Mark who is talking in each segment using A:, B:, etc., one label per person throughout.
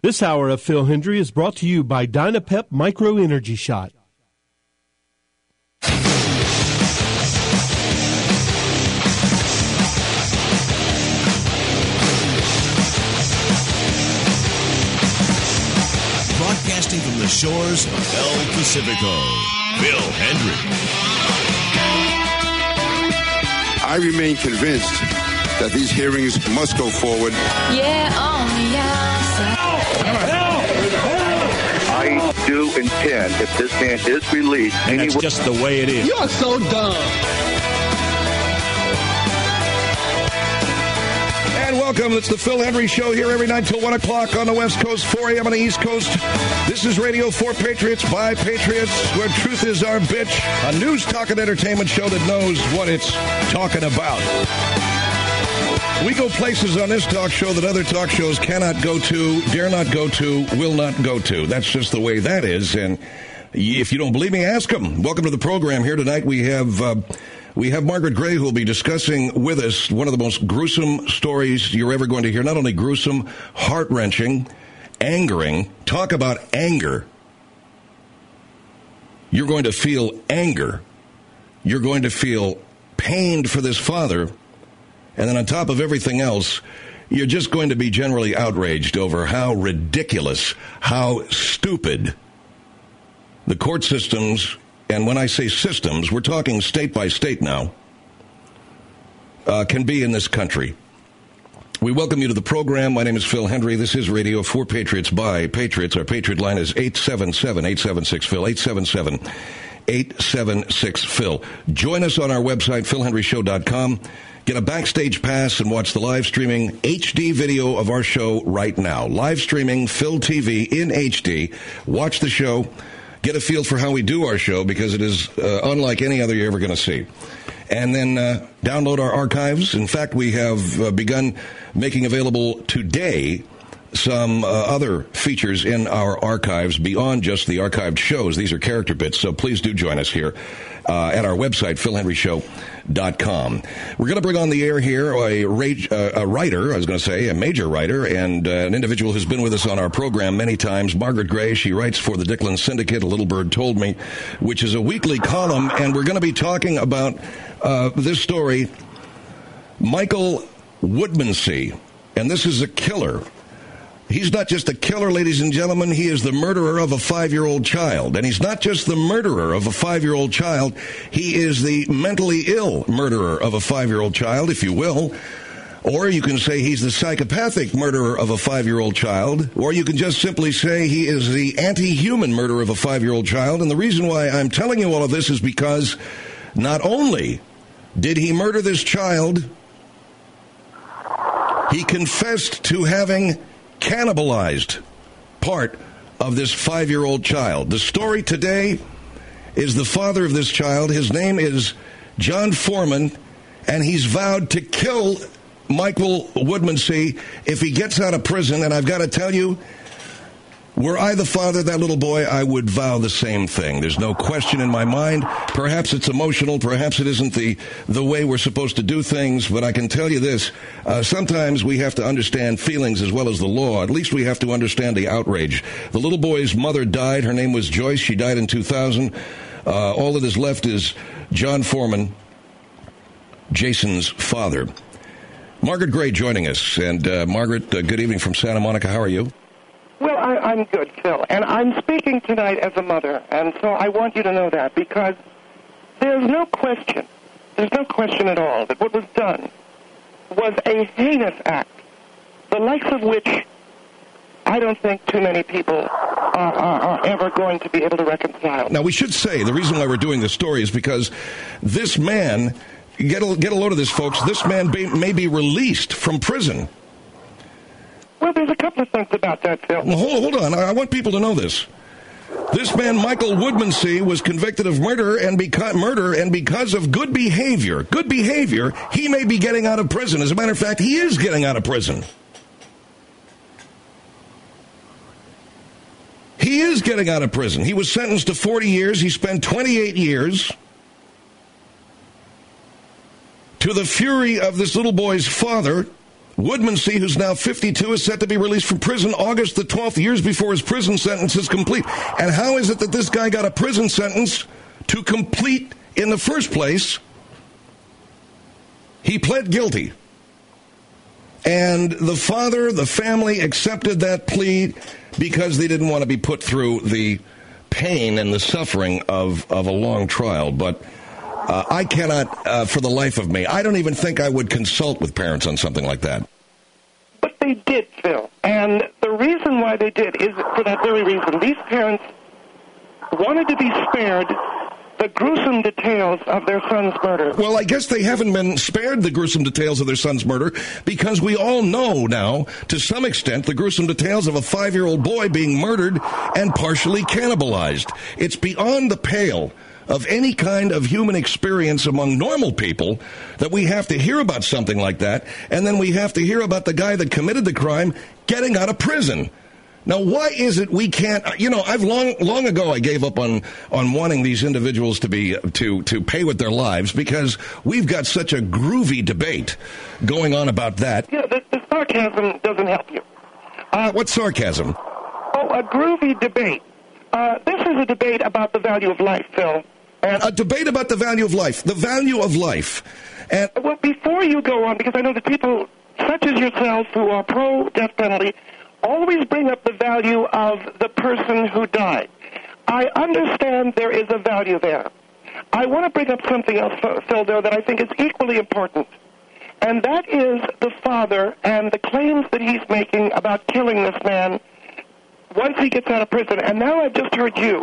A: This hour of Phil Hendry is brought to you by Dynapep Micro Energy Shot.
B: Broadcasting from the shores of El Pacifico, Phil Hendry.
C: I remain convinced that these hearings must go forward.
D: Yeah, on the outside.
E: I do intend, if this man is released...
F: And that's just the way it is.
G: You're so dumb.
H: And welcome. It's the Phil Hendry Show here every night till 1 o'clock on the West Coast, 4 a.m. on the East Coast. This is Radio for Patriots by Patriots, where truth is our bitch. A news, talk, and entertainment show that knows what it's talking about. We go places on this talk show that other talk shows cannot go to, dare not go to, will not go to. That's just the way that is. And if you don't believe me, ask them. Welcome to the program. Here tonight we have Margaret Gray, who will be discussing with us one of the most gruesome stories you're ever going to hear. Not only gruesome, heart-wrenching, angering. Talk about anger. You're going to feel anger. You're going to feel pained for this father. And then on top of everything else, you're just going to be generally outraged over how ridiculous, how stupid the court systems, and when I say systems, we're talking state by state now, can be in this country. We welcome you to the program. My name is Phil Hendry. This is Radio for Patriots by Patriots. Our Patriot line is 877-876-PHIL, 877-876-PHIL. Join us on our website, philhendryshow.com. Get a backstage pass and watch the live streaming HD video of our show right now. Live streaming, Phil TV in HD. Watch the show. Get a feel for how we do our show, because it is unlike any other you're ever going to see. And then download our archives. In fact, we have begun making available today some other features in our archives beyond just the archived shows. These are character bits, so please do join us here at our website, philhendryshow.com. We're going to bring on the air here a writer, a major writer, and an individual who's been with us on our program many times, Margaret Gray. She writes for the Dicklin Syndicate, A Little Bird Told Me, which is a weekly column, and we're going to be talking about this story, Michael Woodmansee, and this is a killer. He's not just a killer, ladies and gentlemen. He is the murderer of a 5-year-old child. And he's not just the murderer of a 5-year-old child. He is the mentally ill murderer of a 5-year-old child, if you will. Or you can say he's the psychopathic murderer of a 5-year-old child. Or you can just simply say he is the anti-human murderer of a 5-year-old child. And the reason why I'm telling you all of this is because not only did he murder this child, he confessed to having cannibalized part of this 5-year-old child. The story today is the father of this child. His name is John Foreman, and he's vowed to kill Michael Woodmansee if he gets out of prison. And I've got to tell you, were I the father of that little boy, I would vow the same thing. There's no question in my mind. Perhaps it's emotional. Perhaps it isn't the way we're supposed to do things. But I can tell you this. Sometimes we have to understand feelings as well as the law. At least we have to understand the outrage. The little boy's mother died. Her name was Joyce. She died in 2000. All that is left is John Foreman, Jason's father. Margaret Gray joining us. And Margaret, good evening from Santa Monica. How are you?
I: Well, I'm good, Phil, and I'm speaking tonight as a mother, and so I want you to know that, because there's no question at all that what was done was a heinous act, the likes of which I don't think too many people are ever going to be able to reconcile.
H: Now, we should say the reason why we're doing this story is because this man, get a load of this, folks, this man may be released from prison.
I: Well, there's a couple of things about that, Phil.
H: Well, hold on. I want people to know this. This man, Michael Woodmansee, was convicted of murder, and because of good behavior, he may be getting out of prison. As a matter of fact, he is getting out of prison. He is getting out of prison. He was sentenced to 40 years. He spent 28 years. To the fury of this little boy's father, Woodmansee, who's now 52, is set to be released from prison August the 12th, years before his prison sentence is complete. And how is it that this guy got a prison sentence to complete in the first place? He pled guilty. And the father, the family, accepted that plea because they didn't want to be put through the pain and the suffering of a long trial. But I cannot, for the life of me, I don't even think I would consult with parents on something like that.
I: But they did, Phil. And the reason why they did is for that very reason. These parents wanted to be spared the gruesome details of their son's murder.
H: Well, I guess they haven't been spared the gruesome details of their son's murder because we all know now, to some extent, the gruesome details of a 5-year-old boy being murdered and partially cannibalized. It's beyond the pale of any kind of human experience among normal people that we have to hear about something like that, and then we have to hear about the guy that committed the crime getting out of prison. Now, why is it we can't, I've long ago I gave up on wanting these individuals to be, to pay with their lives because we've got such a groovy debate going on about that.
I: Yeah, the sarcasm doesn't help you.
H: What sarcasm?
I: Oh, a groovy debate. This is a debate about the value of life, Phil. And
H: a debate about the value of life. The value of life. And
I: well, before you go on, because I know that people such as yourself who are pro-death penalty always bring up the value of the person who died. I understand there is a value there. I want to bring up something else, Phil, though, that I think is equally important, and that is the father and the claims that he's making about killing this man once he gets out of prison. And now I've just heard you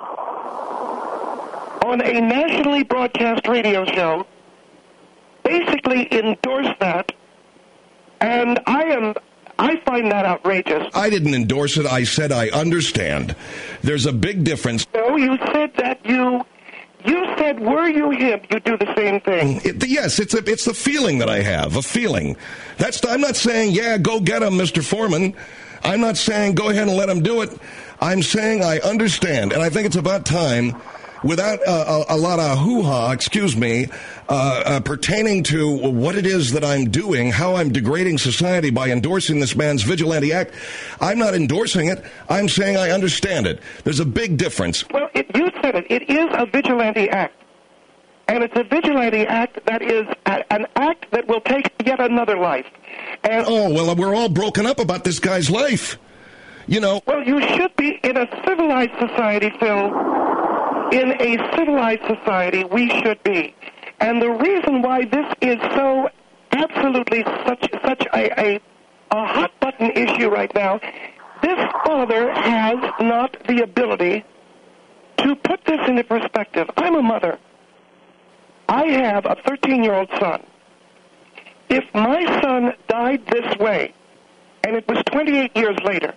I: on a nationally broadcast radio show basically endorse that, and I find that outrageous.
H: I didn't endorse it. I said I understand. There's a big difference.
I: No, you said that you said, were you him, you'd do the same thing.
H: Yes, it's the feeling that I have, a feeling. I'm not saying, yeah, go get him, Mr. Foreman. I'm not saying go ahead and let him do it. I'm saying I understand, and I think it's about time, without a lot of hoo-ha, pertaining to what it is that I'm doing, how I'm degrading society by endorsing this man's vigilante act. I'm not endorsing it. I'm saying I understand it. There's a big difference.
I: Well, you said it. It is a vigilante act. And it's a vigilante act that is an act that will take yet another life. And
H: we're all broken up about this guy's life.
I: Well, you should be in a civilized society, Phil. In a civilized society, we should be. And the reason why this is so absolutely such a hot-button issue right now, this father has not the ability to put this into perspective. I'm a mother. I have a 13-year-old son. If my son died this way, and it was 28 years later,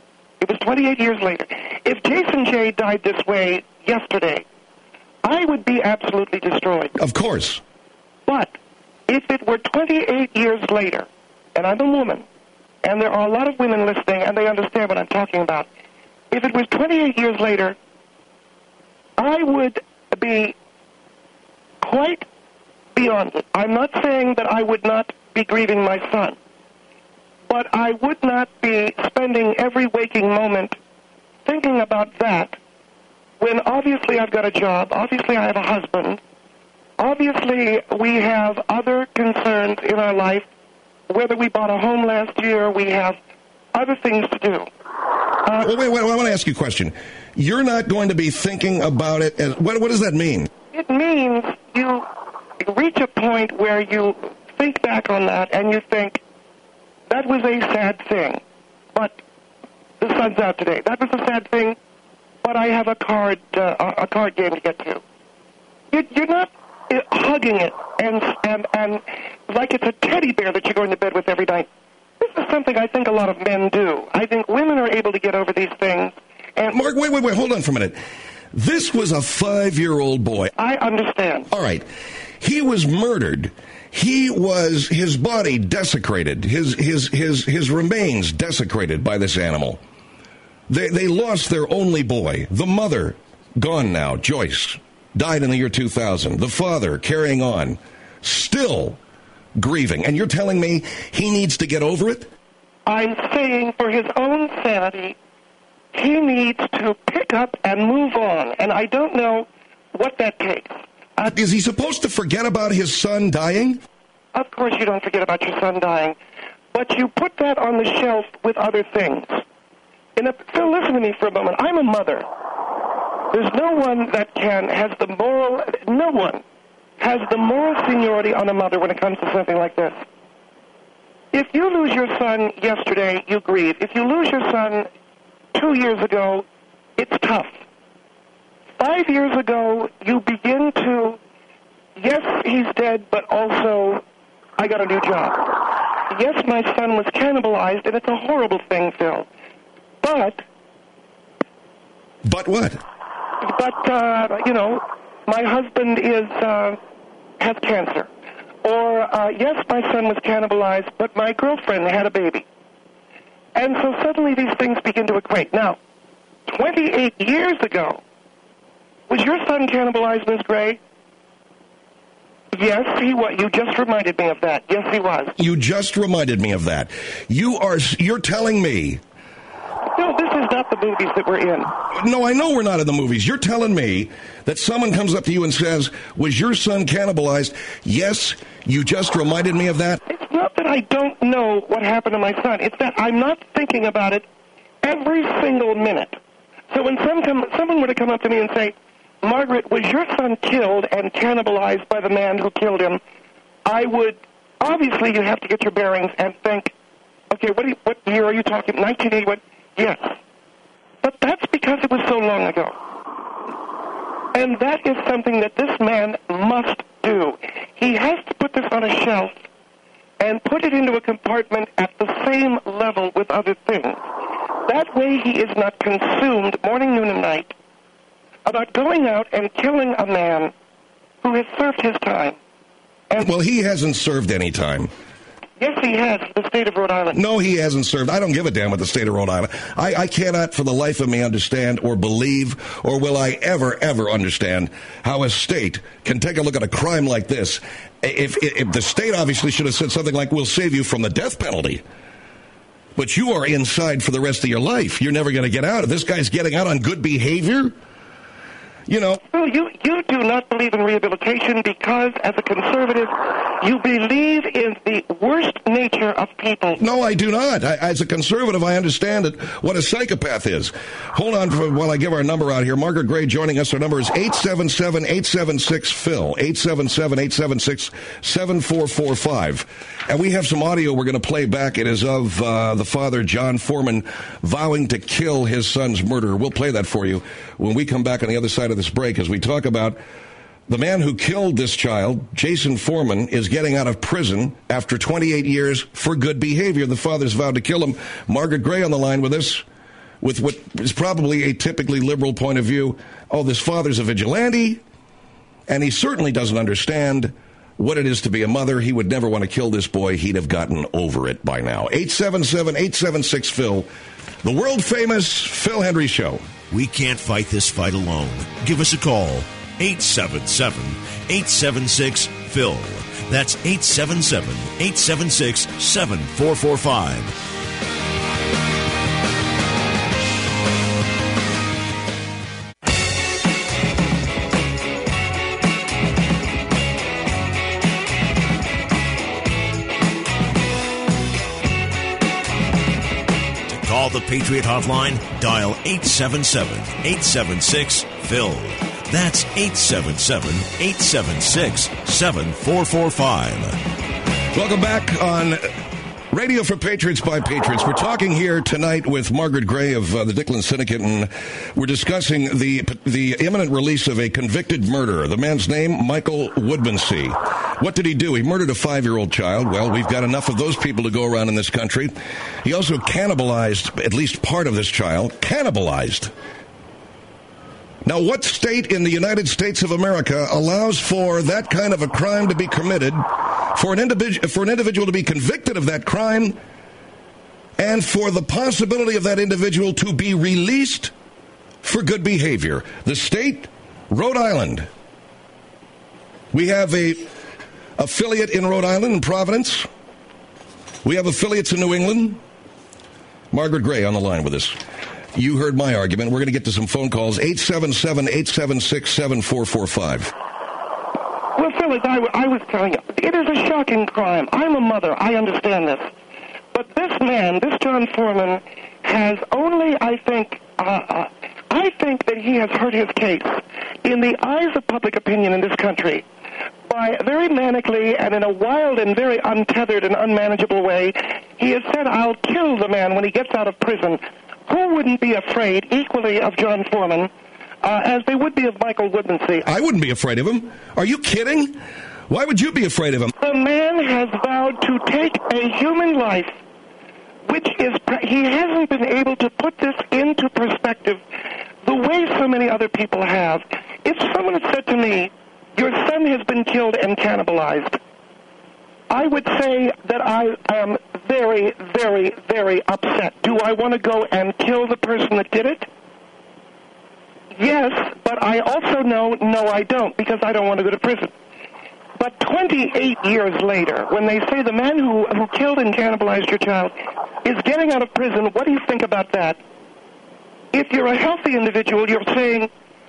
I: if Jason J. died this way yesterday, I would be absolutely destroyed.
H: Of course.
I: But if it were 28 years later, and I'm a woman, and there are a lot of women listening, and they understand what I'm talking about, if it was 28 years later, I would be quite beyond it. I'm not saying that I would not be grieving my son, but I would not be spending every waking moment thinking about that when obviously I've got a job, obviously I have a husband, obviously we have other concerns in our life, whether we bought a home last year, we have other things to do.
H: Wait, I want to ask you a question. You're not going to be thinking about it, what does that mean?
I: It means you reach a point where you think back on that and you think, that was a sad thing, but the sun's out today. That was a sad thing, but I have a card game to get to. You're not hugging it and like it's a teddy bear that you're going to bed with every night. This is something I think a lot of men do. I think women are able to get over these things. And
H: Mark, wait, hold on for a minute. This was a 5-year-old boy.
I: I understand.
H: All right. He was murdered. His body desecrated, his remains desecrated by this animal. They lost their only boy. The mother, gone now, Joyce, died in the year 2000. The father, carrying on, still grieving. And you're telling me he needs to get over it?
I: I'm saying for his own sanity, he needs to pick up and move on. And I don't know what that takes.
H: Is he supposed to forget about his son dying?
I: Of course you don't forget about your son dying. But you put that on the shelf with other things. Phil, listen to me for a moment. I'm a mother. There's no one that no one has the moral seniority on a mother when it comes to something like this. If you lose your son yesterday, you grieve. If you lose your son 2 years ago, it's tough. 5 years ago, you begin to, yes, he's dead, but also, I got a new job. Yes, my son was cannibalized, and it's a horrible thing, Phil. But
H: what?
I: But, my husband has cancer. Or, yes, my son was cannibalized, but my girlfriend had a baby. And so suddenly these things begin to equate. Now, 28 years ago, was your son cannibalized, Ms. Gray? Yes, he was. You just reminded me of that. Yes, he was.
H: You just reminded me of that. You're telling me...
I: No, this is not the movies that we're in.
H: No, I know we're not in the movies. You're telling me that someone comes up to you and says, was your son cannibalized? Yes, you just reminded me of that.
I: It's not that I don't know what happened to my son. It's that I'm not thinking about it every single minute. So when someone were to come up to me and say, Margaret, was your son killed and cannibalized by the man who killed him? I would, obviously you have to get your bearings and think, okay, what year are you talking? 1981? Yes. But that's because it was so long ago. And that is something that this man must do. He has to put this on a shelf and put it into a compartment at the same level with other things. That way he is not consumed morning, noon, and night about going out and killing a man who has served his time.
H: Well, he hasn't served any time.
I: Yes, he has, the state of Rhode Island.
H: No, he hasn't served. I don't give a damn with the state of Rhode Island. I cannot for the life of me understand or believe, or will I ever understand, how a state can take a look at a crime like this. If the state obviously should have said something like, we'll save you from the death penalty. But you are inside for the rest of your life. You're never going to get out. If this guy's getting out on good behavior, Well,
I: you do not believe in rehabilitation because, as a conservative, you believe in the worst nature of people.
H: No, I do not. As a conservative, I understand what a psychopath is. Hold on while I give our number out here. Margaret Gray joining us. Our number is 877-876-PHIL, 877-876-7445. And we have some audio we're going to play back. It is of the father, John Foreman, vowing to kill his son's murderer. We'll play that for you when we come back on the other side of this break, as we talk about the man who killed this child. Jason Foreman is getting out of prison after 28 years for good behavior. The father's vowed to kill him. Margaret Gray on the line with us, with what is probably a typically liberal point of view. Oh, this father's a vigilante, and he certainly doesn't understand what it is to be a mother. He would never want to kill this boy. He'd have gotten over it by now. 877-876-PHIL, the world-famous Phil Hendrie Show.
B: We can't fight this fight alone. Give us a call. 877-876-PHIL. That's 877-876-7445. Call the Patriot Hotline. Dial 877-876-PHIL. That's 877-876-7445.
H: Welcome back on Radio for Patriots by Patriots. We're talking here tonight with Margaret Gray of the Dicklin Syndicate, and we're discussing the imminent release of a convicted murderer. The man's name, Michael Woodmansee. What did he do? He murdered a 5-year-old child. Well, we've got enough of those people to go around in this country. He also cannibalized at least part of this child. Cannibalized. Now, what state in the United States of America allows for that kind of a crime to be committed, for an individual to be convicted of that crime, and for the possibility of that individual to be released for good behavior? The state, Rhode Island. We have a affiliate in Rhode Island, in Providence. We have affiliates in New England. Margaret Gray on the line with us. You heard my argument. We're going to get to some phone calls. 877-876-7445.
I: Well, Phyllis, I was telling you, it is a shocking crime. I'm a mother. I understand this. But this man, this John Foreman, has only, I think that he has hurt his case in the eyes of public opinion in this country by very manically and in a wild and very untethered and unmanageable way. He has said, I'll kill the man when he gets out of prison. Who wouldn't be afraid equally of John Foreman as they would be of Michael Woodmansee?
H: I wouldn't be afraid of him. Are you kidding? Why would you be afraid of him?
I: The man has vowed to take a human life, which is, he hasn't been able to put this into perspective the way so many other people have. If someone had said to me, your son has been killed and cannibalized, I would say that I am very, very, very upset. Do I want to go and kill the person that did it? Yes, but I also know, no, I don't, because I don't want to go to prison. But 28 years later, when they say the man who killed and cannibalized your child is getting out of prison, what do you think about that? If you're a healthy individual, you're saying,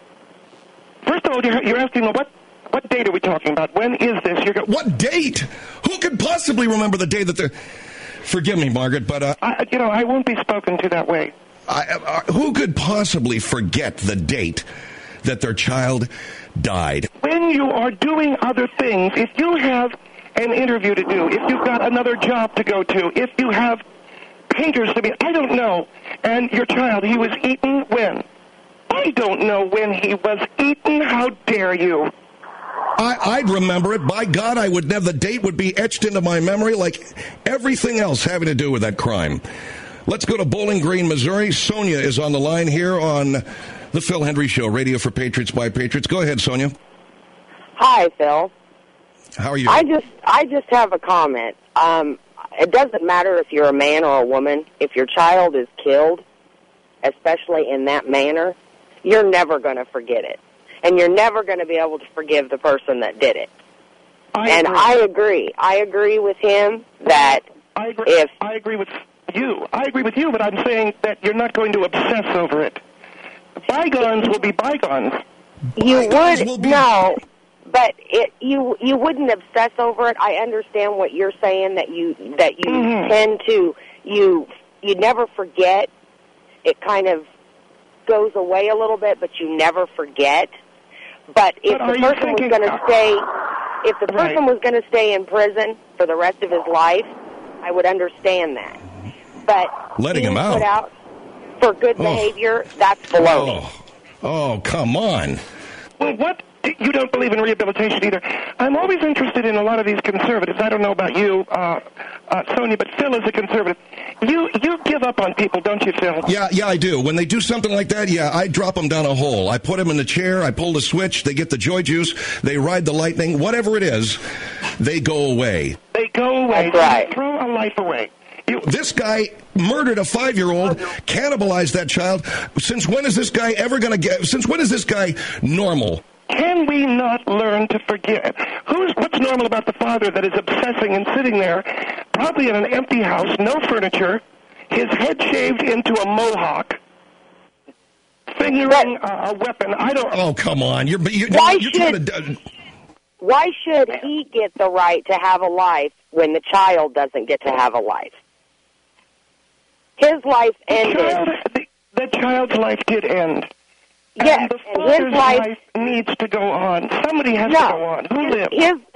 I: first of all, you're asking, well, what date are we talking about? When is this?
H: What date? Who could possibly remember the day that they're... Forgive me, Margaret, but...
I: I won't be spoken to that way.
H: Who could possibly forget the date that their child died?
I: When you are doing other things, if you have an interview to do, if you've got another job to go to, if you have painters to be... I don't know. And your child, he was eaten when? I don't know when he was eaten. How dare you?
H: I'd remember it. By God, I would never. The date would be etched into my memory like everything else having to do with that crime. Let's go to Bowling Green, Missouri. Sonia is on the line here on the Phil Hendry Show, Radio for Patriots by Patriots. Go ahead, Sonia.
F: Hi, Phil.
H: How are you?
F: I just have a comment. It doesn't matter if you're a man or a woman. If your child is killed, especially in that manner, you're never going to forget it. And you're never going to be able to forgive the person that did it. I agree. I agree with him that
I: I agree with you. I agree with you, but I'm saying that you're not going to obsess over it. Bygones will be bygones.
F: You would no, but you wouldn't obsess over it. I understand what you're saying, that you tend to you never forget. It kind of goes away a little bit, but you never forget. But if the person was going to stay, if the person was going to stay in prison for the rest of his life, I would understand that. But
H: letting him
F: put out for good behavior, that's baloney.
H: Oh, come on.
I: Well, what? You don't believe in rehabilitation either. I'm always interested in a lot of these conservatives. I don't know about you, Sonia, but Phil is a conservative. You give up on people, don't you, Phil?
H: Yeah, I do. When they do something like that, I drop them down a hole. I put them in the chair, I pull the switch, they get the joy juice, they ride the lightning, whatever it is, they go away.
I: They go away.
F: That's right.
I: Throw a life away.
H: This guy murdered a 5-year-old, cannibalized that child. Since when is this guy since when is this guy normal?
I: Can we not learn to forgive? What's normal about the father that is obsessing and sitting there, probably in an empty house, no furniture, his head shaved into a mohawk, fingering a weapon? I don't...
H: Oh, come on.
F: Why should he get the right to have a life when the child doesn't get to have a life? His life ended.
I: The child's life did end.
F: Yes,
I: and the father's life needs to go on. Somebody has to go on. Who lives?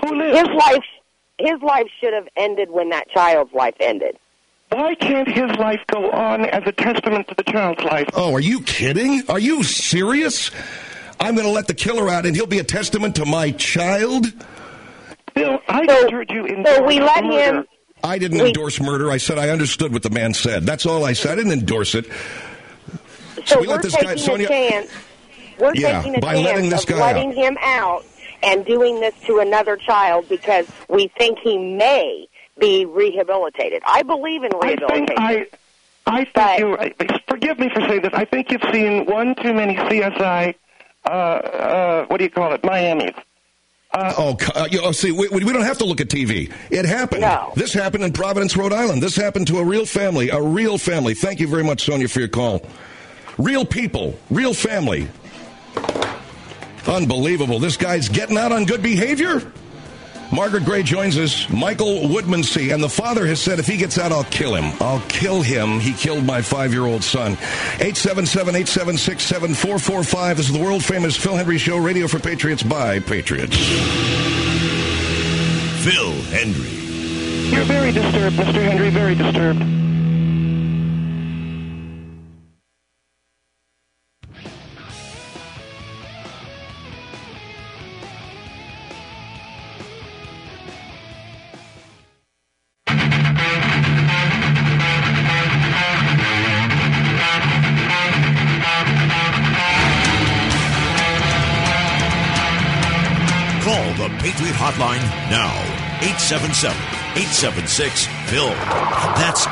F: His life should have ended when that child's life ended.
I: Why can't his life go on as a testament to the child's life?
H: Oh, are you kidding? Are you serious? I'm going to let the killer out and he'll be a testament to my child?
I: Bill, I just heard you endorse
F: so we let
I: murder.
F: him...
H: I didn't endorse murder. I said I understood what the man said. That's all I said. I didn't endorse it.
F: So we're taking a chance. We're taking a chance of letting him out and doing this to another child because we think he may be rehabilitated. I believe in rehabilitation.
I: I think you... Forgive me for saying this. I think you've seen one too many CSI, what do you call it, Miamis.
H: See, we don't have to look at TV. It happened.
F: No.
H: This happened in Providence, Rhode Island. This happened to a real family. Thank you very much, Sonia, for your call. Real people, real family. Unbelievable. This guy's getting out on good behavior. Margaret Gray joins us. Michael Woodmansee, and the father has said if he gets out, I'll kill him. I'll kill him. He killed my 5-year-old son. 877-876-7445. This is the world-famous Phil Hendry Show, radio for Patriots by Patriots.
B: Phil Hendry.
I: You're very disturbed, Mr. Hendry, very disturbed.
B: Call the Patriot Hotline now. 877-876-PHIL. That's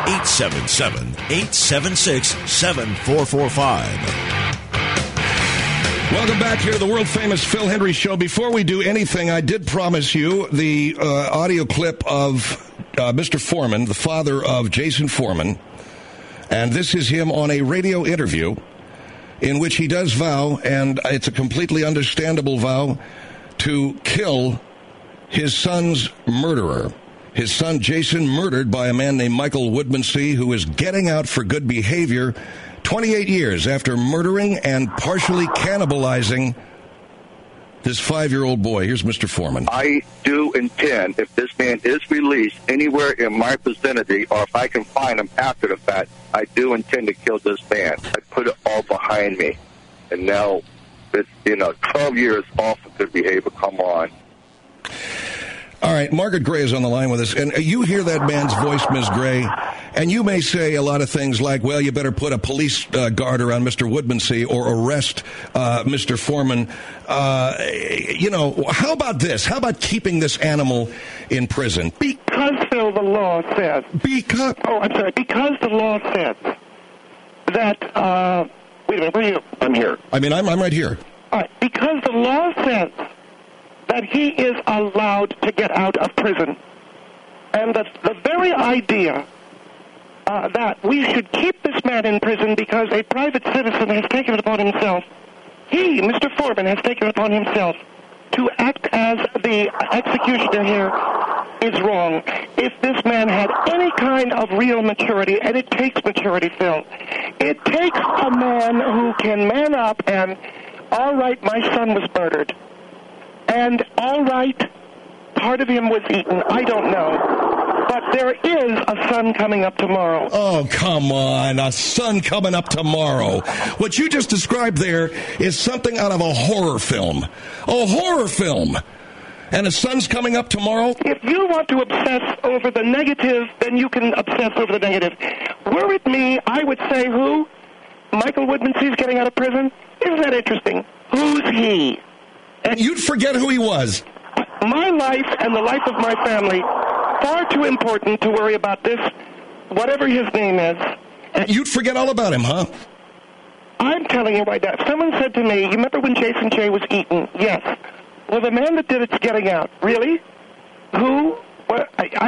B: 877-876-7445.
H: Welcome back here to the world-famous Phil Hendry Show. Before we do anything, I did promise you the audio clip of Mr. Foreman, the father of Jason Foreman. And this is him on a radio interview in which he does vow, and it's a completely understandable vow, to kill his son's murderer. His son, Jason, murdered by a man named Michael Woodmansee, who is getting out for good behavior 28 years after murdering and partially cannibalizing this 5-year-old boy. Here's Mr. Foreman.
E: I do intend, if this man is released anywhere in my vicinity, or if I can find him after the fact, I do intend to kill this man. I put it all behind me. And now, it's, 12 years off of good behavior. Come on.
H: All right, Margaret Gray is on the line with us, and you hear that man's voice, Ms. Gray, and you may say a lot of things like, well, you better put a police guard around Mr. Woodmansee or arrest Mr. Foreman. How about this? How about keeping this animal in prison?
I: Because, Phil, the law says... Because the law says that... wait a minute, where are you? I'm here.
H: I'm right here.
I: All right, because the law says that he is allowed to get out of prison. And the very idea that we should keep this man in prison because a private citizen has taken it upon himself, he, Mr. Foreman, has taken it upon himself to act as the executioner here, is wrong. If this man had any kind of real maturity, and it takes maturity, Phil, it takes a man who can man up and, all right, my son was murdered. And, all right, part of him was eaten. I don't know. But there is a sun coming up tomorrow.
H: Oh, come on. A sun coming up tomorrow. What you just described there is something out of a horror film. A horror film. And a sun's coming up tomorrow?
I: If you want to obsess over the negative, then you can obsess over the negative. Were it me, I would say who? Michael Woodmansee's getting out of prison? Isn't that interesting? Who's he?
H: And you'd forget who he was.
I: My life and the life of my family, far too important to worry about this, whatever his name is.
H: And you'd forget all about him, huh?
I: I'm telling you right now. Someone said to me, you remember when Jason J. was eaten? Yes. Well, the man that did it's getting out. Really? Who? Well,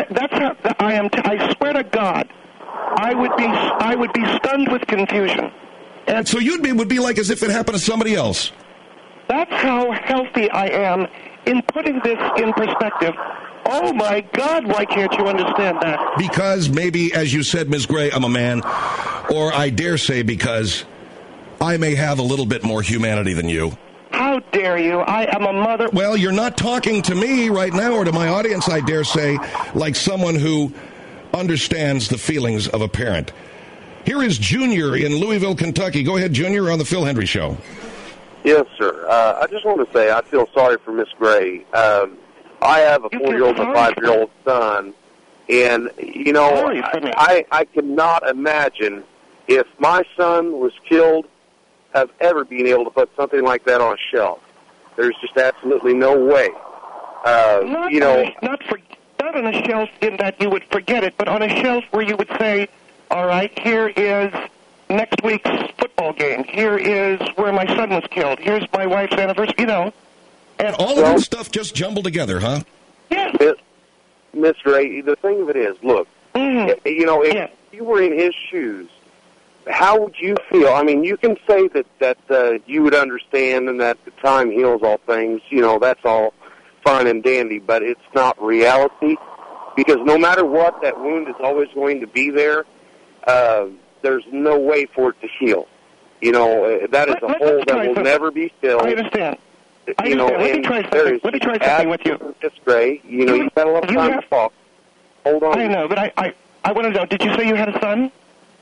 I: I swear to God, I would be stunned with confusion.
H: And so would be like as if it happened to somebody else.
I: That's how healthy I am in putting this in perspective. Oh, my God, why can't you understand that?
H: Because maybe, as you said, Ms. Gray, I'm a man, or I dare say because I may have a little bit more humanity than you.
I: How dare you? I am a mother.
H: Well, you're not talking to me right now or to my audience, I dare say, like someone who understands the feelings of a parent. Here is Junior in Louisville, Kentucky. Go ahead, Junior. You're on the Phil Hendry Show.
G: Yes, sir. I just want to say I feel sorry for Miss Gray. I have a 4-year-old and a 5-year-old son, and, I cannot imagine if my son was killed of ever being able to put something like that on a shelf. There's just absolutely no way.
I: Not on a shelf in that you would forget it, but on a shelf where you would say, all right, here is next week's football game. Here is where my son was killed. Here's my wife's anniversary.
H: And all of that stuff just jumbled together, huh?
I: Yes.
G: Mr. Ray, the thing of it is, look, you know, if you were in his shoes, how would you feel? I mean, you can say that you would understand and that the time heals all things. You know, that's all fine and dandy, but it's not reality, because no matter what, that wound is always going to be there. There's no way for it to heal. You know, that is a hole that will never be filled.
I: I understand.
G: You know,
I: Let me try something with you.
G: Miss Gray, you know, you've got a lot of time to talk. Hold on.
I: I know, but I want to know, did you say you had a son?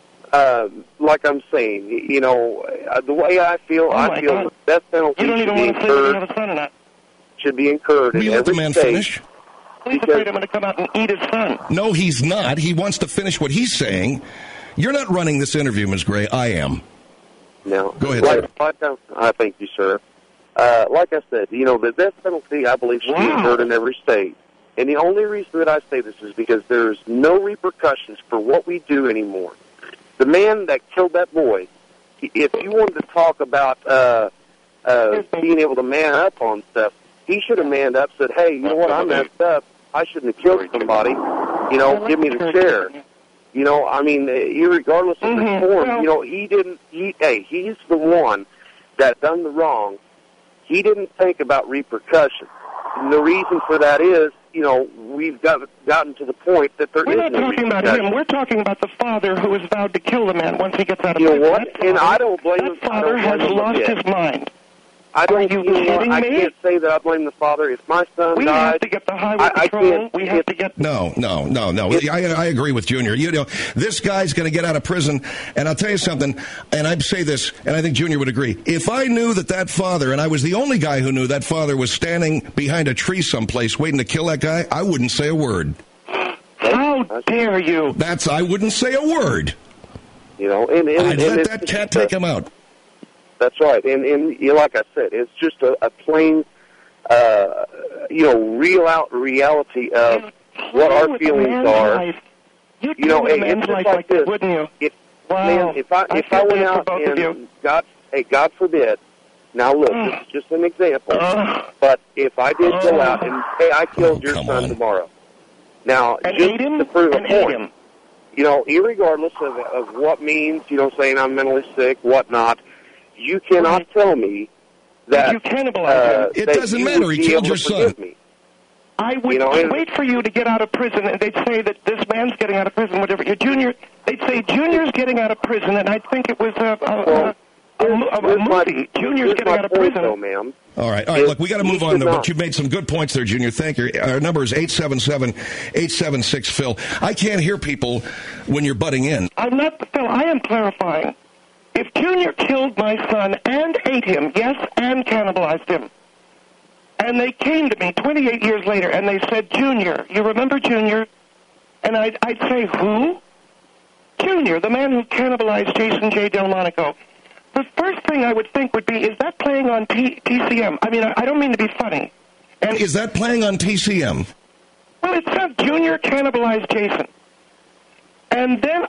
G: Like I'm saying, you know, the way I feel, I feel the death penalty
I: you don't even want to say whether you have a son or not.
G: Should be incurred in every state.
H: Will you let the man finish?
I: He's afraid I'm going to come out and eat his son.
H: No, he's not. He wants to finish what he's saying. You're not running this interview, Ms. Gray. I am.
G: No.
H: Go ahead, sir.
G: I thank you, sir. Like I said, you know, the death penalty, I believe, should be incurred in every state. And the only reason that I say this is because there's no repercussions for what we do anymore. The man that killed that boy, if you wanted to talk about being able to man up on stuff, he should have manned up, said, hey, you know what, I messed up. I shouldn't have killed somebody. You know, give me the share. You know, I mean, irregardless of the form, you know, he's the one that done the wrong. He didn't think about repercussions. And the reason for that is, you know, we've gotten to the point that there is no repercussions.
I: We're not talking about him. We're talking about the father who has vowed to kill the man once he gets out of
G: prison. You know
I: what?
G: And I don't blame him.
I: That father has lost his mind.
G: I don't.
I: Are you kidding me?
G: I can't say that I blame the father. If my son died,
I: we have to get the highway patrol. We have to get.
H: No. I agree with Junior. You know, this guy's going to get out of prison, and I'll tell you something. And I'd say this, and I think Junior would agree. If I knew that father, and I was the only guy who knew that father was standing behind a tree someplace waiting to kill that guy, I wouldn't say a word.
I: How dare you?
H: I wouldn't say a word.
G: You know,
H: I'd let that cat take him out.
G: That's right, and you know, like I said, it's just a plain, you know, reality of what our feelings are.
I: You
G: know,
I: it's
G: just like this.
I: Wouldn't you?
G: If I went out and God forbid. Now look, this is just an example. But if I did go out and hey, I killed your son tomorrow. Now, just to prove a point, you know, irregardless of what means, you know, saying I'm mentally sick, whatnot. You cannot tell me that
I: you cannibalize him.
H: It doesn't matter. He killed your son.
I: I would wait for you to get out of prison, and they'd say that this man's getting out of prison, whatever. Junior, they'd say Junior's getting out of prison, and I'd think it was a movie. Junior's getting out of prison.
G: Though, ma'am.
H: All right. Look, we got to move on, but you've made some good points there, Junior. Thank you. Our number is 877-876-PHIL. I can't hear people when you're butting in.
I: I'm not, Phil. I am clarifying. If Junior killed my son and ate him, yes, and cannibalized him, and they came to me 28 years later and they said, Junior, you remember Junior? And I'd say, who? Junior, the man who cannibalized Jason J. Delmonico. The first thing I would think would be, is that playing on TCM? I mean, I don't mean to be funny.
H: And is that playing on TCM?
I: Well, it said Junior cannibalized Jason. And then,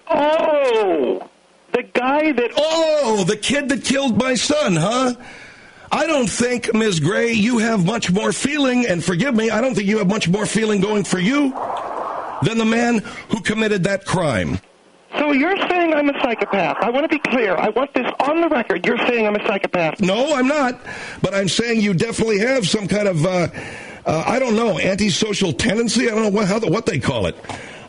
I: the guy that...
H: the kid that killed my son, huh? I don't think, Ms. Gray, you have much more feeling, and forgive me, I don't think you have much more feeling going for you than the man who committed that crime.
I: So you're saying I'm a psychopath. I want to be clear. I want this on the record. You're saying I'm a psychopath.
H: No, I'm not. But I'm saying you definitely have some kind of, I don't know, antisocial tendency? I don't know what they call it.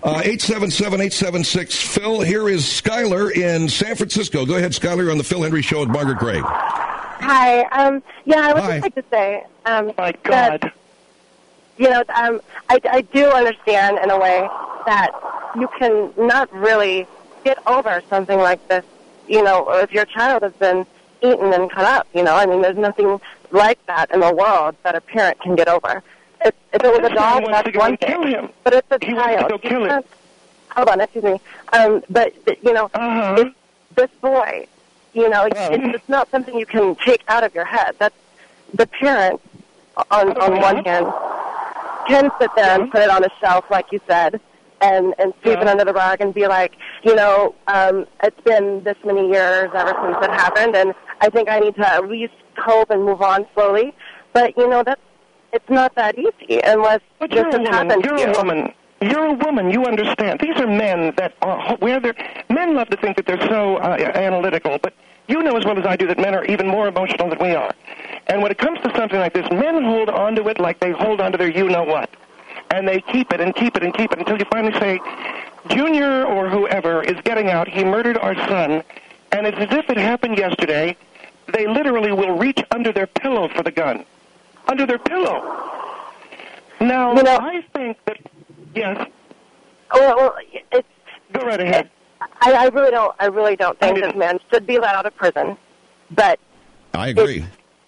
H: 877-876-PHIL. Here is Skylar in San Francisco. Go ahead, Skylar, on the Phil Hendrie Show with Margaret Gray.
J: Hi. I would just like to say
I: my God.
J: That, you know, I do understand in a way that you can not really get over something like this, you know, if your child has been eaten and cut up, you know. I mean, there's nothing like that in the world that a parent can get over. If it was a dog, that's one thing. But it's a child. Hold on, excuse me. But you know, it's this boy. You know, it's not something you can take out of your head. That's the parent, on one hand, can sit there and put it on a shelf, like you said, and sweep it under the rug and be like, you know, it's been this many years ever since it happened, and I think I need to at least cope and move on slowly. But you know, that's it's not that easy unless
I: But
J: this
I: you're
J: has happened to you.
I: You're a woman. You're a woman. You understand. These are men that are men love to think that they're so analytical, but you know as well as I do that men are even more emotional than we are. And when it comes to something like this, men hold on to it like they hold on to their you-know-what. And they keep it and keep it and keep it until you finally say, Junior or whoever is getting out, he murdered our son, and it's as if it happened yesterday. They literally will reach under their pillow for the gun. Under their pillow. Now, I think that, yes.
J: Well, it's...
I: Go right ahead.
J: I really don't think this man should be let out of prison, but...
H: I agree.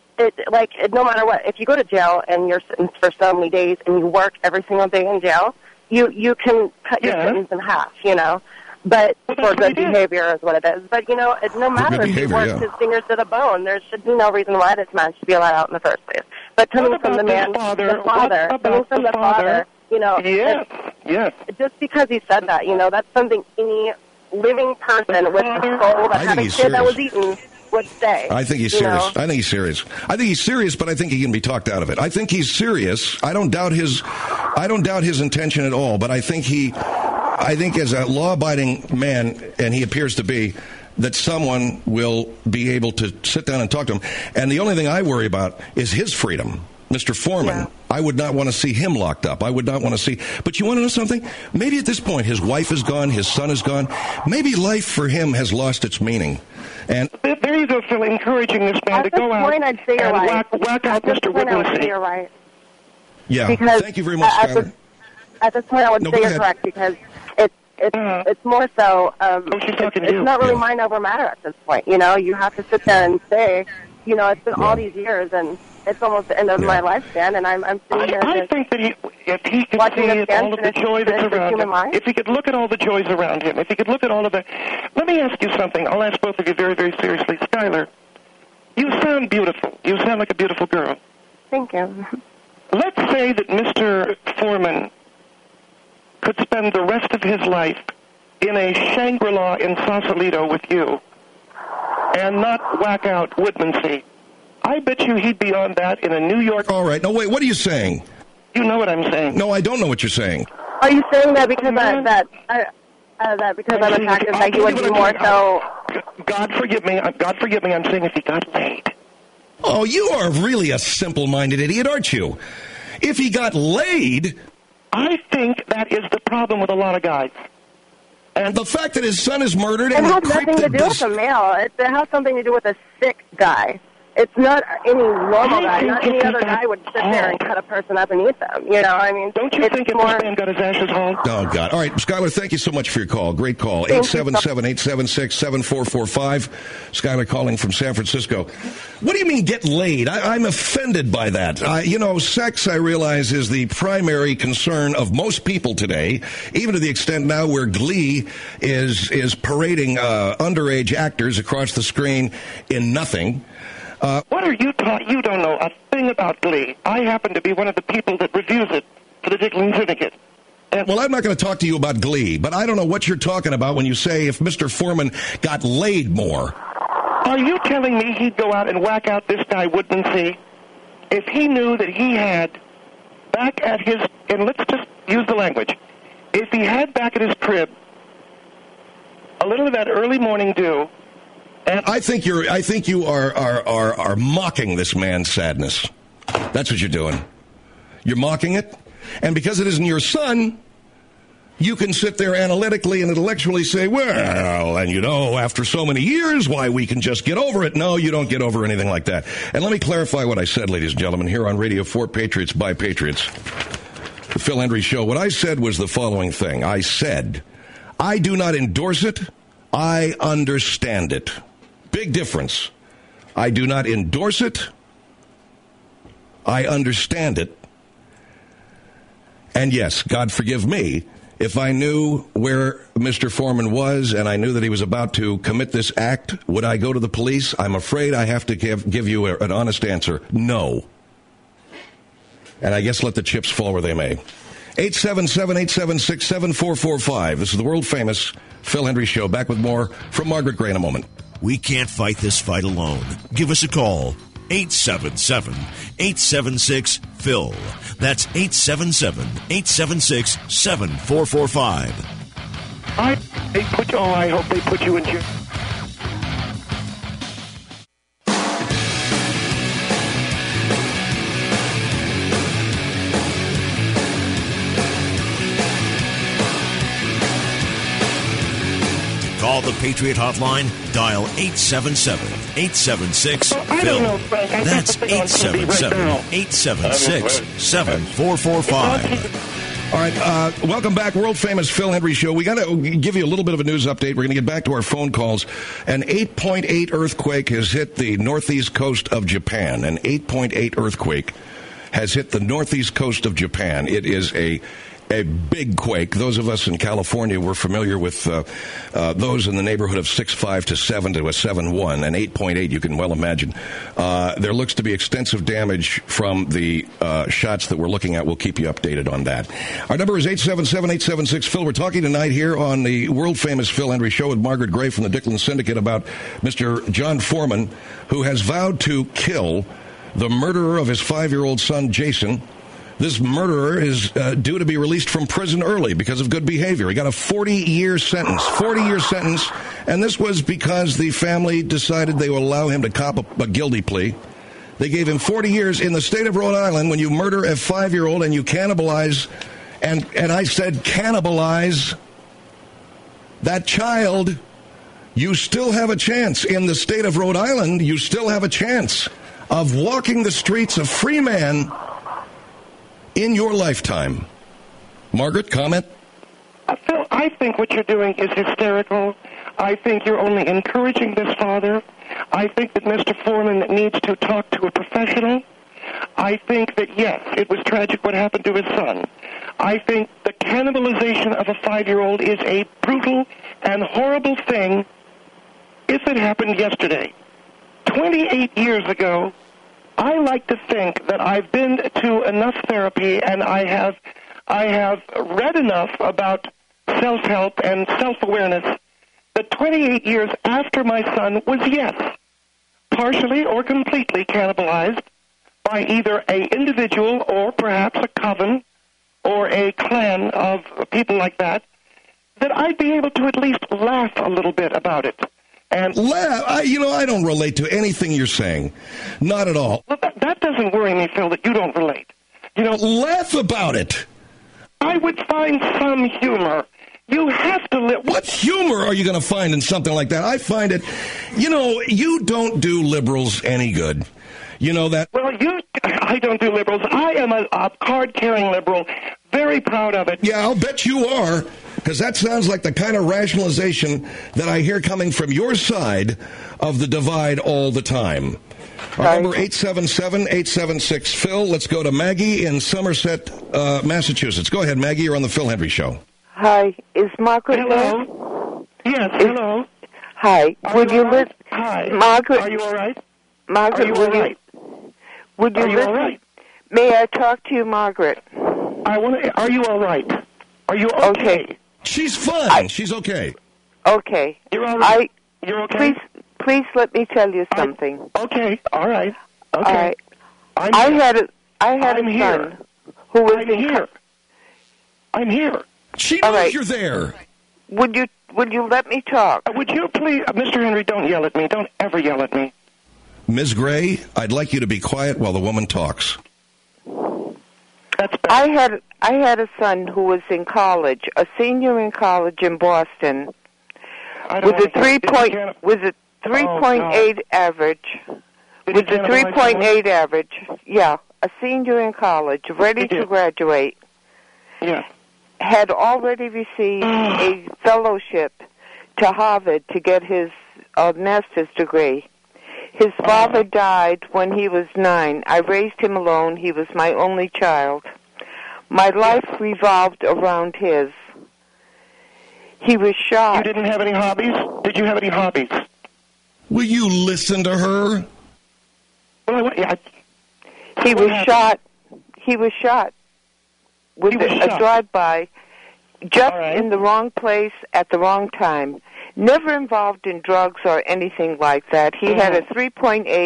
J: No matter what, if you go to jail and you're sitting for so many days and you work every single day in jail, you can cut your sentence in half, But for good behavior is what it is. But, no matter if he works his fingers to the bone, there should be no reason why this man should be allowed out in the first place. But coming from the man, the father,
I: Yes.
J: Just because he said that, that's something any living person with a soul that had a kid that was eaten would say.
H: I think he's serious. I think he's serious, but I think he can be talked out of it. I think he's serious. I don't doubt his intention at all, but I think as a law-abiding man, and he appears to be, that someone will be able to sit down and talk to him. And the only thing I worry about is his freedom. Mr. Foreman, yeah. I would not want to see him locked up. I would not want to see... But you want to know something? Maybe at this point, his wife is gone, his son is gone. Maybe life for him has lost its meaning. And
I: there you go, Phil, encouraging this man to go out and whack out Mr. Whittlesey.
J: You're right.
H: Yeah,
J: because
H: thank you very much, Skyler.
J: At this point, I would say you're correct, because it's more so... it's not really mind over matter at this point. You have to sit there and say, it's been all these years, and it's almost the end of my lifespan, and I'm sitting here.
I: I think that if he could see all of the joy that's around him, if he could look at all the joys around him, if he could look at all of the... Let me ask you something. I'll ask both of you very, very seriously. Skyler, you sound beautiful. You sound like a beautiful girl.
J: Thank you.
I: Let's say that Mr. Foreman could spend the rest of his life in a Shangri-La in Sausalito with you and not whack out Woodmansee. I bet you he'd be on that in a New York...
H: All right. No, wait. What are you saying?
I: You know what I'm saying.
H: No, I don't know what you're saying.
J: Are you saying that because because I'm attractive, that he would be more so...
I: God forgive me. I'm saying if he got laid.
H: Oh, you are really a simple-minded idiot, aren't you? If he got laid...
I: I think that is the problem with a lot of guys.
H: And the fact that his son is murdered...
J: It has nothing to do with a male. It has something to do with a sick guy. It's not any normal guy. Not any other guy would sit there and cut a person up and eat them.
I: Don't you think if this man got his ashes hauled?
H: Oh, God. All right, Skyler, thank you so much for your call. Great call. 877-876-7445. Skyler calling from San Francisco. What do you mean get laid? I'm offended by that. Sex, I realize, is the primary concern of most people today, even to the extent now where Glee is parading underage actors across the screen in nothing.
I: What are you taught? You don't know a thing about Glee. I happen to be one of the people that reviews it for the Dickling Syndicate.
H: Well, I'm not going to talk to you about Glee, but I don't know what you're talking about when you say if Mr. Foreman got laid more.
I: Are you telling me he'd go out and whack out this guy Woodmansee if he knew that he had back at his, and let's just use the language, if he had back at his crib a little of that early morning dew?
H: I think you are mocking this man's sadness. That's what you're doing. You're mocking it, and because it isn't your son, you can sit there analytically and intellectually say, well, and after so many years, why, we can just get over it. No, you don't get over anything like that. And let me clarify what I said, ladies and gentlemen, here on Radio for Patriots by Patriots, the Phil Hendrie Show. What I said was the following thing. I said, I do not endorse it. I understand it. Big difference. I do not endorse it. I understand it. And yes, God forgive me, if I knew where Mr. Foreman was and I knew that he was about to commit this act, would I go to the police? I'm afraid I have to give you an honest answer. No. And I guess let the chips fall where they may. 877-876-7445. This is the world-famous Phil Hendrie Show. Back with more from Margaret Gray in a moment.
B: We can't fight this fight alone. Give us a call. 877-876-PHIL. That's 877-876-7445.
I: I hope they put you in jail.
B: Call the Patriot Hotline. Dial 877-876-PHIL. That's 877-876-7445.
H: All right, welcome back. World-famous Phil Hendrie Show. We got to give you a little bit of a news update. We're going to get back to our phone calls. An 8.8 earthquake has hit the northeast coast of Japan. An 8.8 earthquake has hit the northeast coast of Japan. It is a big quake. Those of us in California were familiar with those in the neighborhood of 6.5 to 7 to a 7.1, and 8.8 you can well imagine. There looks to be extensive damage from the shots that we're looking at. We'll keep you updated on that. Our number is 877-876-PHIL. We're talking tonight here on the world-famous Phil Hendrie Show with Margaret Gray from the Dicklin Syndicate about Mr. John Foreman, who has vowed to kill the murderer of his 5-year-old son, Jason. This murderer is due to be released from prison early because of good behavior. He got a 40-year sentence. 40-year sentence. And this was because the family decided they would allow him to cop a guilty plea. They gave him 40 years in the state of Rhode Island. When you murder a 5-year-old and you cannibalize, and I said cannibalize that child, you still have a chance. In the state of Rhode Island, you still have a chance of walking the streets a free man in your lifetime. Margaret, comment?
I: Phil, I think what you're doing is hysterical. I think you're only encouraging this father. I think that Mr. Foreman needs to talk to a professional. I think that, yes, it was tragic what happened to his son. I think the cannibalization of a 5-year-old is a brutal and horrible thing if it happened yesterday. 28 years ago, I like to think that I've been to enough therapy and I have read enough about self-help and self-awareness that 28 years after my son was, yes, partially or completely cannibalized by either an individual or perhaps a coven or a clan of people like that, that I'd be able to at least laugh a little bit about it. And
H: laugh? I don't relate to anything you're saying. Not at all.
I: Well, that doesn't worry me, Phil, that you don't relate.
H: Laugh about it.
I: I would find some humor. You have to live.
H: What humor are you going to find in something like that? I find it, you don't do liberals any good. You know that?
I: Well, I don't do liberals. I am a card-carrying liberal. Very proud of it.
H: Yeah, I'll bet you are. Because that sounds like the kind of rationalization that I hear coming from your side of the divide all the time. Our number 877-876-PHIL. Let's go to Maggie in Somerset, Massachusetts. Go ahead, Maggie. You're on the Phil Hendrie Show.
K: Hi. Is Margaret
I: Hello. There? Yes, hello.
K: Hi. Would you listen?
I: Hi.
K: Margaret.
I: Are you all right?
K: Margaret,
I: are you all right?
K: Would you listen?
I: All right?
K: May I talk to you, Margaret?
I: Are you all right? Are you okay?
H: She's fine. She's okay.
K: Okay.
I: You're all right. You're okay?
K: Please let me tell you something.
I: Okay. All right. Okay.
K: All right. I had a son who was
I: here. I'm here.
H: She knows you're there.
K: Would you let me talk?
I: Would you please, Mr. Hendrie? Don't yell at me. Don't ever yell at me.
H: Ms. Gray, I'd like you to be quiet while the woman talks.
K: That's better. I had a son who was in college, a senior in college in Boston, with a 3.8 average. With a 3.8 average, yeah, a senior in college, ready to graduate.
I: Yeah.
K: Had already received a fellowship to Harvard to get his master's degree. His father died when he was 9. I raised him alone. He was my only child. My life revolved around his. He was shot.
I: You didn't have any hobbies? Did you have any hobbies?
H: Will you listen to her?
I: Well,
K: he was shot. He was shot with a drive-by, just in the wrong place at the wrong time. Never involved in drugs or anything like that. He had a 3.8.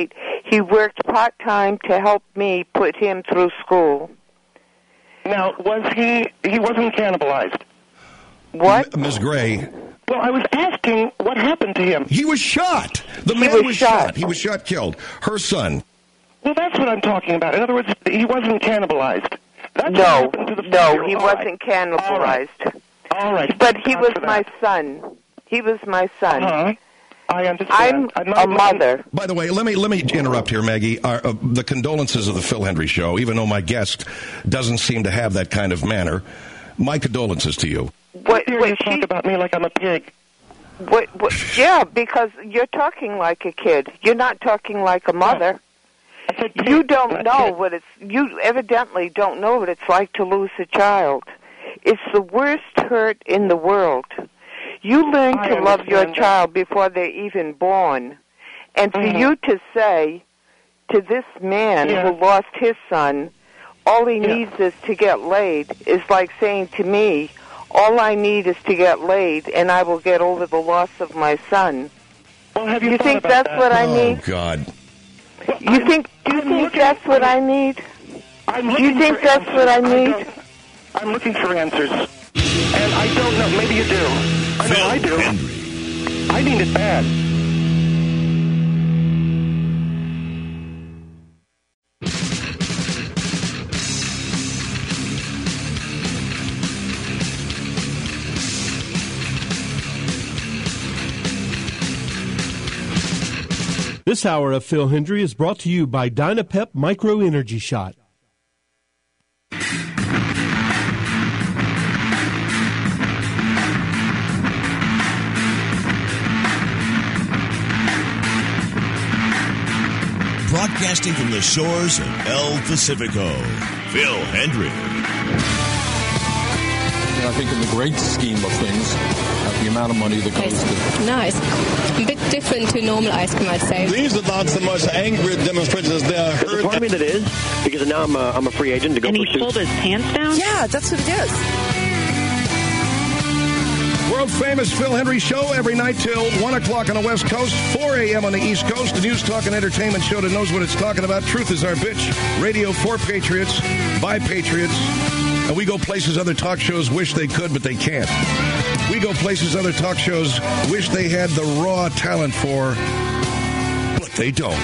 K: He worked part-time to help me put him through school.
I: Now, he wasn't cannibalized?
K: What?
H: Ms. Gray.
I: Well, I was asking what happened to him.
H: He was shot. The man was shot. He was shot, killed. Her son.
I: Well, that's what I'm talking about. In other words, he wasn't cannibalized. That's
K: no, he wasn't cannibalized.
I: All right.
K: But he was my son. He was my son.
I: Uh-huh. I understand.
K: I'm a mother.
H: By the way, let me interrupt here, Maggie. The condolences of the Phil Hendry Show, even though my guest doesn't seem to have that kind of manner. My condolences to you.
I: You talk about me like I'm a pig.
K: Yeah, because you're talking like a kid. You're not talking like a mother. You don't know what you evidently don't know what it's like to lose a child. It's the worst hurt in the world. You learn to love your child before they're even born. And for you to say to this man who lost his son, all he needs is to get laid, is like saying to me, all I need is to get laid, and I will get over the loss of my son.
I: Well, have
K: you think that's what I need?
H: Oh, God.
K: Do you think that's what I need? Do you think that's what I need?
I: I'm looking for answers. And I don't know. Maybe you do. I know I do. I need it bad.
A: This hour of Phil Hendry is brought to you by Dynapep Micro Energy Shot.
B: Broadcasting from the shores of El Pacifico, Phil Hendry.
L: I think in the great scheme of things, the amount of money that goes to...
M: Nice. A bit different to normal ice cream, I'd say.
N: These are not so much angry demonstrations as they are hurt.
O: There's a part of me that is, because now I'm a free agent to go
P: and
O: pursue.
P: he pulled his pants down?
Q: Yeah, that's what it is.
H: World-famous Phil Hendry Show every night till 1 o'clock on the West Coast, 4 a.m. on the East Coast. The news, talk, and entertainment show that knows what it's talking about. Truth is our bitch. Radio for patriots, by patriots. And we go places other talk shows wish they could, but they can't. We go places other talk shows wish they had the raw talent for, but they don't.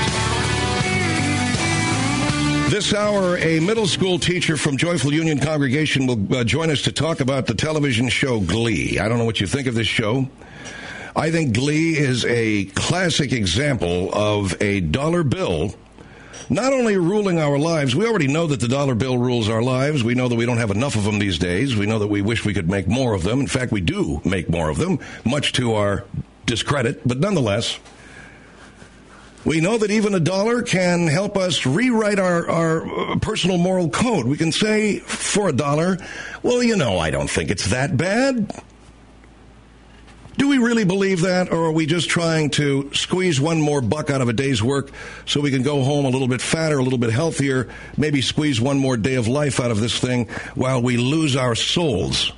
H: This hour, a middle school teacher from Joyful Union Congregation will join us to talk about the television show Glee. I don't know what you think of this show. I think Glee is a classic example of a dollar bill not only ruling our lives. We already know that the dollar bill rules our lives. We know that we don't have enough of them these days. We know that we wish we could make more of them. In fact, we do make more of them, much to our discredit. But nonetheless, we know that even a dollar can help us rewrite our personal moral code. We can say for a dollar, well, you know, I don't think it's that bad. Do we really believe that, or are we just trying to squeeze one more buck out of a day's work so we can go home a little bit fatter, a little bit healthier, maybe squeeze one more day of life out of this thing while we lose our souls?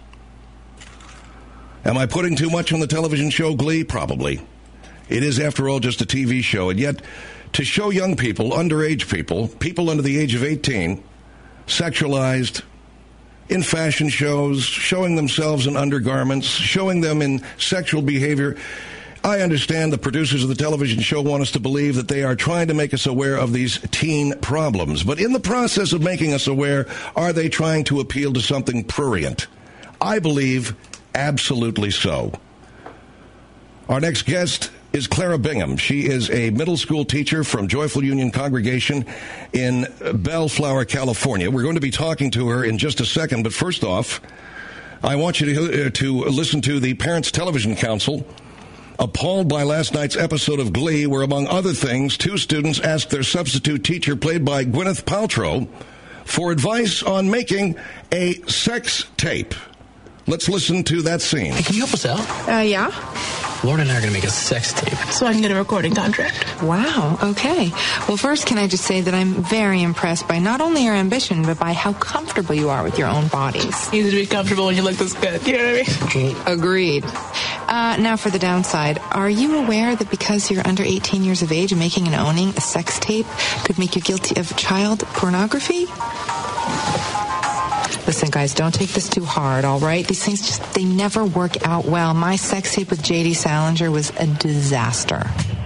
H: Am I putting too much on the television show Glee? Probably. It is, after all, just a TV show, and yet to show young people, underage people, people under the age of 18, sexualized in fashion shows, showing themselves in undergarments, showing them in sexual behavior. I understand the producers of the television show want us to believe that they are trying to make us aware of these teen problems. But in the process of making us aware, are they trying to appeal to something prurient? I believe absolutely so. Our next guest is Clara Bingham. She is a middle school teacher from Joyful Union Congregation in Bellflower, California. We're going to be talking to her in just a second, but first off, I want you to listen to the Parents Television Council, appalled by last night's episode of Glee, where, among other things, 2 students asked their substitute teacher, played by Gwyneth Paltrow, for advice on making a sex tape. Let's listen to that scene.
R: Hey, can you help us out?
S: Yeah.
P: Lauren and I are going to make a sex tape.
Q: So I can get a recording contract.
R: Wow, okay. Well, first, can I just say that I'm very impressed by not only your ambition, but by how comfortable you are with your own bodies.
Q: Easy to be comfortable when you look this good. You know what I mean?
R: Agreed. Now for the downside. Are you aware that because you're under 18 years of age, making and owning a sex tape could make you guilty of child pornography? Listen, guys, don't take this too hard, all right? These things they never work out well. My sex tape with J.D. Salinger was a disaster.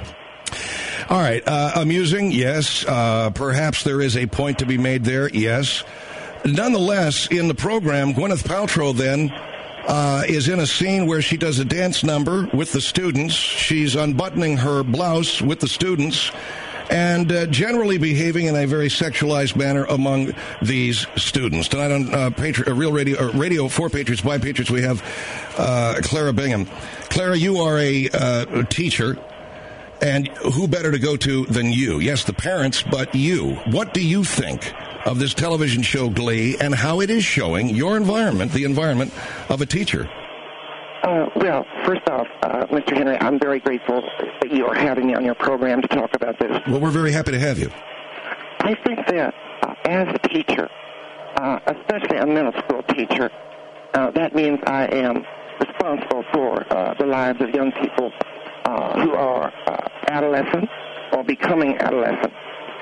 H: All right. Amusing, yes. Perhaps there is a point to be made there, yes. Nonetheless, in the program, Gwyneth Paltrow then is in a scene where she does a dance number with the students. She's unbuttoning her blouse with the students and generally behaving in a very sexualized manner among these students. Tonight on Real Radio, Radio for Patriots, by Patriots, we have Clara Bingham. Clara, you are a teacher, and who better to go to than you? Yes, the parents, but you. What do you think of this television show Glee and how it is showing your environment, the environment of a teacher?
I: Well, first off, Mr. Henry, I'm very grateful that you are having me on your program to talk about this.
H: Well, we're very happy to have you.
I: I think that as a teacher, especially a middle school teacher, that means I am responsible for the lives of young people who are adolescents or becoming adolescent.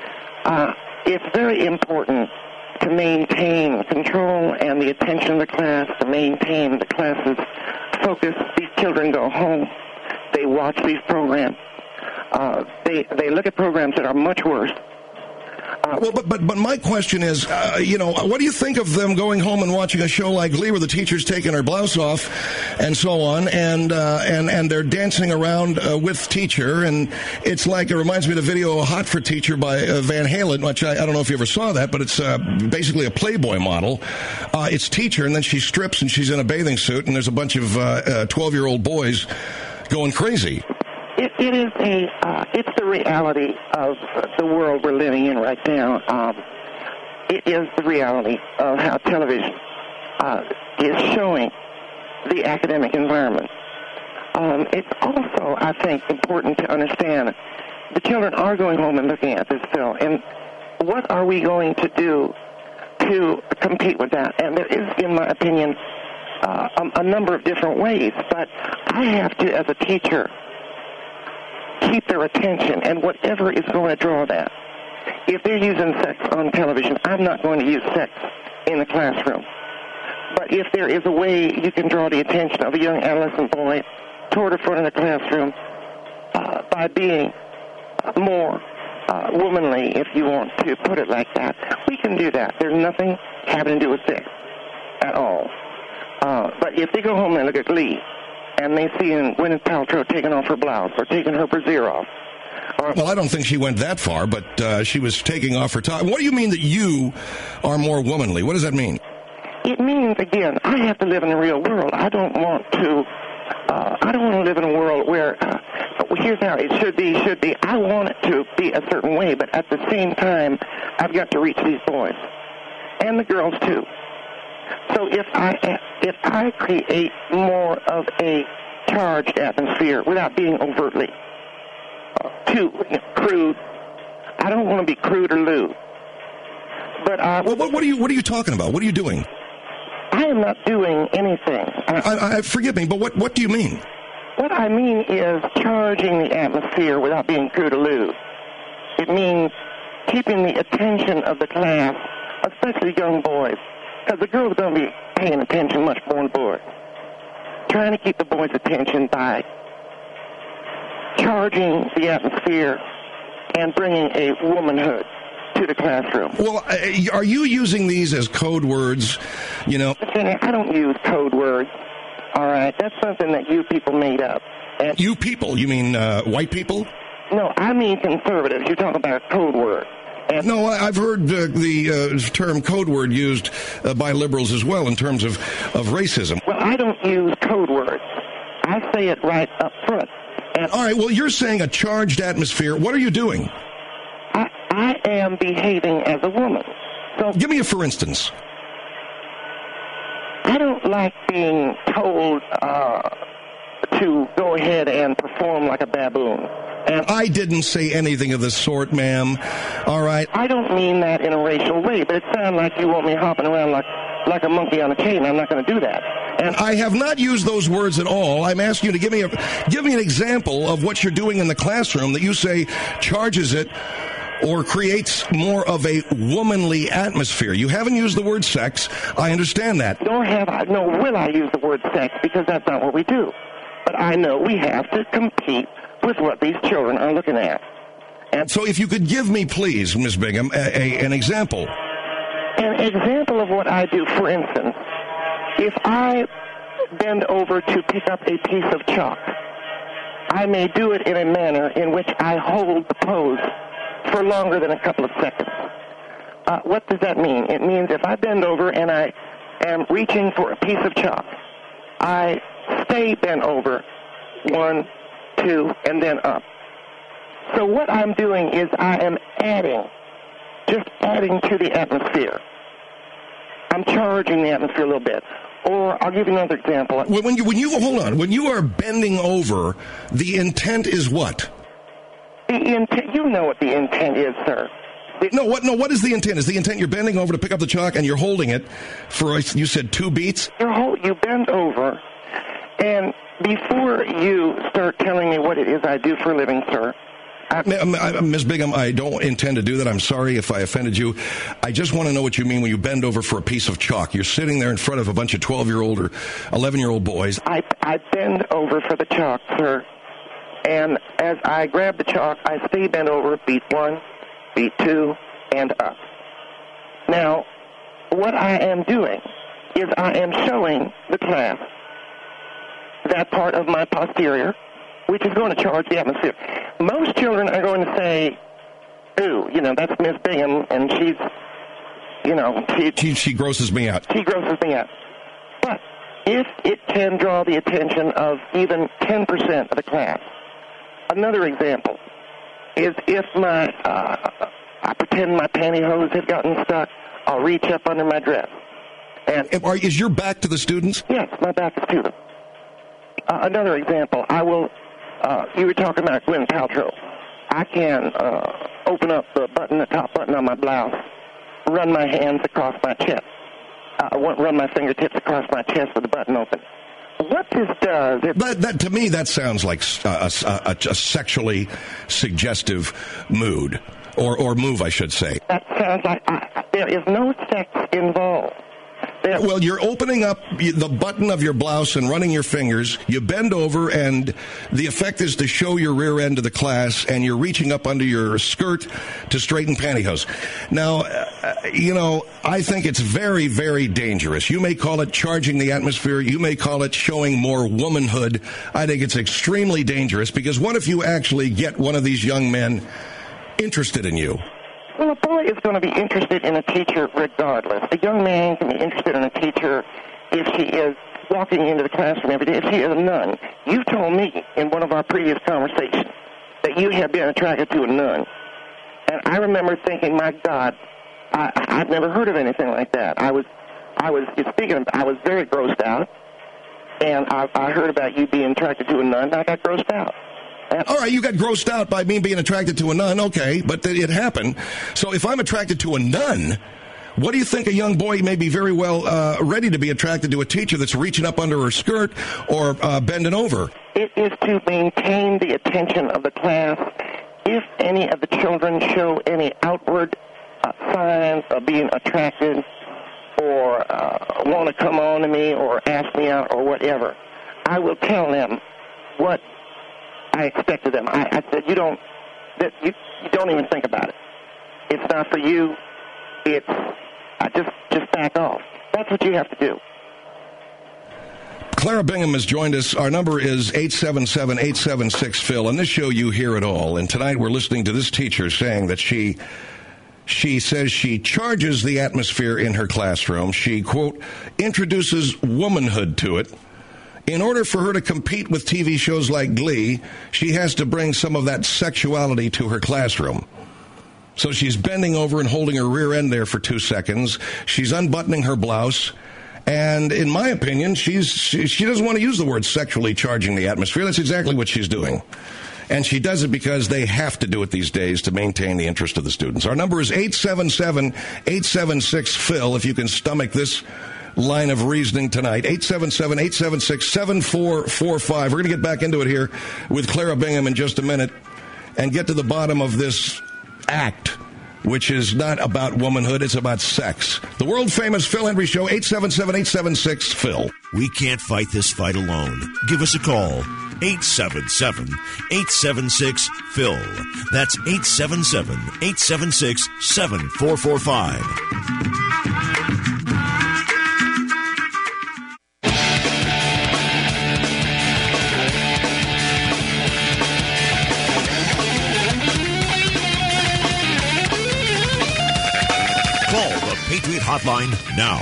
I: It's very important to maintain control and the attention of the class, to maintain the class's focus. These children go home. They watch these programs. They look at programs that are much worse.
H: Well, but my question is, what do you think of them going home and watching a show like Glee where the teacher's taking her blouse off and so on, and they're dancing around with teacher, and it's like, it reminds me of the video Hot for Teacher by Van Halen, which I don't know if you ever saw that, but it's basically a Playboy model. It's teacher, and then she strips and she's in a bathing suit, and there's a bunch of 12-year-old boys going crazy.
I: It's the reality of the world we're living in right now. It is the reality of how television is showing the academic environment. It's also, I think, important to understand the children are going home and looking at this film, and what are we going to do to compete with that? And there is, in my opinion, a number of different ways, but I have to, as a teacher, keep their attention, and whatever is going to draw that. If they're using sex on television, I'm not going to use sex in the classroom. But if there is a way you can draw the attention of a young adolescent boy toward the front of the classroom by being more womanly, if you want to put it like that, we can do that. There's nothing having to do with sex at all. But if they go home and look at Glee, and they see Gwyneth Paltrow taking off her blouse or taking her brassiere off.
H: Well, I don't think she went that far, but she was taking off her top. What do you mean that you are more womanly? What does that mean?
I: It means, again, I have to live in the real world. I don't want to live in a world where here's how it should be. I want it to be a certain way, but at the same time, I've got to reach these boys and the girls too. So if I create more of a charged atmosphere without being overtly too crude, I don't want to be crude or lewd. But
H: what are you talking about? What are you doing?
I: I am not doing anything.
H: Forgive me, but what do you mean?
I: What I mean is charging the atmosphere without being crude or lewd. It means keeping the attention of the class, especially young boys. Because the girls are going to be paying attention much more than boys. Trying to keep the boys' attention by charging the atmosphere and bringing a womanhood to the classroom.
H: Well, are you using these as code words,
I: I don't use code words, all right? That's something that you people made up. And
H: you people? You mean white people?
I: No, I mean conservatives. You're talking about a code word.
H: No, I've heard the term code word used by liberals as well in terms of racism.
I: Well, I don't use code words. I say it right up front.
H: All right, well, you're saying a charged atmosphere. What are you doing?
I: I am behaving as a woman. So
H: give me a for instance.
I: I don't like being told to go ahead and perform like a baboon. And
H: I didn't say anything of the sort, ma'am. All right.
I: I don't mean that in a racial way, but it sounds like you want me hopping around like a monkey on a chain. I'm not going to do that.
H: And I have not used those words at all. I'm asking you to give me an example of what you're doing in the classroom that you say charges it or creates more of a womanly atmosphere. You haven't used the word sex. I understand that.
I: Nor will I use the word sex, because that's not what we do. But I know we have to compete with what these children are looking at.
H: And so if you could give me, please, Ms. Bingham, an example.
I: An example of what I do, for instance, if I bend over to pick up a piece of chalk, I may do it in a manner in which I hold the pose for longer than a couple of seconds. What does that mean? It means if I bend over and I am reaching for a piece of chalk, I stay bent over, 1, 2, and then up. So what I'm doing is I am just adding to the atmosphere. I'm charging the atmosphere a little bit. Or I'll give you another example.
H: When you are bending over, the intent is what?
I: The intent, you know what the intent is, sir.
H: What is the intent? Is the intent you're bending over to pick up the chalk and you're holding it for, you said, 2 beats?
I: You bend over, and before you start telling me what it is I do for a living, sir.
H: Ms. Bingham, I don't intend to do that. I'm sorry if I offended you. I just want to know what you mean when you bend over for a piece of chalk. You're sitting there in front of a bunch of 12-year-old or 11-year-old boys.
I: I bend over for the chalk, sir. And as I grab the chalk, I stay bent over, beat 1, beat 2, and up. Now, what I am doing is I am showing the class that part of my posterior, which is going to charge the atmosphere. Most children are going to say, ooh, that's Miss Bingham, and she's,
H: She grosses me out.
I: She grosses me out. But if it can draw the attention of even 10% of the class. Another example is if I pretend my pantyhose have gotten stuck, I'll reach up under my dress. And
H: is your back to the students?
I: Yes, my back is to them. Another example, I will, you were talking about Gwyneth Paltrow. I can open up the top button on my blouse, run my hands across my chest. Run my fingertips across my chest with the button open. What this does...
H: That to me, that sounds like a sexually suggestive mood. Or move, I should say.
I: That sounds like... there is no sex involved.
H: Well, you're opening up the button of your blouse and running your fingers. You bend over, and the effect is to show your rear end to the class, and you're reaching up under your skirt to straighten pantyhose. Now, I think it's very, very dangerous. You may call it charging the atmosphere. You may call it showing more womanhood. I think it's extremely dangerous, because what if you actually get one of these young men interested in you?
I: Well, a boy is going to be interested in a teacher regardless. A young man can be interested in a teacher if she is walking into the classroom every day, if she is a nun. You told me in one of our previous conversations that you had been attracted to a nun. And I remember thinking, my God, I've never heard of anything like that. I was very grossed out, and I heard about you being attracted to a nun, and I got grossed out.
H: All right, you got grossed out by me being attracted to a nun, okay, but it happened. So if I'm attracted to a nun, what do you think a young boy may be very well ready to be attracted to a teacher that's reaching up under her skirt or bending over?
I: It is to maintain the attention of the class. If any of the children show any outward signs of being attracted or want to come on to me or ask me out or whatever, I will tell them what I expected them. I said, you don't even think about it. It's not for you. It's just back off. That's what you have to do.
H: Clara Bingham has joined us. Our number is 877-876-PHIL. On this show, you hear it all. And tonight we're listening to this teacher saying that she says she charges the atmosphere in her classroom. She, quote, introduces womanhood to it. In order for her to compete with TV shows like Glee, she has to bring some of that sexuality to her classroom. So she's bending over and holding her rear end there for 2 seconds. She's unbuttoning her blouse. And in my opinion, she doesn't want to use the word sexually charging the atmosphere. That's exactly what she's doing. And she does it because they have to do it these days to maintain the interest of the students. Our number is 877-876-PHIL, if you can stomach this line of reasoning tonight. 877-876-7445. We're going to get back into it here with Clara Bingham in just a minute and get to the bottom of this act, which is not about womanhood, it's about sex. The world-famous Phil Hendry Show, 877-876-PHIL.
B: We can't fight this fight alone. Give us a call. 877-876-PHIL. That's 877-876-7445. Call the Patriot Hotline now.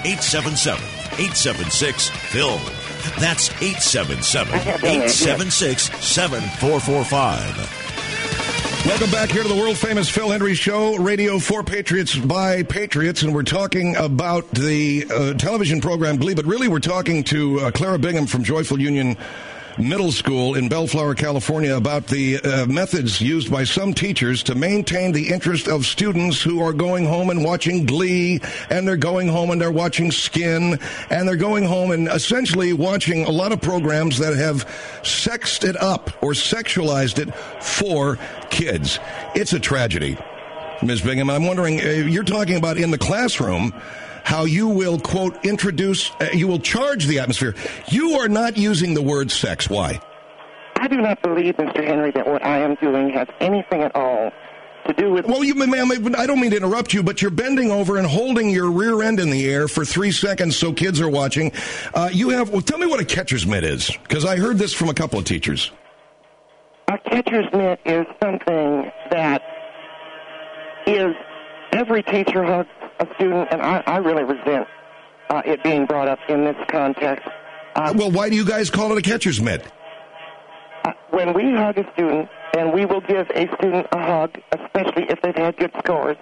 B: 877-876-PHIL. That's 877-876-7445.
H: Welcome back here to the world-famous Phil Hendry Show, radio for Patriots by Patriots, and we're talking about the television program Glee, but really we're talking to Clara Bingham from Joyful Union Middle School in Bellflower, California, about the methods used by some teachers to maintain the interest of students who are going home and watching Glee, and they're going home and they're watching Skin, and they're going home and essentially watching a lot of programs that have sexed it up or sexualized it for kids. It's a tragedy, Ms. Bingham. I'm wondering, you're talking about in the classroom, how you will, quote, you will charge the atmosphere. You are not using the word sex. Why?
I: I do not believe, Mr. Henry, that what I am doing has anything at all to do with...
H: Well, ma'am, I don't mean to interrupt you, but you're bending over and holding your rear end in the air for 3 seconds so kids are watching. Tell me what a catcher's mitt is, because I heard this from a couple of teachers.
I: A catcher's mitt is something that is... Every teacher hugs a student, and I really resent it being brought up in this context.
H: Well, why do you guys call it a catcher's mitt?
I: When we hug a student, and we will give a student a hug, especially if they've had good scores,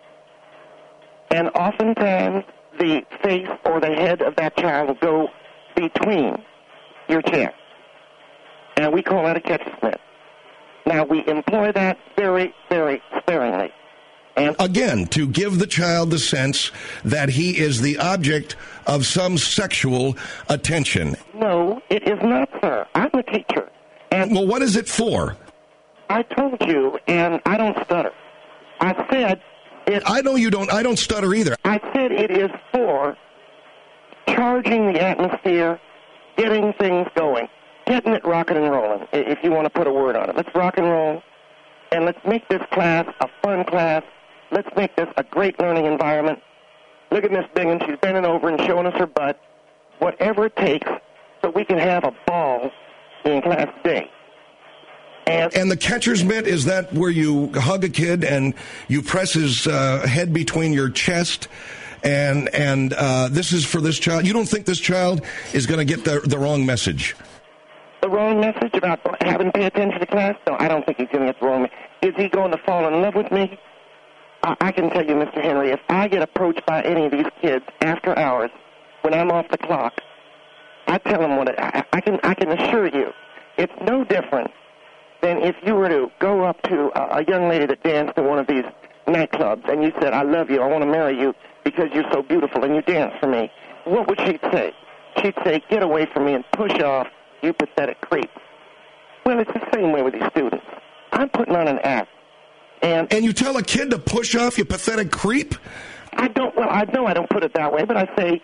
I: and oftentimes the face or the head of that child will go between your chest, and we call that a catcher's mitt. Now, we employ that very, very sparingly. And
H: again, to give the child the sense that he is the object of some sexual attention.
I: No, it is not, sir. I'm a teacher. And
H: well, what is it for?
I: I told you, and I don't stutter. I said it...
H: I know you don't. I don't stutter either.
I: I said it is for charging the atmosphere, getting things going, getting it rocking and rolling, if you want to put a word on it. Let's rock and roll, and let's make this class a fun class. Let's make this a great learning environment. Look at Miss Bingham. She's bending over and showing us her butt. Whatever it takes so we can have a ball in class today.
H: And the catcher's mitt, is that where you hug a kid and you press his head between your chest? And this is for this child. You don't think this child is going to get the wrong message?
I: The wrong message about having to pay attention to class? No, I don't think he's going to get the wrong message. Is he going to fall in love with me? I can tell you, Mr. Henry, if I get approached by any of these kids after hours, when I'm off the clock, I tell them I can assure you, it's no different than if you were to go up to a young lady that danced in one of these nightclubs and you said, I love you, I want to marry you because you're so beautiful and you dance for me. What would she say? She'd say, get away from me and push off, you pathetic creep. Well, it's the same way with these students. I'm putting on an act. And
H: you tell a kid to push off, you pathetic creep?
I: I know I don't put it that way, but I say,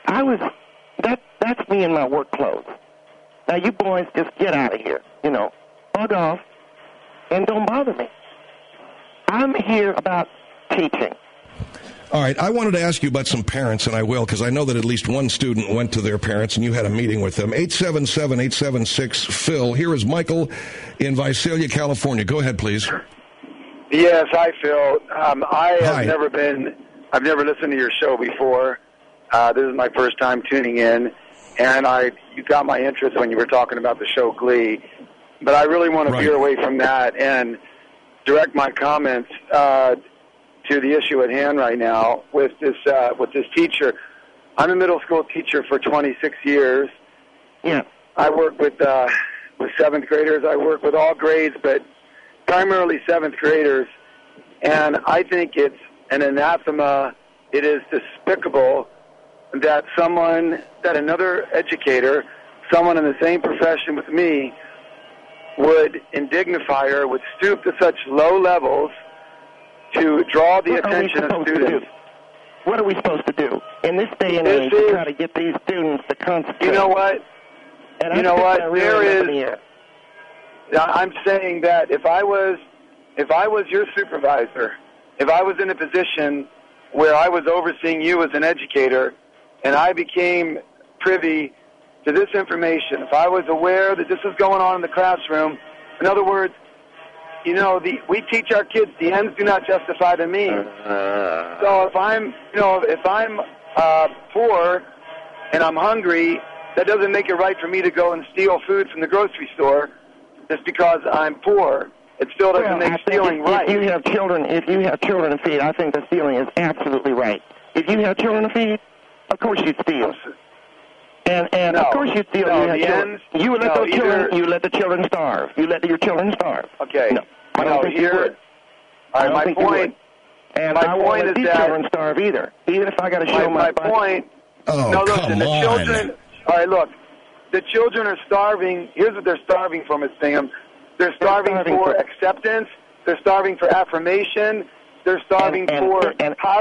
I: that's me in my work clothes. Now, you boys just get out of here, bug off, and don't bother me. I'm here about teaching.
H: All right, I wanted to ask you about some parents, and I will, because I know that at least one student went to their parents, and you had a meeting with them. 877-876-PHIL. Here is Michael in Visalia, California. Go ahead, please.
P: Yes, hi, Phil. I've never listened to your show before. This is my first time tuning in, and you got my interest when you were talking about the show Glee. But I really want to veer away from that and direct my comments to the issue at hand right now with this teacher. I'm a middle school teacher for 26 years.
I: Yeah.
P: I work with 7th graders. I work with all grades, but primarily 7th graders. And I think it's an anathema. It is despicable that another educator, someone in the same profession with me, would indignify or would stoop to such low levels to draw the attention of students.
I: What are we supposed to do in this day and age to try to get these students to concentrate?
P: You know what? I'm saying that if I was your supervisor, if I was in a position where I was overseeing you as an educator, and I became privy to this information, if I was aware that this is going on in the classroom, in other words, we teach our kids the ends do not justify the means. So if I'm poor and I'm hungry, that doesn't make it right for me to go and steal food from the grocery store just because I'm poor. It still doesn't make stealing right.
I: If you have children to feed, I think the stealing is absolutely right. If you have children to feed, of course you steal. And of course you steal. You let the children starve. You let your children starve.
P: Okay.
I: No, I don't think you would.
P: All right, my point.
I: And I won't let these children starve either. Even if I got to show my
P: point.
H: Oh,
P: no, listen,
H: come on.
P: Children. All right, look. The children are starving. Here's what they're starving for, Ms. Bingham. They're starving for acceptance. They're starving for affirmation. They're starving for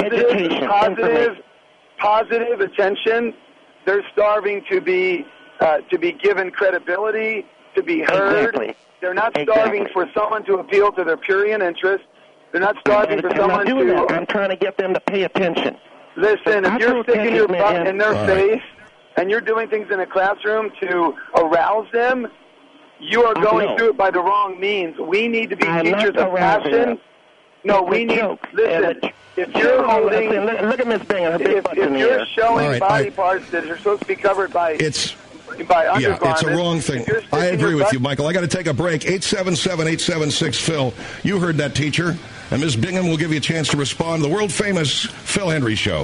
P: positive attention. They're starving to be given credibility, to be heard.
I: Exactly.
P: They're not starving for someone to appeal to their prurient interest. They're not starving for someone to...
I: I'm trying to get them to pay attention.
P: Listen, if you're sticking your butt in their face and you're doing things in a classroom to arouse them, you are going through it by the wrong means. We need to be teachers of passion. No, we need... Listen, if you're holding...
I: Look at Miss Bingham, her big butt in the air.
P: If you're showing body parts that are supposed to be covered by...
H: It's a wrong thing. I agree with you, Michael. I got to take a break. 877-876-PHIL. You heard that, teacher. And Ms. Bingham will give you a chance to respond to the world-famous Phil Hendrie Show.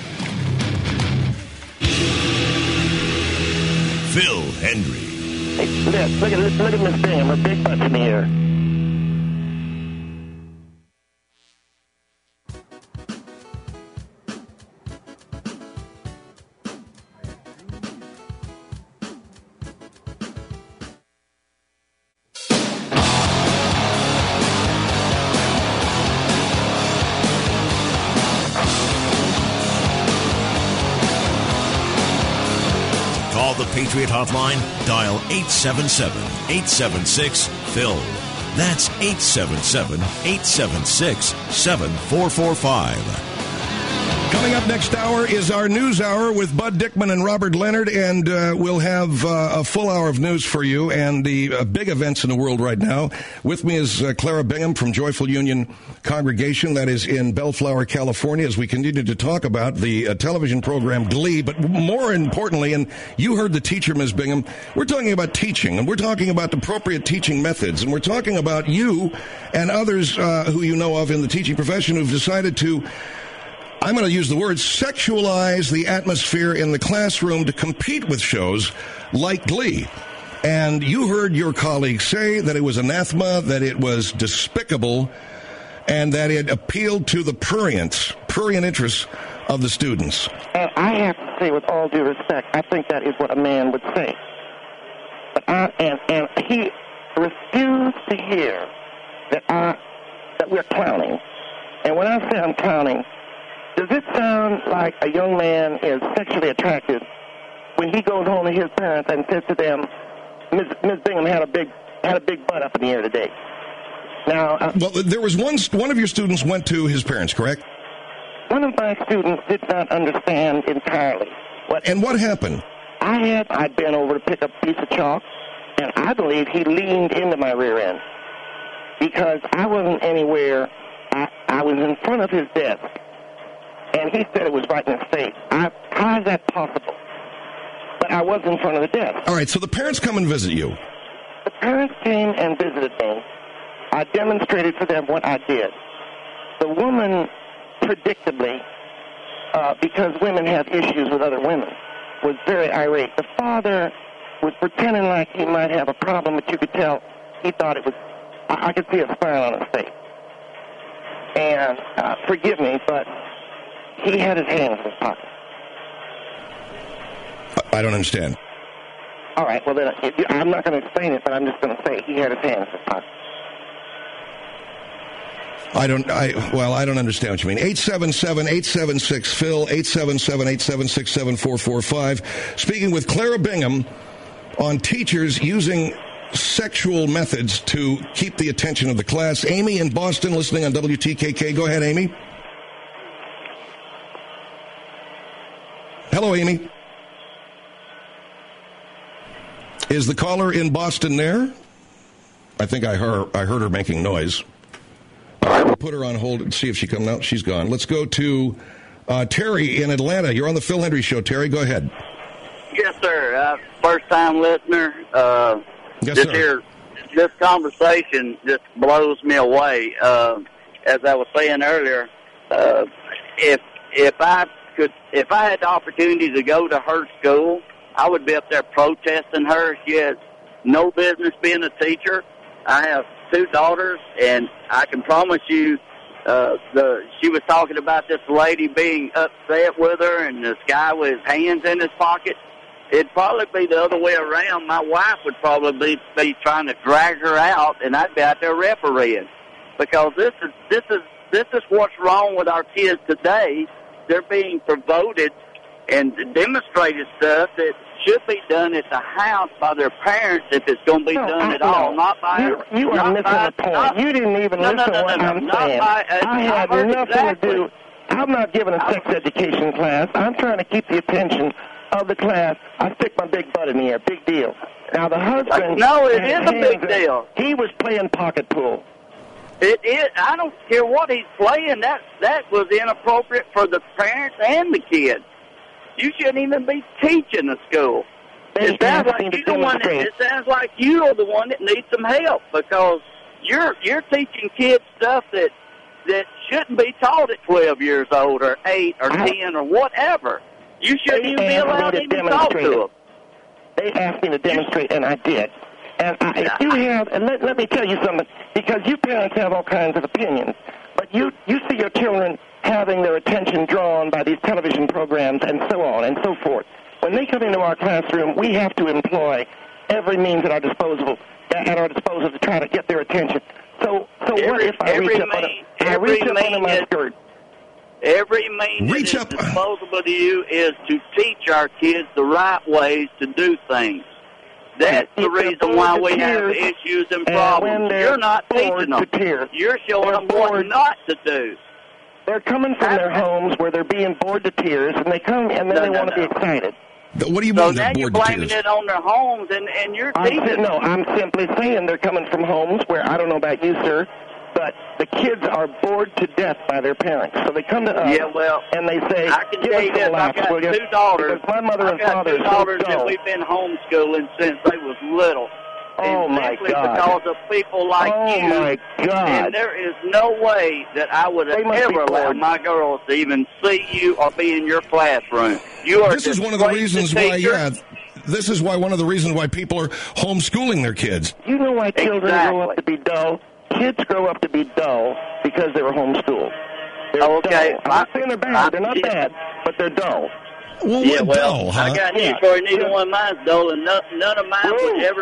B: Phil Hendrie.
I: Look at Miss Bingham, her big butt in the air.
B: The Patriot Hotline, dial 877-876-PHIL. That's 877-876-7445.
H: Coming up next hour is our news hour with Bud Dickman and Robert Leonard, and we'll have a full hour of news for you and the big events in the world right now. With me is Clara Bingham from Joyful Union Congregation, that is in Bellflower, California, as we continue to talk about the television program Glee. But more importantly, and you heard the teacher, Ms. Bingham, we're talking about teaching, and we're talking about appropriate teaching methods, and we're talking about you and others who you know of in the teaching profession who've decided to, I'm going to use the word, sexualize the atmosphere in the classroom to compete with shows like Glee. And you heard your colleagues say that it was anathema, that it was despicable, and that it appealed to the prurient interests of the students.
I: And I have to say, with all due respect, I think that is what a man would say. But and he refused to hear that we're clowning. And when I say I'm clowning, does it sound like a young man is sexually attracted when he goes home to his parents and says to them, Ms. Bingham had a big butt up in the air today? Now,
H: well, there was one of your students went to his parents, correct?
I: One of my students did not understand entirely.
H: And what happened?
I: I'd been over to pick up a piece of chalk, and I believe he leaned into my rear end because I wasn't anywhere. I was in front of his desk. And he said it was right in his face. How is that possible? But I was in front of the desk.
H: All right, so the parents come and visit you.
I: The parents came and visited me. I demonstrated for them what I did. The woman, predictably, because women have issues with other women, was very irate. The father was pretending like he might have a problem, but you could tell he thought it was, I could see a smile on his face. And forgive me, but he had his hands in his pocket.
H: I don't understand.
I: All right, well, then I'm not going to explain it, but I'm just going to say he had his hands in his pocket.
H: I don't understand what you mean. 877-876-PHIL, 877-876-7445. Speaking with Clara Bingham on teachers using sexual methods to keep the attention of the class. Amy in Boston listening on WTKK. Go ahead, Amy. Hello, Amy. Is the caller in Boston there? I think I heard her making noise. All right, we'll put her on hold and see if she comes out. She's gone. Let's go to Terry in Atlanta. You're on the Phil Hendry Show. Terry, go ahead.
S: Yes, sir. First-time listener.
H: Yes, sir.
S: This conversation just blows me away. As I was saying earlier, if I had the opportunity to go to her school, I would be up there protesting her. She has no business being a teacher. I have 2 daughters, and I can promise you, she was talking about this lady being upset with her, and this guy with his hands in his pocket. It'd probably be the other way around. My wife would probably be trying to drag her out, and I'd be out there refereeing, because this is what's wrong with our kids today. They're being promoted and demonstrated stuff that should be done at the house by their parents if it's going to be done at all, not by...
I: You are missing the point. You didn't even listen to what I'm saying. I had nothing to do... I'm not giving a sex education class. I'm trying to keep the attention of the class. I stick my big butt in the air. Big deal. Now, the husband...
S: No, it is a big deal.
I: He was playing pocket pool.
S: It is. I don't care what he's playing. That was inappropriate for the parents and the kids. You shouldn't even be teaching the school. It sounds like you're the one. It sounds like you are the one that needs some help, because you're teaching kids stuff that shouldn't be taught at 12 years old or 8 or 10 or whatever. You shouldn't even be allowed to even talk to them.
I: They asked me to demonstrate, and I did. And if you have, and let me tell you something, because you parents have all kinds of opinions, but you see your children having their attention drawn by these television programs and so on and so forth. When they come into our classroom, we have to employ every means at our disposal to try to get their attention. So what if I reach up under my skirt?
S: Every means that is disposable to you is to teach our kids the right ways to do things. That's the reason why we have issues and problems. You're not teaching them. You're showing them what not to do.
I: They're coming from their homes where they're being bored to tears, and they come and then they want to be excited.
H: What do you
S: mean?
H: So
S: now you're blaming it on their homes, and you're teaching.
I: No, I'm simply saying they're coming from homes where, I don't know about you, sir, but the kids are bored to death by their parents. So they come to us, and they say,
S: I can tell you this, I've got 2 daughters.
I: My mother and father
S: I've got 2 daughters that we've been homeschooling since they was little.
I: Oh, my God.
S: Because of people like you.
I: Oh, my God.
S: And there is no way that I would have ever allowed my girls to even see you or be in your classroom. You are
H: This is one of the reasons why, this is why one of the reasons why people are homeschooling their kids.
I: You know why children grow up to be dull? Kids grow up to be dull because they were homeschooled. They're dull. I'm not saying they're bad. They're not bad, but they're dull.
H: Well, dull, huh?
S: I got news for you. Neither one of mine's dull, and none of mine would ever...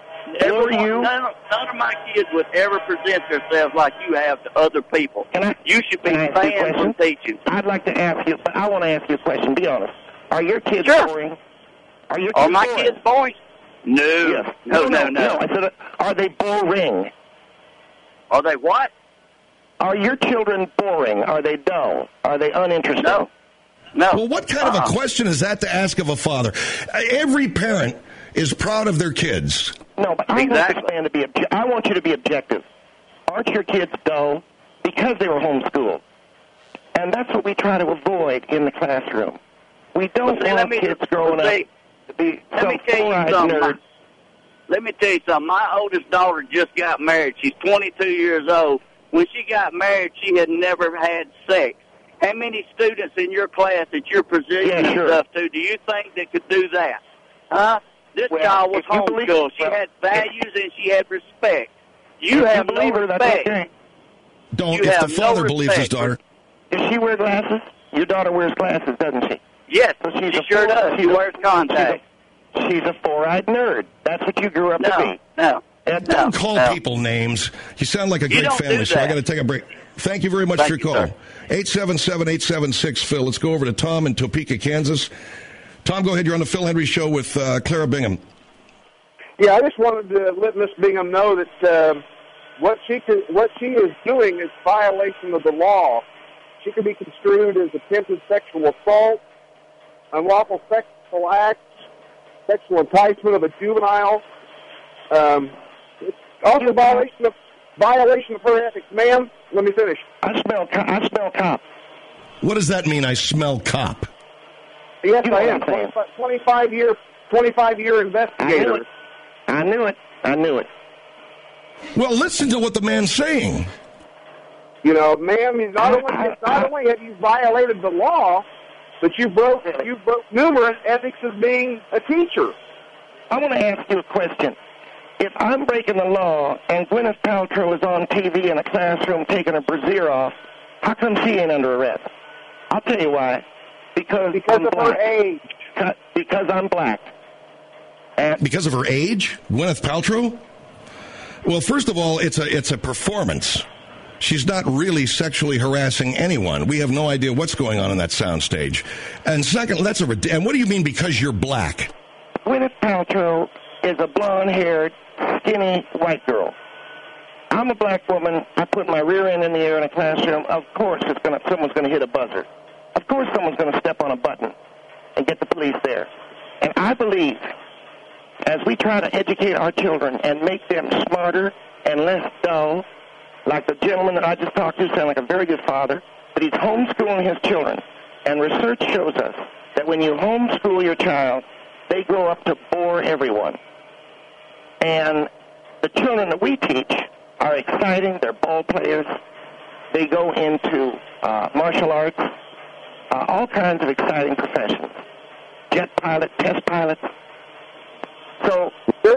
S: None of my kids would ever present themselves like you have to other people. You should be banned from teaching.
I: I'd like to ask you, but I want to ask you a question. Be honest. Are your kids boring?
S: Are my kids boring? No.
I: Yes. No. I said, are they boring?
S: Are they what?
I: Are your children boring? Are they dull? Are they uninteresting?
S: No.
H: Well, what kind of a question is that to ask of a father? Every parent is proud of their kids.
I: No, but I want this man to be I want you to be objective. Aren't your kids dull? Because they were homeschooled. And that's what we try to avoid in the classroom. We don't want kids growing up to be some full-eyed nerds.
S: Let me tell you something. My oldest daughter just got married. She's 22 years old. When she got married, she had never had sex. how many students in your class that you're presenting stuff to do you think that could do that? Huh? This child was homeschooled. She had values and she had respect. You have no respect.
I: Okay.
H: Don't. If the father believes his daughter.
I: Does she wear glasses? Your daughter wears glasses, doesn't she?
S: Yes, she sure does. She wears contacts.
I: She's a four-eyed nerd. That's what you grew up to be.
H: Don't call people names. You sound like a great family, so I got to take a break. Thank you very much for your call. 877-876-PHIL. Let's go over to Tom in Topeka, Kansas. Tom, go ahead. You're on the Phil Hendry Show with Clara Bingham.
G: Yeah, I just wanted to let Miss Bingham know that what she is doing is violation of the law. She could be construed as attempted sexual assault, unlawful sexual acts, sexual enticement of a juvenile. It's also violation of her ethics. Ma'am, let me finish.
I: I smell cop.
H: What does that mean, I smell cop?
G: Yes, I am. 25-year investigator.
I: I knew it.
G: Well,
H: listen to what the man's saying.
G: You know, ma'am, not only have you violated the law, but you broke numerous ethics as being a teacher.
I: I want to ask you a question. If I'm breaking the law and Gwyneth Paltrow is on TV in a classroom taking her brassiere off, how come she ain't under arrest? I'll tell you why. Because
G: of her age.
I: Because I'm black.
H: Because of her age? Gwyneth Paltrow? Well, first of all, it's a performance. She's not really sexually harassing anyone. We have no idea what's going on in that soundstage. And second, and what do you mean because you're black?
I: Gwyneth Paltrow is a blonde-haired, skinny white girl. I'm a black woman. I put my rear end in the air in a classroom. Of course, someone's going to hit a buzzer. Of course, someone's going to step on a button and get the police there. And I believe, as we try to educate our children and make them smarter and less dull, like the gentleman that I just talked to sounded like a very good father, but he's homeschooling his children. And research shows us that when you homeschool your child, they grow up to bore everyone. And the children that we teach are exciting. They're ball players. They go into martial arts, all kinds of exciting professions. Jet pilot, test pilots. So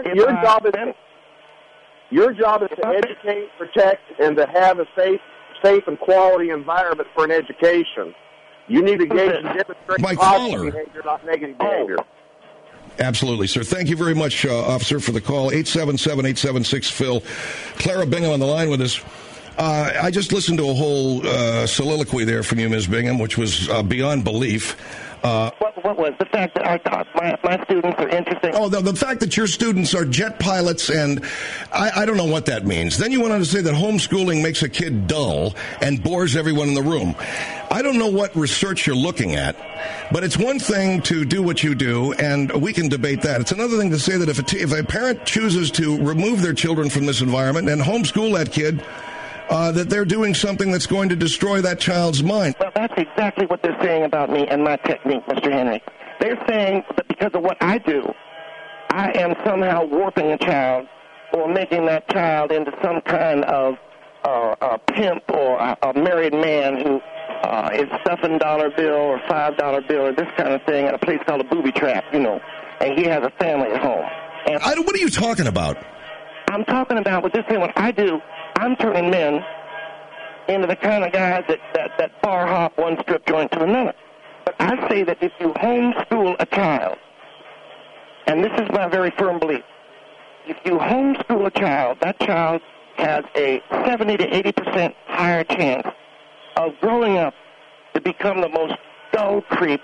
G: your job is to educate, protect, and to have a safe and quality environment for an education. You need to gauge and demonstrate positive behavior, not negative behavior.
H: Absolutely, sir. Thank you very much, officer, for the call. 877-876-PHIL. Clara Bingham on the line with us. I just listened to a whole soliloquy there from you, Ms. Bingham, which was beyond belief.
I: What was the fact that I thought my students are interesting?
H: Oh, the fact that your students are jet pilots, and I don't know what that means. Then you went on to say that homeschooling makes a kid dull and bores everyone in the room. I don't know what research you're looking at, but it's one thing to do what you do, and we can debate that. It's another thing to say that if a parent chooses to remove their children from this environment and homeschool that kid, that they're doing something that's going to destroy that child's mind.
I: Well, that's exactly what they're saying about me and my technique, Mr. Henry. They're saying that because of what I do, I am somehow warping a child or making that child into some kind of a pimp or a married man who is stuffing $1 bill or $5 bill or this kind of thing at a place called a booby trap, and he has a family at home. And
H: what are you talking about?
I: I'm talking about with this thing, what I do, I'm turning men into the kind of guys that bar hop one strip joint to another. But I say that if you homeschool a child, and this is my very firm belief, if you homeschool a child, that child has a 70 to 80% higher chance of growing up to become the most dull creep.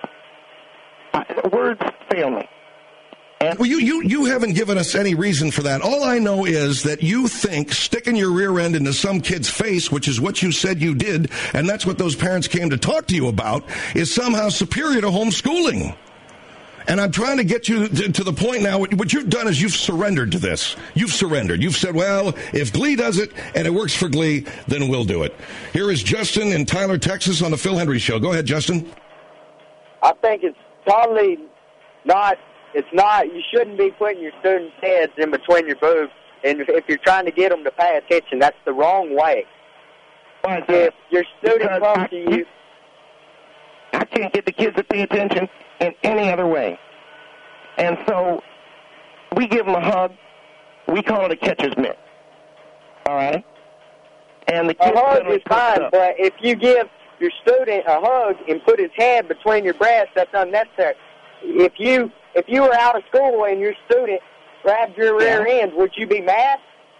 I: Words fail me.
H: Well, you haven't given us any reason for that. All I know is that you think sticking your rear end into some kid's face, which is what you said you did, and that's what those parents came to talk to you about, is somehow superior to homeschooling. And I'm trying to get you to the point now. What you've done is you've surrendered to this. You've surrendered. You've said, well, if Glee does it and it works for Glee, then we'll do it. Here is Justin in Tyler, Texas on the Phil Hendry Show. Go ahead, Justin.
T: I think it's totally not... It's not, you shouldn't be putting your students' heads in between your boobs. And if you're trying to get them to pay attention, that's the wrong way. If your student comes to you,
I: I can't get the kids to pay attention in any other way. And so we give them a hug. We call it a catcher's mitt. All right? And the kids
T: a hug is fine, but if you give your student a hug and put his hand between your breasts, that's unnecessary. If you were out of school and your student grabbed your rear end, would you be mad?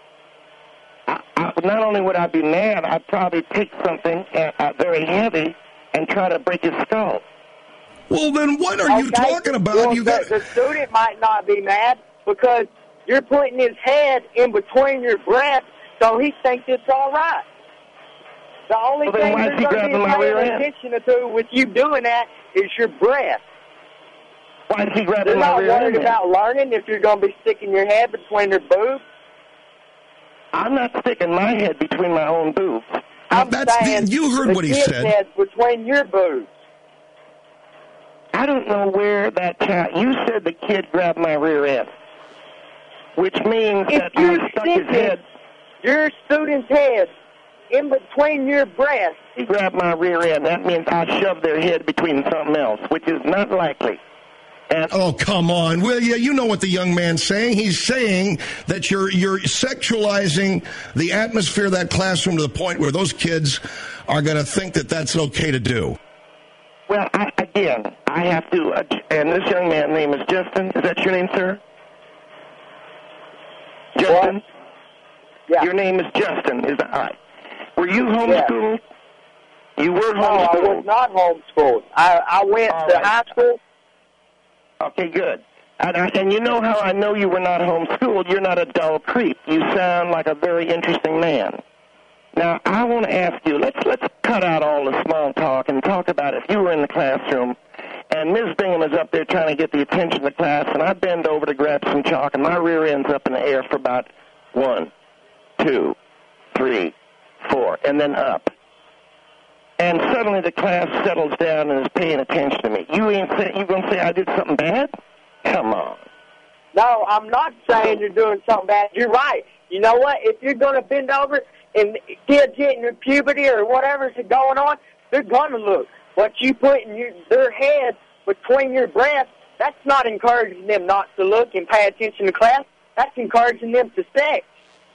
I: Not only would I be mad, I'd probably pick something very heavy and try to break his skull.
H: Well, then what are you talking about?
T: Well, the student might not be mad because you're putting his head in between your breasts, so he thinks it's all right. The only thing you're going to be paying attention to with you doing that is your breath.
I: Why is he grabbing my rear end?
T: You're not worried about learning if you're going to be sticking your head between your boobs?
I: I'm not sticking my head between my own boobs.
T: I'm saying
H: you heard what he said.
T: The kid's head's between your boobs.
I: I don't know where that child... You said the kid grabbed my rear end, which means that I stuck his head...
T: Your student's head in between your breasts.
I: He grabbed my rear end. That means I shoved their head between something else, which is not likely.
H: Oh, come on, will you? You know what the young man's saying. He's saying that you're sexualizing the atmosphere of that classroom to the point where those kids are going to think that that's okay to do.
I: Well, I have to, and this young man's name is Justin. Is that your name, sir? Justin?
T: Yeah.
I: Your name is Justin. Is that all right? Were you homeschooled? You were homeschooled?
T: No, I was not homeschooled. I went to high school.
I: Okay, good. And you know how I know you were not homeschooled? You're not a dull creep. You sound like a very interesting man. Now, I want to ask you, let's cut out all the small talk and talk about if you were in the classroom and Ms. Bingham is up there trying to get the attention of the class, and I bend over to grab some chalk, and my rear end's up in the air for about 1, 2, 3, 4, and then up. And suddenly the class settles down and is paying attention to me. You going to say I did something bad? Come on.
T: No, I'm not saying you're doing something bad. You're right. You know what? If you're going to bend over and kids hitting their puberty or whatever's going on, they're going to look. But you putting their head between your breasts, that's not encouraging them not to look and pay attention to class. That's encouraging them to sex.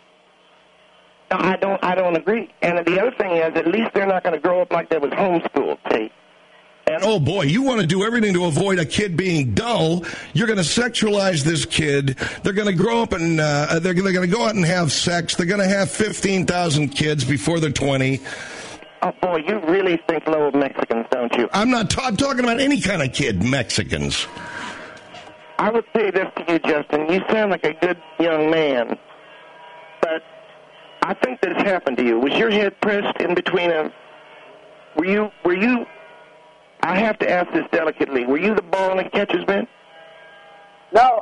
I: No, I don't agree. And the other thing is, at least they're not going to grow up like they was homeschooled, see?
H: And oh boy, you want to do everything to avoid a kid being dull. You're going to sexualize this kid. They're going to grow up and they're going to go out and have sex. They're going to have 15,000 kids before they're 20.
I: Oh boy, you really think low of Mexicans, don't you?
H: I'm talking about any kind of kid, Mexicans.
I: I would say this to you, Justin. You sound like a good young man, but I think that it's happened to you. Was your head pressed in between them? Were you, I have to ask this delicately, were you the ball in the catcher's mitt?
T: No,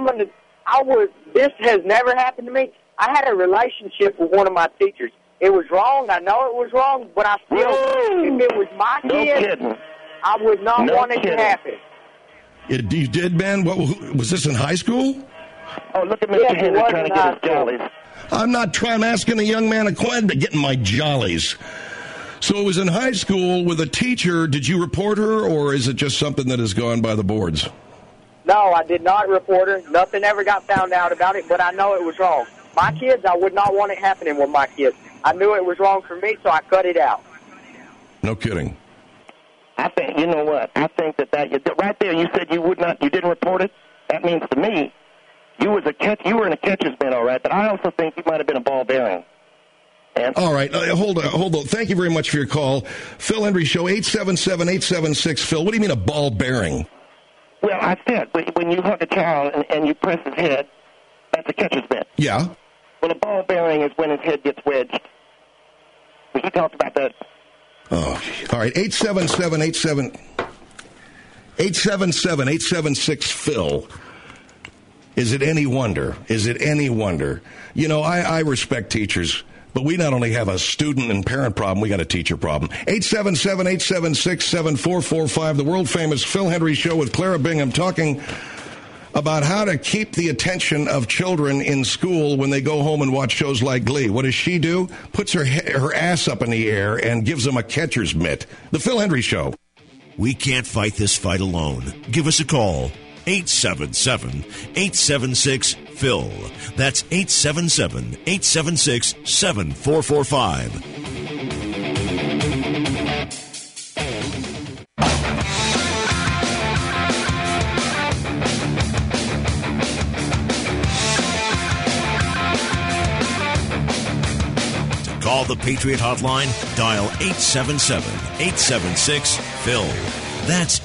T: this has never happened to me. I had a relationship with one of my teachers. It was wrong. I know it was wrong, but I still, if it was my kid, I would not want it to happen.
H: You did, Ben? What was this in high school?
I: Oh, look at Mr. Henry trying to get his jollies.
H: I'm asking a young man acquainted to get my jollies. So it was in high school with a teacher. Did you report her, or is it just something that has gone by the boards?
T: No, I did not report her. Nothing ever got found out about it, but I know it was wrong. My kids, I would not want it happening with my kids. I knew it was wrong for me, so I cut it out.
H: No kidding.
I: I think, you know what? I think that right there, you said you didn't report it. That means to me, you were in a catcher's mitt, all right, but I also think you might have been a ball bearing. All
H: right, hold on. Thank you very much for your call. Phil Hendrie Show, 877-876-PHIL. What do you mean a ball bearing?
I: Well, I said, when you hug a child and you press his head, that's a catcher's mitt.
H: Yeah.
I: Well, a ball bearing is when his head gets wedged. He talked about that.
H: Oh, all right, 877-876-PHIL. Is it any wonder? You know, I respect teachers, but we not only have a student and parent problem, we got a teacher problem. 877-876-7445, the world-famous Phil Hendrie Show with Clara Bingham, talking about how to keep the attention of children in school when they go home and watch shows like Glee. What does she do? Puts her ass up in the air and gives them a catcher's mitt. The Phil Hendrie Show.
B: We can't fight this fight alone. Give us a call. 877-876-PHIL. That's 877-876-7445. Call the Patriot Hotline. Dial 877-876-PHIL. That's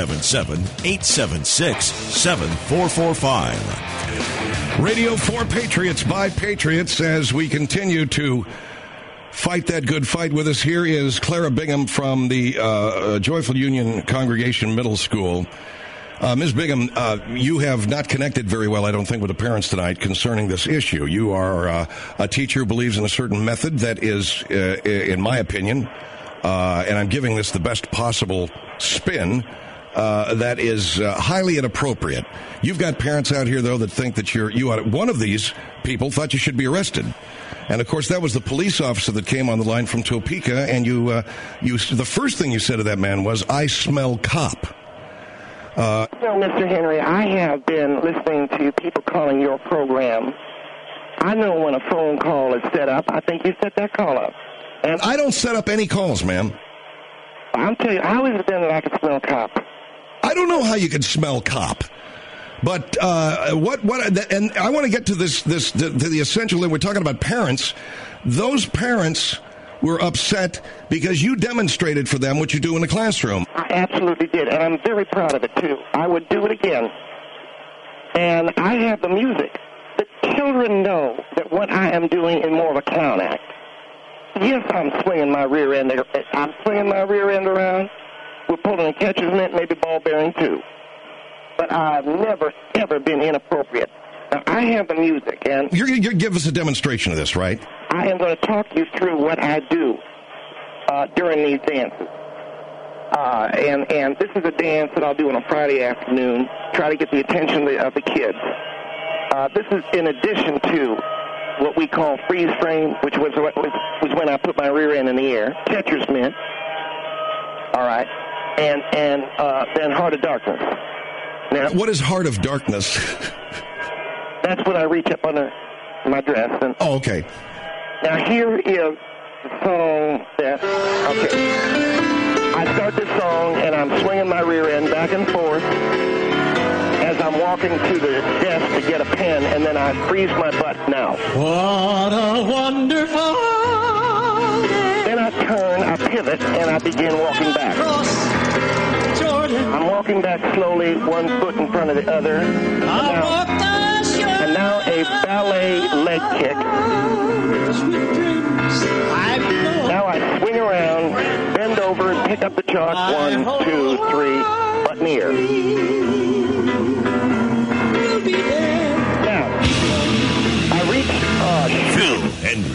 B: 877-876-7445.
H: Radio for Patriots by Patriots. As we continue to fight that good fight, with us here is Clara Bingham from the Joyful Union Congregation Middle School. Ms. Bingham, you have not connected very well, I don't think, with the parents tonight concerning this issue. You are a teacher who believes in a certain method that is, in my opinion, and I'm giving this the best possible spin, that is highly inappropriate. You've got parents out here, though, that think that one of these people thought you should be arrested. And, of course, that was the police officer that came on the line from Topeka, and the first thing you said to that man was, "I smell cop."
I: So, Mr. Henry, I have been listening to people calling your program. I know when a phone call is set up. I think you set that call up.
H: And I don't set up any calls, ma'am.
I: I'm telling you, how is it then that I can smell cop?
H: I don't know how you can smell cop. But and I want to get to to the essential, and we're talking about parents. Those parents were upset because you demonstrated for them what you do in the classroom.
I: I absolutely did, and I'm very proud of it, too. I would do it again. And I have the music. The children know that what I am doing is more of a clown act. Yes, I'm swinging my rear end. I'm swinging my rear end around. We're pulling a catcher's mitt, maybe ball bearing, too. But I've never, ever been inappropriate. Now, I have the music, and
H: you're going to give us a demonstration of this, right?
I: I am going to talk you through what I do during these dances. And this is a dance that I'll do on a Friday afternoon, try to get the attention of the kids. This is in addition to what we call freeze frame, which was when I put my rear end in the air, catcher's mitt, all right, and then Heart of Darkness. Now,
H: what is Heart of Darkness?
I: That's when I reach up under my dress. And,
H: okay.
I: Now, here is the song that, okay. I start this song, and I'm swinging my rear end back and forth as I'm walking to the desk to get a pen, and then I freeze my butt now.
U: What a wonderful day.
I: Then I turn, I pivot, and I begin walking back. I'm walking back slowly, one foot in front of the other. And now a ballet leg kick. Now I swing around, bend over, and pick up the chalk. 1, 2, 3, button ear. Now, I reach...
B: Phil Henry.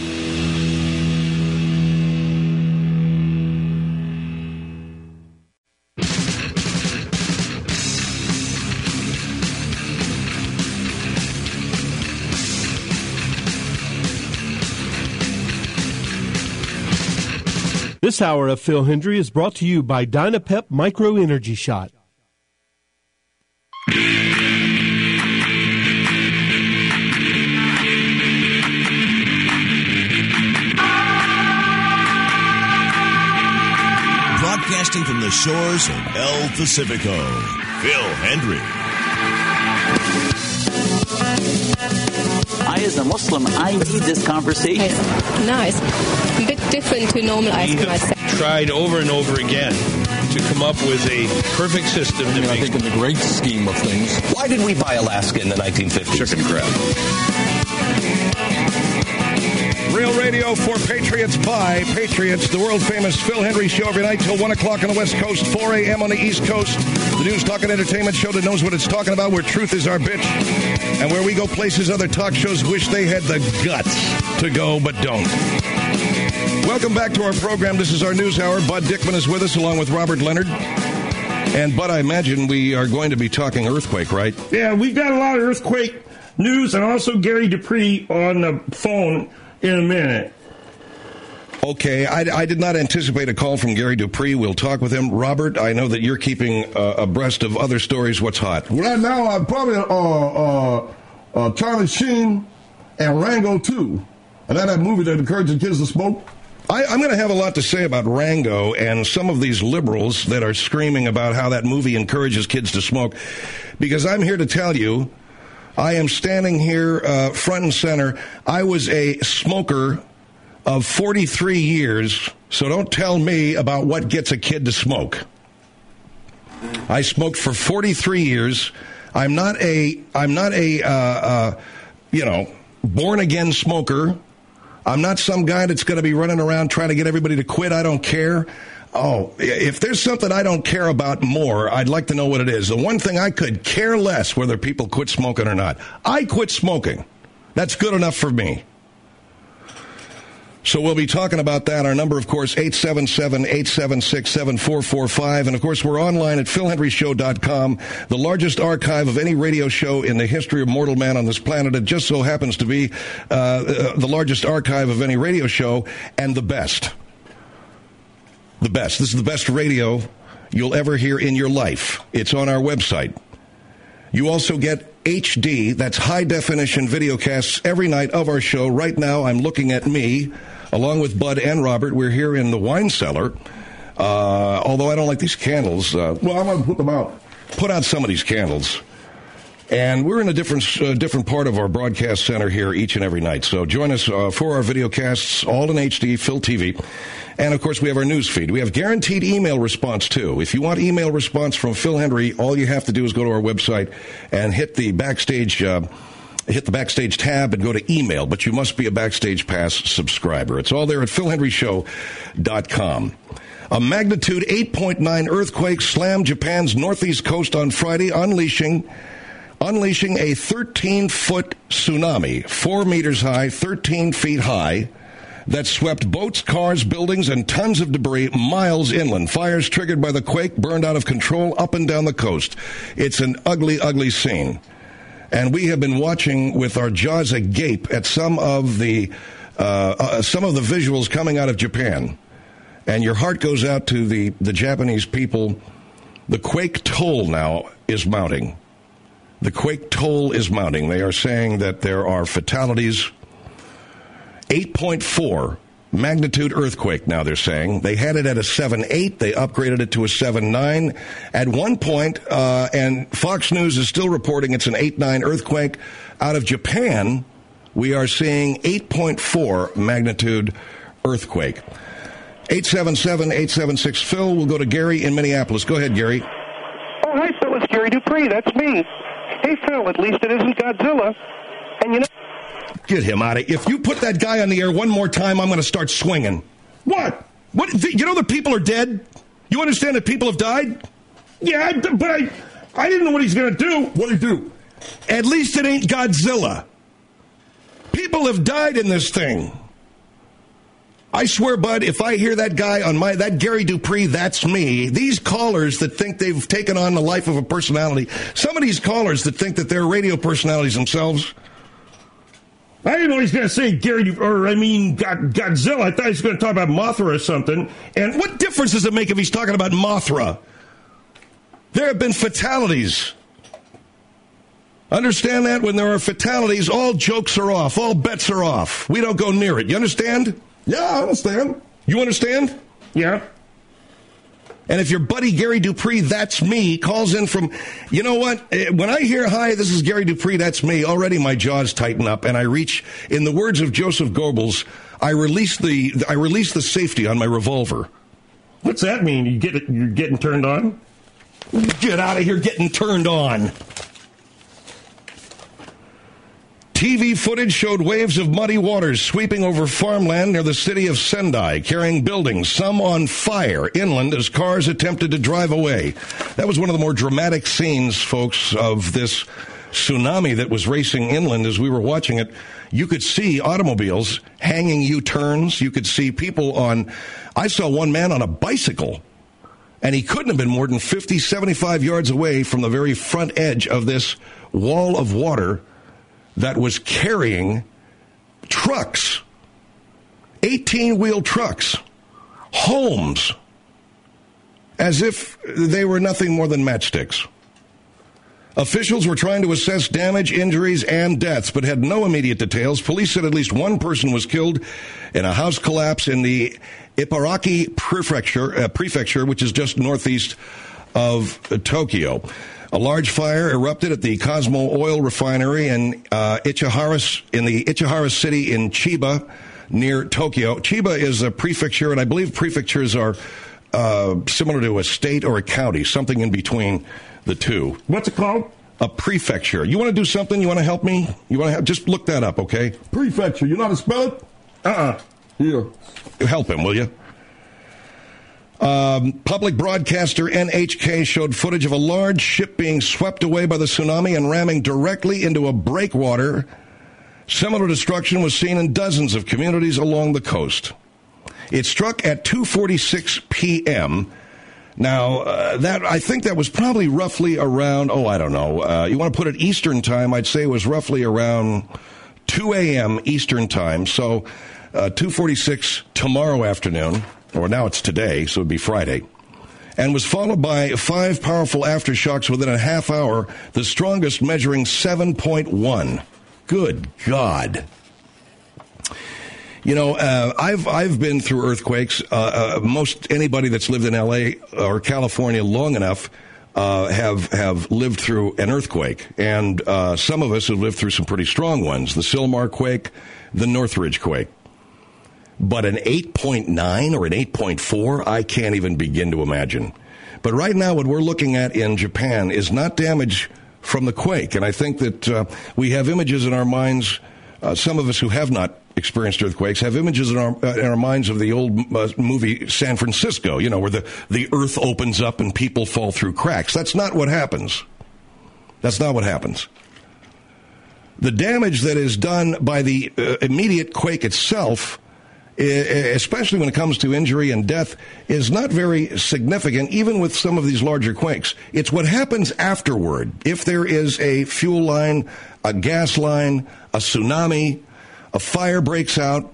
A: This hour of Phil Hendry is brought to you by Dynapep Micro Energy Shot.
B: Broadcasting from the shores of El Pacifico, Phil Hendry.
V: I, as a Muslim, I need this conversation.
M: It's nice. A bit different to normal ice cream, I'd say.
W: Tried over and over again to come up with a perfect system.
L: I think in the great scheme of things.
X: Why did we buy Alaska in the 1950s?
W: Chicken crab.
H: Real radio for Patriots by Patriots. The world-famous Phil Hendry Show every night till 1 o'clock on the West Coast, 4 a.m. on the East Coast. The News, Talk, and Entertainment Show that knows what it's talking about, where truth is our bitch, and where we go places other talk shows wish they had the guts to go but don't. Welcome back to our program. This is our news hour. Bud Dickman is with us along with Robert Leonard. And, Bud, I imagine we are going to be talking earthquake, right?
Y: Yeah, we've got a lot of earthquake news and also Gary Dupree on the phone in a minute.
H: Okay, I did not anticipate a call from Gary Dupree. We'll talk with him. Robert, I know that you're keeping abreast of other stories. What's hot?
Y: Right now, I'm probably Charlie Sheen and Rango 2. And that movie that encourages kids to smoke.
H: I'm going to have a lot to say about Rango and some of these liberals that are screaming about how that movie encourages kids to smoke, because I'm here to tell you, I am standing here front and center. I was a smoker of 43 years, so don't tell me about what gets a kid to smoke. I smoked for 43 years. I'm not a born-again smoker. I'm not some guy that's going to be running around trying to get everybody to quit. I don't care. Oh, if there's something I don't care about more, I'd like to know what it is. The one thing I could care less whether people quit smoking or not. I quit smoking. That's good enough for me. So we'll be talking about that. Our number, of course, 877-876-7445. And, of course, we're online at philhenryshow.com, the largest archive of any radio show in the history of mortal man on this planet. It just so happens to be the largest archive of any radio show and the best. The best. This is the best radio you'll ever hear in your life. It's on our website. You also get HD, that's high-definition videocasts every night of our show. Right now, I'm looking at me, along with Bud and Robert. We're here in the wine cellar. Although I don't like these candles.
Y: Well, I'm going to put them out.
H: Put out some of these candles. And we're in a different part of our broadcast center here each and every night. So join us for our videocasts, all in HD, Phil TV. And, of course, we have our news feed. We have guaranteed email response, too. If you want email response from Phil Hendrie, all you have to do is go to our website and hit the Backstage tab and go to email. But you must be a Backstage Pass subscriber. It's all there at philhenryshow.com. A magnitude 8.9 earthquake slammed Japan's northeast coast on Friday, unleashing a 13-foot tsunami, 4 meters high, 13 feet high, that swept boats, cars, buildings, and tons of debris miles inland. Fires triggered by the quake burned out of control up and down the coast. It's an ugly, ugly scene. And we have been watching with our jaws agape at some of the visuals coming out of Japan. And your heart goes out to the Japanese people. The quake toll now is mounting. The quake toll is mounting. They are saying that there are fatalities. 8.4 magnitude earthquake, now they're saying. They had it at a 7.8. They upgraded it to a 7.9 at one point, and Fox News is still reporting it's an 8.9 earthquake. Out of Japan, we are seeing 8.4 magnitude earthquake. 877-876-PHIL. We'll go to Gary in Minneapolis. Go ahead, Gary.
I: Oh, hi, Phil. It's Gary Dupree. That's me. Hey, Phil, at least it isn't Godzilla. And you know...
H: Get him out of here. If you put that guy on the air one more time, I'm going to start swinging. What? You know that people are dead? You understand that people have died?
Y: Yeah, but I didn't know what he's going to do. What did he do?
H: At least it ain't Godzilla. People have died in this thing. I swear, Bud, if I hear that guy on that Gary Dupree, that's me. These callers that think they've taken on the life of a personality, some of these callers that think that they're radio personalities themselves...
Y: I didn't know he was going to say Godzilla. I thought he was going to talk about Mothra or something.
H: And what difference does it make if he's talking about Mothra? There have been fatalities. Understand that? When there are fatalities, all jokes are off. All bets are off. We don't go near it. You understand?
Y: Yeah, I understand.
H: You understand?
Y: Yeah.
H: And if your buddy Gary Dupree, that's me, calls in from, you know what? When I hear, hi, this is Gary Dupree, that's me, already my jaws tighten up and I reach, in the words of Joseph Goebbels, I release the safety on my revolver.
Y: What's that mean? You're getting turned on?
H: Get out of here getting turned on. TV footage showed waves of muddy waters sweeping over farmland near the city of Sendai, carrying buildings, some on fire, inland as cars attempted to drive away. That was one of the more dramatic scenes, folks, of this tsunami that was racing inland as we were watching it. You could see automobiles hanging U-turns. You could see people I saw one man on a bicycle, and he couldn't have been more than 50, 75 yards away from the very front edge of this wall of water that was carrying trucks. 18-wheel trucks, homes, as if they were nothing more than matchsticks. Officials were trying to assess damage, injuries, and deaths, but had no immediate details. Police said at least one person was killed in a house collapse in the Ibaraki prefecture, which is just northeast of Tokyo. A large fire erupted at the Cosmo oil refinery in Ichihara city in Chiba, near Tokyo. Chiba is a prefecture, and I believe prefectures are similar to a state or a county, something in between the two.
Y: What's it called?
H: A prefecture. You want to do something? You want to help me? You want to just look that up, okay?
Y: Prefecture. You know how to spell it? Here.
H: Help him, will you? Public broadcaster NHK showed footage of a large ship being swept away by the tsunami and ramming directly into a breakwater. Similar destruction was seen in dozens of communities along the coast. It struck at 2:46 p.m. Now, I think that was probably roughly around, I don't know. You want to put it Eastern time, I'd say it was roughly around 2 a.m. Eastern time. So 2:46 tomorrow afternoon, or now it's today, so it would be Friday. And was followed by 5 powerful aftershocks within a half hour, the strongest measuring 7.1. Good God. You know, I've been through earthquakes. Most anybody that's lived in L.A. or California long enough have lived through an earthquake. And some of us have lived through some pretty strong ones. The Sylmar quake, the Northridge quake. But an 8.9 or an 8.4, I can't even begin to imagine. But right now what we're looking at in Japan is not damage from the quake. And I think that we have images in our minds, some of us who have not experienced earthquakes have images in our minds of the old movie San Francisco, you know, where the earth opens up and people fall through cracks. That's not what happens. That's not what happens. The damage that is done by the immediate quake itself, especially when it comes to injury and death, is not very significant, even with some of these larger quakes. It's what happens afterward. If there is a fuel line, a gas line, a tsunami, a fire breaks out,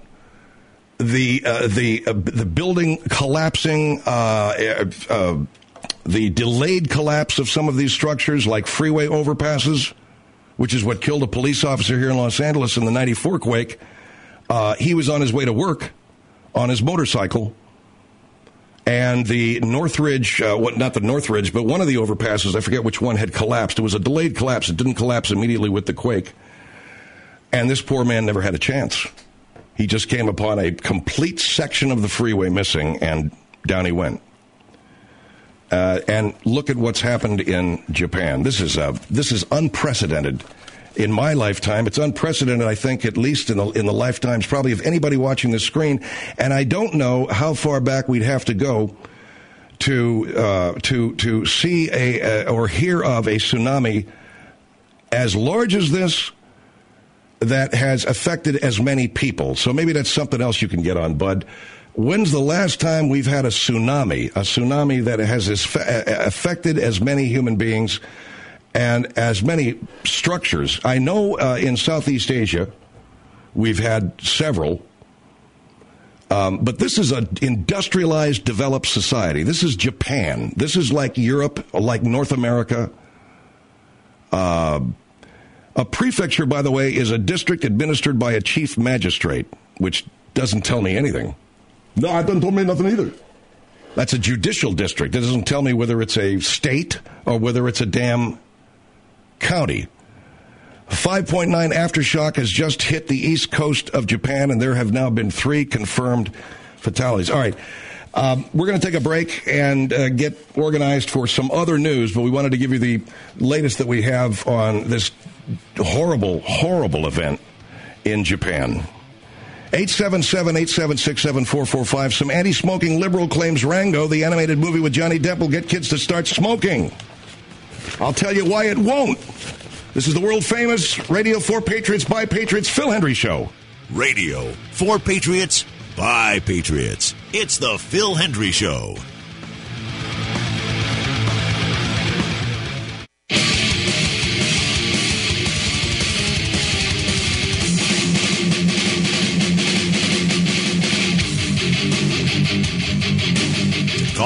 H: the building collapsing, the delayed collapse of some of these structures like freeway overpasses, which is what killed a police officer here in Los Angeles in the 94 quake. He was on his way to work on his motorcycle, and the Northridge, not the Northridge, but one of the overpasses, I forget which one, had collapsed. It was a delayed collapse. It didn't collapse immediately with the quake. And this poor man never had a chance. He just came upon a complete section of the freeway missing, and down he went. And look at what's happened in Japan. This is unprecedented in my lifetime. It's unprecedented, I think, at least in the lifetimes probably of anybody watching this screen. And I don't know how far back we'd have to go to see or hear of a tsunami as large as this that has affected as many people. So maybe that's something else you can get on, Bud. When's the last time we've had a tsunami that has affected as many human beings and as many structures? I know in Southeast Asia we've had several, but this is an industrialized, developed society. This is Japan. This is like Europe, like North America. A prefecture, by the way, is a district administered by a chief magistrate, which doesn't tell me anything.
Y: No, it doesn't tell me nothing either.
H: That's a judicial district. It doesn't tell me whether it's a state or whether it's a damn county. 5.9 aftershock has just hit the east coast of Japan, and there have now been 3 confirmed fatalities. All right. We're going to take a break and get organized for some other news, but we wanted to give you the latest that we have on this horrible, horrible event in Japan. 877-876-7445. Some anti-smoking liberal claims Rango, the animated movie with Johnny Depp, will get kids to start smoking. I'll tell you why it won't. This is the world-famous Radio for Patriots by Patriots Phil Hendrie Show.
B: Radio for Patriots by Patriots. It's the Phil Hendrie Show.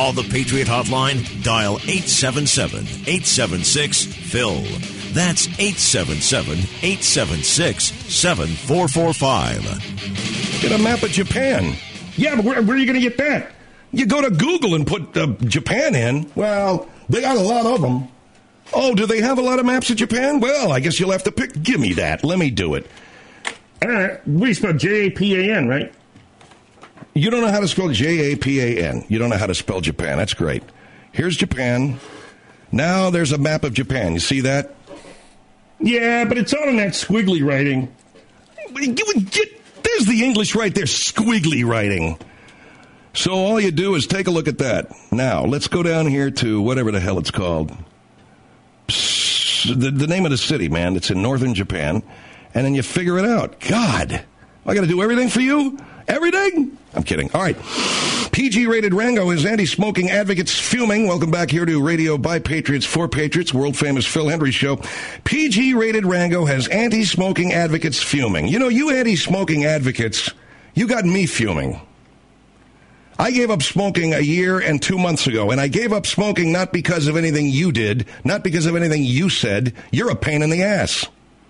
B: call the Patriot Hotline, dial 877-876-PHIL. That's 877-876-7445.
H: Get a map of Japan.
Y: Yeah, but where are you going to get that?
H: You go to Google and put Japan in.
Y: Well, they got a lot of them.
H: Oh, do they have a lot of maps of Japan? Well, I guess you'll have to pick. Give me that. Let me do it.
Y: We spell Japan, right?
H: You don't know how to spell Japan. You don't know how to spell Japan. That's great. Here's Japan. Now there's a map of Japan. You see that?
Y: Yeah, but it's all in that squiggly writing.
H: There's the English right there, squiggly writing. So all you do is take a look at that. Now, let's go down here to whatever the hell it's called. The name of the city, man. It's in northern Japan. And then you figure it out. God, I got to do everything for you? Everything? I'm kidding. All right. PG-rated Rango is anti-smoking advocates fuming. Welcome back here to Radio by Patriots for Patriots, world-famous Phil Hendry show. PG-rated Rango has anti-smoking advocates fuming. You know, you anti-smoking advocates, you got me fuming. I gave up smoking a year and 2 months ago, and I gave up smoking not because of anything you did, not because of anything you said. You're a pain in the ass.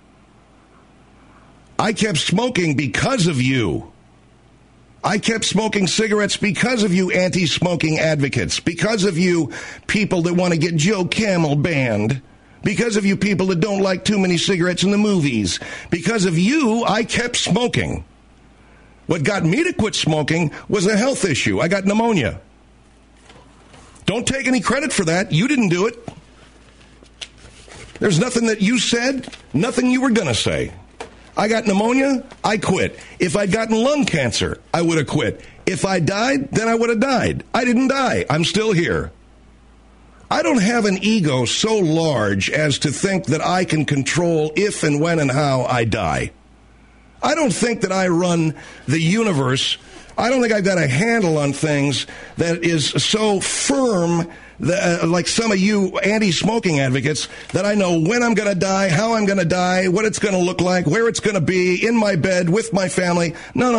H: I kept smoking because of you. I kept smoking cigarettes because of you anti-smoking advocates, because of you people that want to get Joe Camel banned, because of you people that don't like too many cigarettes in the movies. Because of you, I kept smoking. What got me to quit smoking was a health issue. I got pneumonia. Don't take any credit for that. You didn't do it. There's nothing that you said, nothing you were going to say. I got pneumonia, I quit. If I'd gotten lung cancer, I would have quit. If I died, then I would have died. I didn't die. I'm still here. I don't have an ego so large as to think that I can control if and when and how I die. I don't think that I run the universe. I don't think I've got a handle on things that is so firm that, like some of you anti-smoking advocates, that I know when I'm going to die, how I'm going to die, what it's going to look like, where it's going to be, in my bed, with my family. No.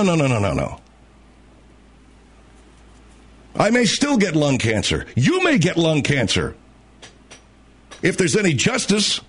H: I may still get lung cancer. You may get lung cancer. If there's any justice.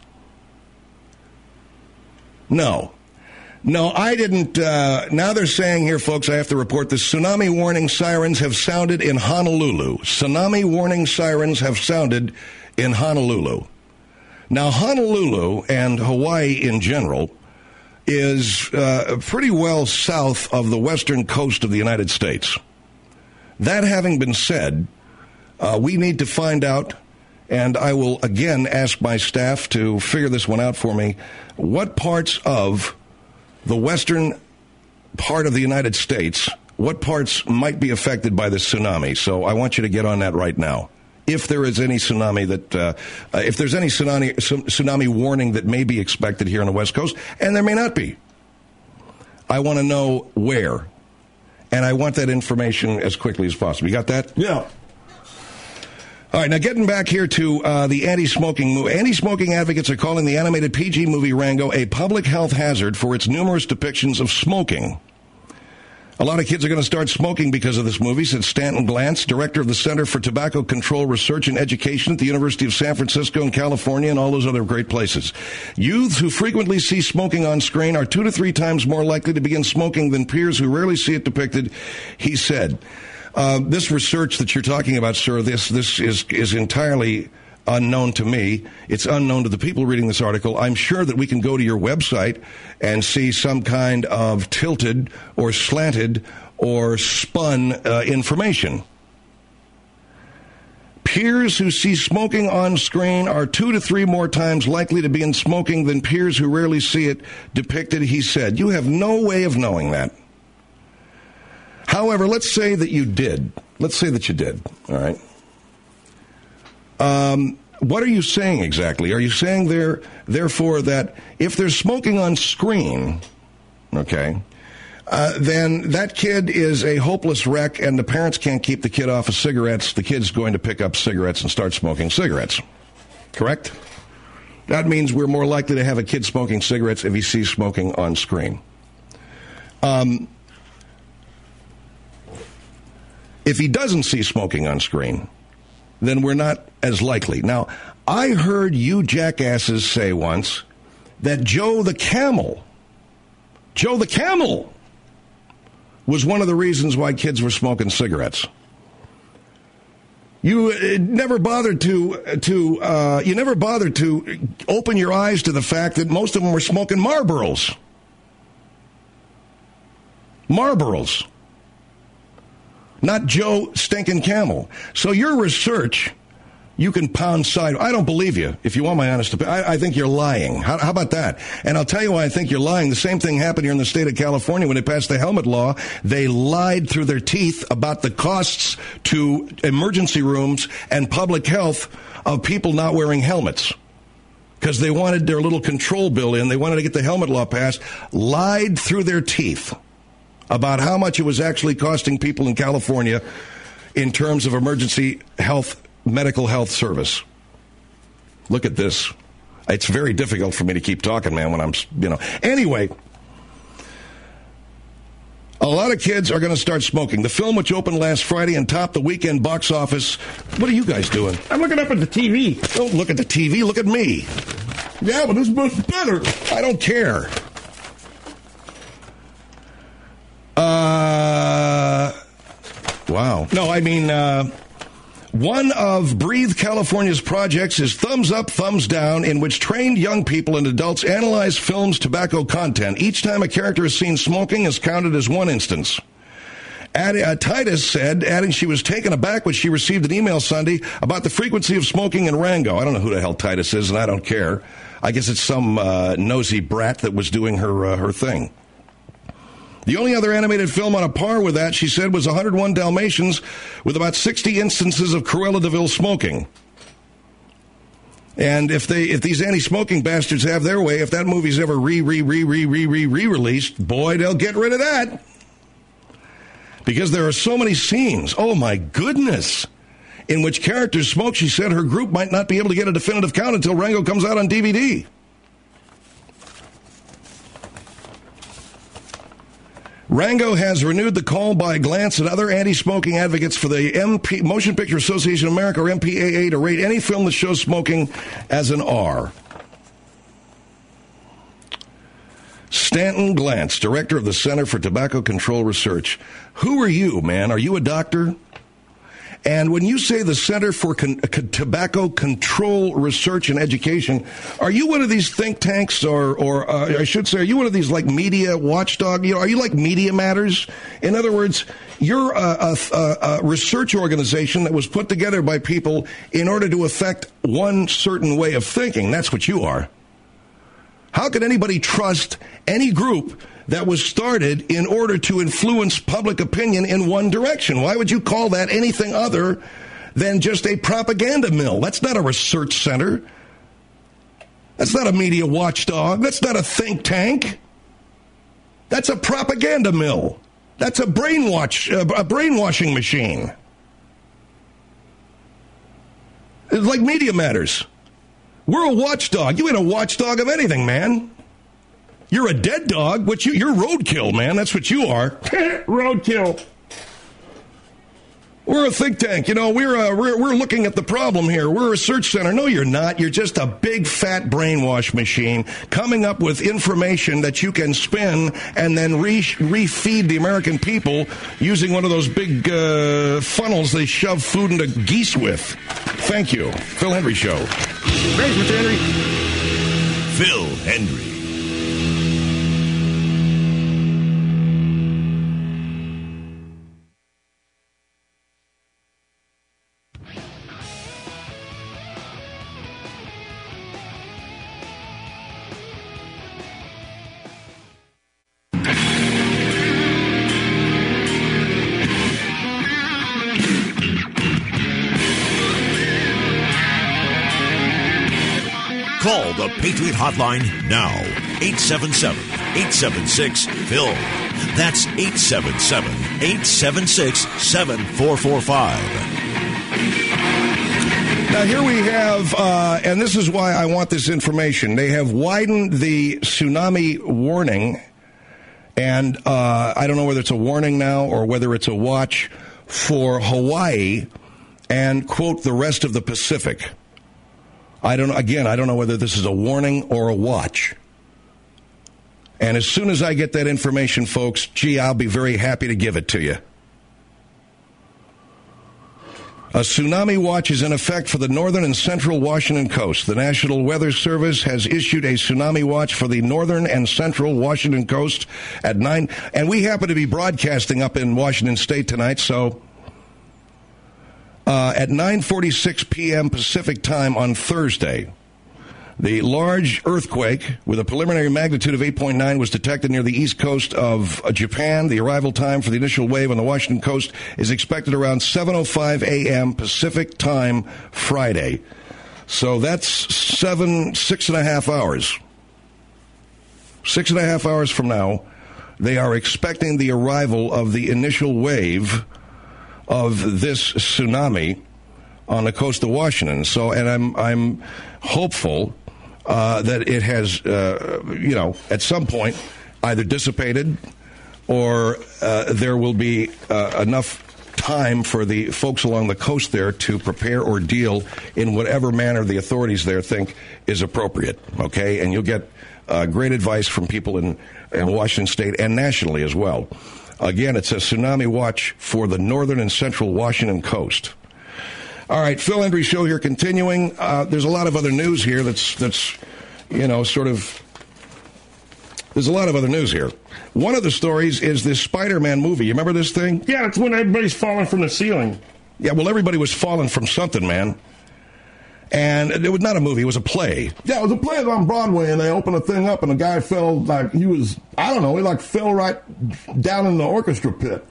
H: No, I didn't. Now they're saying here, folks, I have to report this. Tsunami warning sirens have sounded in Honolulu. Tsunami warning sirens have sounded in Honolulu. Now, Honolulu and Hawaii in general is pretty well south of the western coast of the United States. That having been said, we need to find out, and I will again ask my staff to figure this one out for me, what parts of the western part of the United States, what parts might be affected by this tsunami. So I want you to get on that right now. If there is any tsunami if there's any tsunami warning that may be expected here on the West Coast, and there may not be, I want to know where. And I want that information as quickly as possible. You got that?
Y: Yeah.
H: All right, now getting back here to the anti-smoking movie. Anti-smoking advocates are calling the animated PG movie Rango a public health hazard for its numerous depictions of smoking. A lot of kids are going to start smoking because of this movie, said Stanton Glantz, director of the Center for Tobacco Control Research and Education at the University of San Francisco in California and all those other great places. Youths who frequently see smoking on screen are 2 to 3 times more likely to begin smoking than peers who rarely see it depicted, he said. This research that you're talking about, sir, this is entirely unknown to me. It's unknown to the people reading this article. I'm sure that we can go to your website and see some kind of tilted or slanted or spun information. Peers who see smoking on screen are 2 to 3 more times likely to begin smoking than peers who rarely see it depicted, he said. You have no way of knowing that. However, let's say that you did. Let's say that you did, all right? What are you saying exactly? Are you saying therefore, that if there's smoking on screen, okay, then that kid is a hopeless wreck and the parents can't keep the kid off of cigarettes, the kid's going to pick up cigarettes and start smoking cigarettes, correct? That means we're more likely to have a kid smoking cigarettes if he sees smoking on screen. If he doesn't see smoking on screen, then we're not as likely. Now, I heard you jackasses say once that Joe the Camel was one of the reasons why kids were smoking cigarettes. You never bothered to open your eyes to the fact that most of them were smoking Marlboros. Marlboros. Not Joe Stinking Camel. So your research, you can pound side. I don't believe you. If you want my honest opinion, I think you're lying. How about that? And I'll tell you why I think you're lying. The same thing happened here in the state of California when they passed the helmet law. They lied through their teeth about the costs to emergency rooms and public health of people not wearing helmets. Because they wanted their little control bill in. They wanted to get the helmet law passed. Lied through their teeth about how much it was actually costing people in California in terms of emergency health, medical health service. Look at this. It's very difficult for me to keep talking, man, when I'm, Anyway, a lot of kids are going to start smoking. The film, which opened last Friday and topped the weekend box office. What are you guys doing?
Y: I'm looking up at the TV.
H: Don't look at the TV. Look at me.
Y: Yeah, but this book's better.
H: I don't care. Wow. No, I mean, one of Breathe California's projects is Thumbs Up, Thumbs Down, in which trained young people and adults analyze films' tobacco content. Each time a character is seen smoking is counted as one instance. Titus said, adding she was taken aback when she received an email Sunday about the frequency of smoking in Rango. I don't know who the hell Titus is, and I don't care. I guess it's some nosy brat that was doing her thing. The only other animated film on a par with that, she said, was 101 Dalmatians, with about 60 instances of Cruella de Vil smoking. And if these anti-smoking bastards have their way, if that movie's ever re-released, boy, they'll get rid of that. Because there are so many scenes, oh my goodness, in which characters smoke. She said her group might not be able to get a definitive count until Rango comes out on DVD. Rango has renewed the call by Glantz and other anti-smoking advocates for the Motion Picture Association of America, or MPAA, to rate any film that shows smoking as an R. Stanton Glantz, director of the Center for Tobacco Control Research. Who are you, man? Are you a doctor? And when you say the Center for Tobacco Control Research and Education, are you one of these think tanks, or I should say, are you one of these like media watchdog? Are you like Media Matters? In other words, you're a research organization that was put together by people in order to affect one certain way of thinking. That's what you are. How could anybody trust any group that was started in order to influence public opinion in one direction? Why would you call that anything other than just a propaganda mill? That's not a research center. That's not a media watchdog. That's not a think tank. That's a propaganda mill. That's a brainwashing machine. It's like Media Matters. We're a watchdog. You ain't a watchdog of anything, man. You're a dead dog. You're roadkill, man. That's what you are.
Y: Roadkill.
H: We're a think tank. We're looking at the problem here. We're a research center. No, you're not. You're just a big fat brainwash machine coming up with information that you can spin and then refeed the American people using one of those big funnels they shove food into geese with. Thank you. Phil Hendrie Show.
Y: Thanks, Mr. Henry.
B: Phil Hendrie. Call the Patriot Hotline now. 877-876-PHIL. That's 877-876-7445.
H: Now, here we have, and this is why I want this information. They have widened the tsunami warning, and I don't know whether it's a warning now or whether it's a watch for Hawaii. and, quote, the rest of the Pacific. I don't know whether this is a warning or a watch. And as soon as I get that information, folks, I'll be very happy to give it to you. A tsunami watch is in effect for the northern and central Washington coast. The National Weather Service has issued a tsunami watch for the northern and central Washington coast at 9. And we happen to be broadcasting up in Washington State tonight, so at 9:46 p.m. Pacific time on Thursday, the large earthquake with a preliminary magnitude of 8.9 was detected near the east coast of Japan. The arrival time for the initial wave on the Washington coast is expected around 7:05 a.m. Pacific time Friday. So that's 6.5 hours. 6.5 hours from now, they are expecting the arrival of the initial wave of this tsunami on the coast of Washington. So, and I'm hopeful that it has, at some point either dissipated or there will be enough time for the folks along the coast there to prepare or deal in whatever manner the authorities there think is appropriate. Okay? And you'll get great advice from people in Washington State and nationally as well. Again, it's a tsunami watch for the northern and central Washington coast. All right, Phil Hendrie Show here continuing. There's a lot of other news here that's there's a lot of other news here. One of the stories is this Spider-Man movie. You remember this thing?
A: Yeah, it's when everybody's falling from the ceiling.
H: Yeah, well, everybody was falling from something, man. And it was not a movie, it was a play.
Y: Yeah, it was a play on Broadway, and they opened the thing up, and the guy fell, he fell right down in the orchestra pit.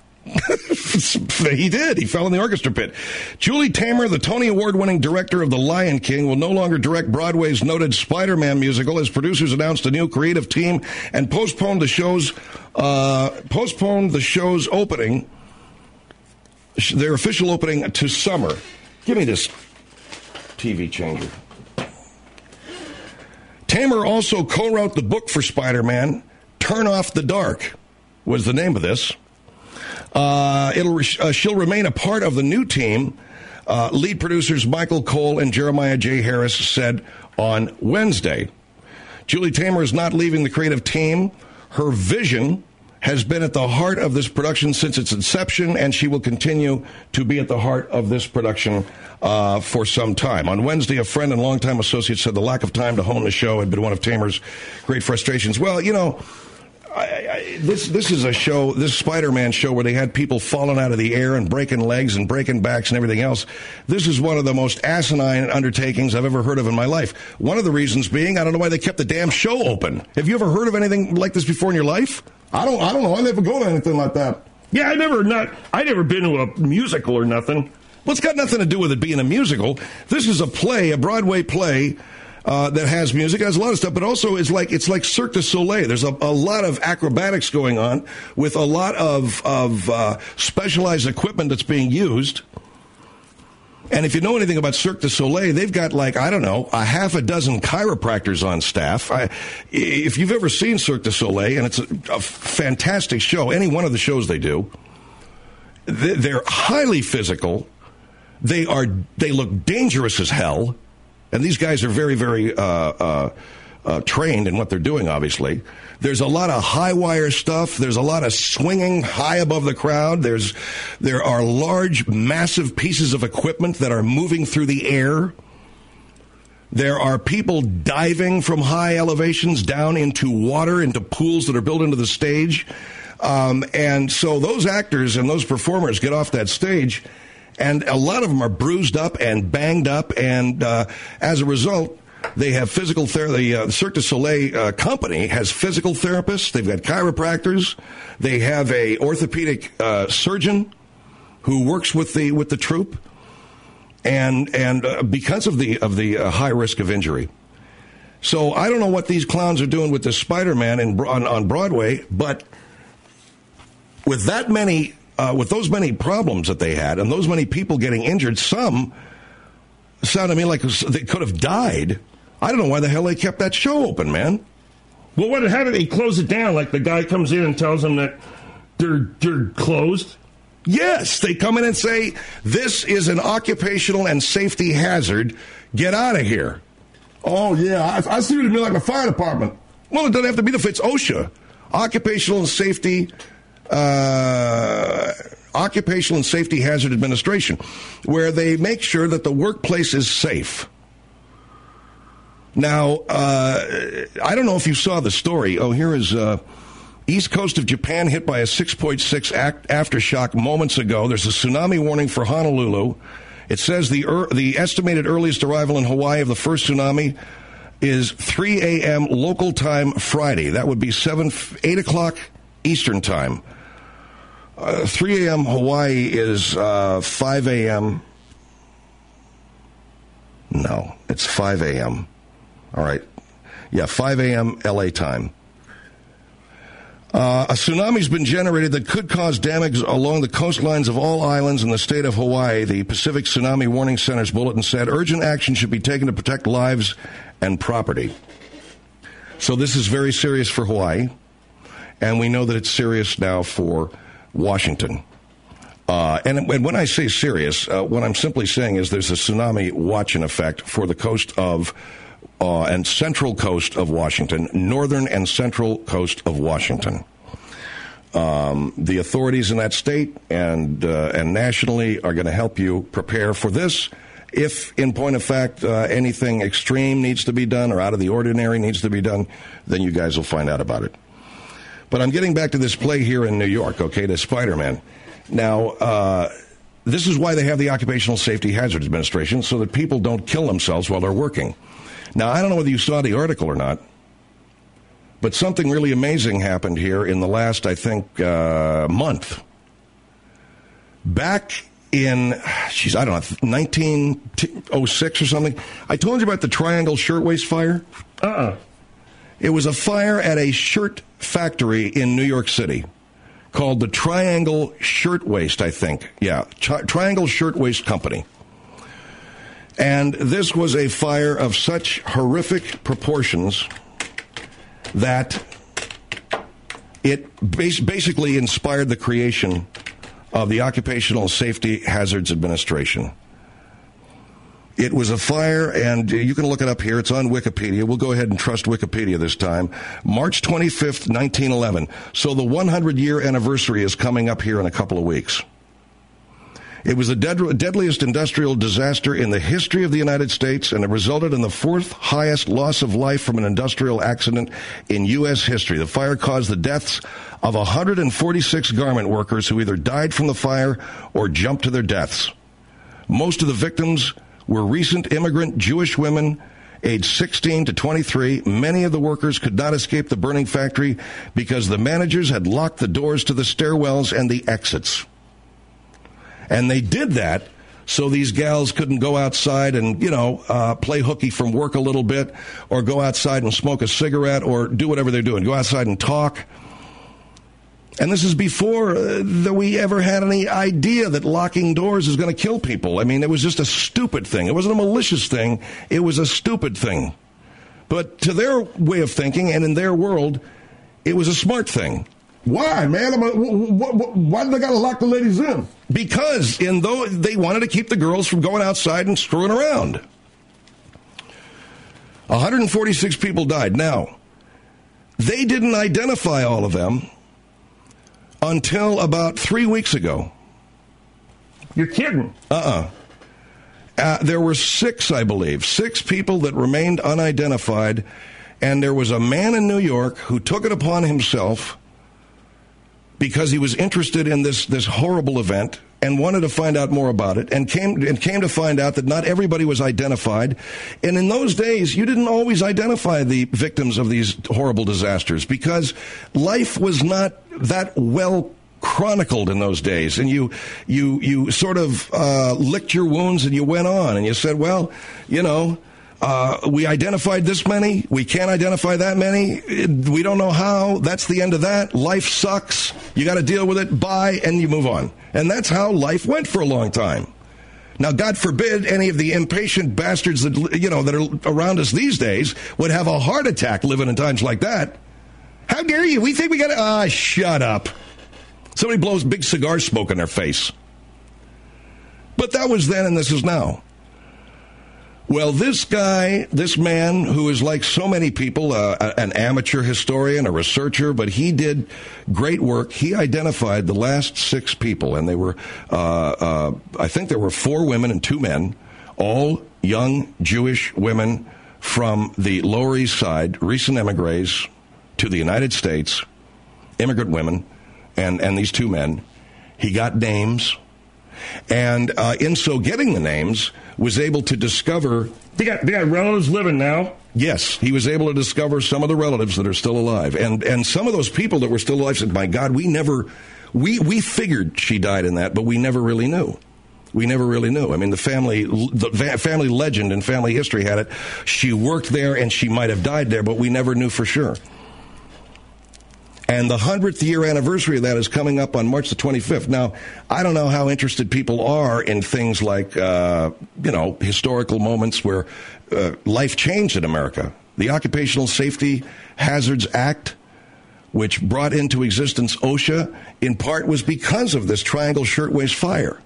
H: He did. He fell in the orchestra pit. Julie Taymor, the Tony Award-winning director of The Lion King, will no longer direct Broadway's noted Spider-Man musical as producers announced a new creative team and postponed the show's opening, their official opening, to summer. Give me this TV changer. Taymor also co-wrote the book for Spider-Man, Turn Off the Dark was the name of this. She'll remain a part of the new team, lead producers Michael Cole and Jeremiah J. Harris said on Wednesday. Julie Taymor is not leaving the creative team. Her vision has been at the heart of this production since its inception, and she will continue to be at the heart of this production for some time. On Wednesday, a friend and longtime associate said the lack of time to hone the show had been one of Taymor's great frustrations. Well, this is a show, this Spider-Man show, where they had people falling out of the air and breaking legs and breaking backs and everything else. This is one of the most asinine undertakings I've ever heard of in my life. One of the reasons being, I don't know why they kept the damn show open. Have you ever heard of anything like this before in your life?
Y: I don't know. I never go to anything like that.
A: Yeah, I never been to a musical or nothing.
H: Well, it's got nothing to do with it being a musical. This is a play, a Broadway play, that has music, has a lot of stuff, but also it's like Cirque du Soleil. There's a lot of acrobatics going on with a lot of specialized equipment that's being used. And if you know anything about Cirque du Soleil, they've got a half a dozen chiropractors on staff. If you've ever seen Cirque du Soleil, and it's a fantastic show, any one of the shows they do, they're highly physical. They look dangerous as hell. And these guys are very, very trained in what they're doing, obviously. There's a lot of high wire stuff. There's a lot of swinging high above the crowd. There are large, massive pieces of equipment that are moving through the air. There are people diving from high elevations down into water, into pools that are built into the stage. And so those actors and those performers get off that stage, and a lot of them are bruised up and banged up, and as a result, they have physical therapy. The Cirque du Soleil company has physical therapists. They've got chiropractors. They have a orthopedic surgeon who works with the troupe, and because of the high risk of injury. So I don't know what these clowns are doing with this Spider-Man on Broadway, but with that many. With those many problems that they had and those many people getting injured, some sounded to me like they could have died. I don't know why the hell they kept that show open, man.
A: Well, how did they close it down? Like the guy comes in and tells them that they're closed?
H: Yes, they come in and say, this is an occupational and safety hazard. Get out of here.
Y: Oh, yeah. I see what you mean, like the fire department.
H: Well, it doesn't have to be if it's OSHA. Occupational and Safety Hazard Administration, where they make sure that the workplace is safe. Now, I don't know if you saw the story. Oh, here is East coast of Japan hit by a 6.6 aftershock moments ago. There's a tsunami warning for Honolulu. It says the estimated earliest arrival in Hawaii of the first tsunami is 3 a.m. local time Friday. That would be 8 o'clock Eastern time. 3 a.m. Hawaii is 5 a.m. No, it's 5 a.m. All right. Yeah, 5 a.m. L.A. time. A tsunami's been generated that could cause damage along the coastlines of all islands in the state of Hawaii. The Pacific Tsunami Warning Center's bulletin said urgent action should be taken to protect lives and property. So this is very serious for Hawaii, and we know that it's serious now for Washington. And when I say serious, what I'm simply saying is there's a tsunami watch in effect for the coast of and central coast of Washington, northern and central coast of Washington. The authorities in that state and nationally are going to help you prepare for this. If, in point of fact, anything extreme needs to be done or out of the ordinary needs to be done, then you guys will find out about it. But I'm getting back to this play here in New York, okay, to Spider-Man. Now, this is why they have the Occupational Safety Hazard Administration, so that people don't kill themselves while they're working. Now, I don't know whether you saw the article or not, but something really amazing happened here in the last, I think, month. Back in, 1906 or something, I told you about the Triangle Shirtwaist Fire? It was a fire at a shirt factory in New York City called the Triangle Shirtwaist, I think. Yeah, Triangle Shirtwaist Company. And this was a fire of such horrific proportions that it basically inspired the creation of the Occupational Safety Hazards Administration. It was a fire, and you can look it up here. It's on Wikipedia. We'll go ahead and trust Wikipedia this time. March 25th, 1911. So the 100-year anniversary is coming up here in a couple of weeks. It was the deadliest industrial disaster in the history of the United States, and it resulted in the fourth highest loss of life from an industrial accident in U.S. history. The fire caused the deaths of 146 garment workers who either died from the fire or jumped to their deaths. Most of the victims were recent immigrant Jewish women aged 16 to 23. Many of the workers could not escape the burning factory because the managers had locked the doors to the stairwells and the exits. And they did that so these gals couldn't go outside and, play hooky from work a little bit, or go outside and smoke a cigarette, or do whatever they're doing. Go outside and talk. And this is before that we ever had any idea that locking doors is going to kill people. I mean, it was just a stupid thing. It wasn't a malicious thing. It was a stupid thing. But to their way of thinking and in their world, it was a smart thing.
Y: Why, man? Why did they got to lock the ladies in?
H: Because they wanted to keep the girls from going outside and screwing around. 146 people died. Now, they didn't identify all of them until about 3 weeks ago.
Y: You're kidding?
H: There were 6, I believe, 6 people that remained unidentified, and there was a man in New York who took it upon himself, because he was interested in this horrible event and wanted to find out more about it, and came to find out that not everybody was identified. And in those days, you didn't always identify the victims of these horrible disasters because life was not that well chronicled in those days. And you sort of licked your wounds and you went on, and you said, well, we identified this many. We can't identify that many. We don't know how. That's the end of that. Life sucks. You got to deal with it. Bye, and you move on. And that's how life went for a long time. Now, God forbid any of the impatient bastards that that are around us these days would have a heart attack living in times like that. How dare you? We think we got to... shut up. Somebody blows big cigar smoke in their face. But that was then and this is now. Well, this man who is like so many people, an amateur historian, a researcher, but he did great work. He identified the last 6 people, and they were, I think there were 4 women and 2 men, all young Jewish women from the Lower East Side, recent emigres to the United States, immigrant women, and these 2 men. He got names. And in so getting the names, was able to discover...
C: They got relatives living now?
H: Yes, he was able to discover some of the relatives that are still alive. And some of those people that were still alive said, my God, we figured she died in that, but we never really knew. We never really knew. I mean, the family legend and family history had it. She worked there and she might have died there, but we never knew for sure. And the 100th year anniversary of that is coming up on March the 25th. Now, I don't know how interested people are in things like, historical moments where life changed in America. The Occupational Safety Hazards Act, which brought into existence OSHA, in part was because of this Triangle Shirtwaist Fire.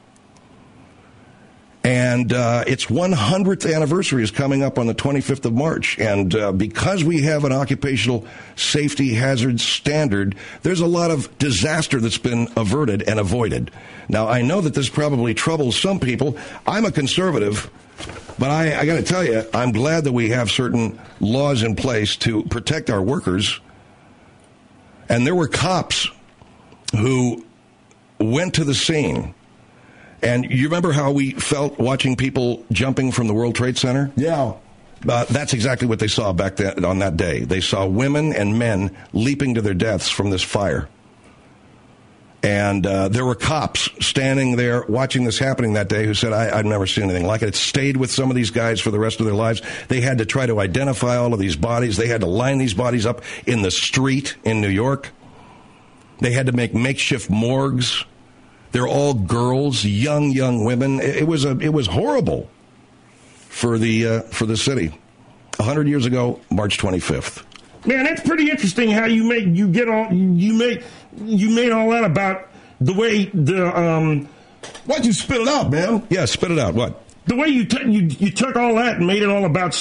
H: And its 100th anniversary is coming up on the 25th of March. And because we have an occupational safety hazards standard, there's a lot of disaster that's been averted and avoided. Now, I know that this probably troubles some people. I'm a conservative, but I got to tell you, I'm glad that we have certain laws in place to protect our workers. And there were cops who went to the scene. And you remember how we felt watching people jumping from the World Trade Center?
Y: Yeah.
H: That's exactly what they saw back then on that day. They saw women and men leaping to their deaths from this fire. And there were cops standing there watching this happening that day who said, I've never seen anything like it. It stayed with some of these guys for the rest of their lives. They had to try to identify all of these bodies. They had to line these bodies up in the street in New York. They had to make makeshift morgues. They're all girls, young women. It was horrible for the city. 100 years ago, March 25th.
C: Man, that's pretty interesting how you made all that about the way the
Y: Why'd you spit it out, man?
H: Yeah, spit it out. What?
C: The way you took all that and made it all about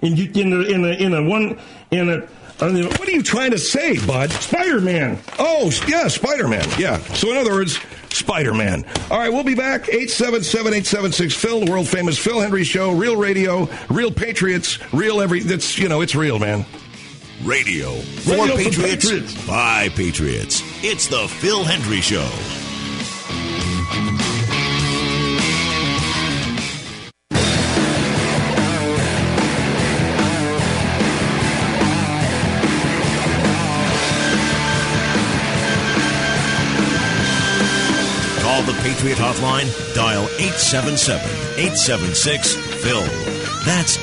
H: what are you trying to say, bud?
C: Spider-Man.
H: Oh, yeah, Spider-Man. Yeah. So in other words, Spider-Man. All right, we'll be back. 877-876-PHIL, the world-famous Phil Hendry Show, real radio, real patriots, real it's real, man.
B: Radio for Patriots, by Patriots. It's the Phil Hendry Show. Call the Patriot Hotline. Dial 877-876-PHIL. That's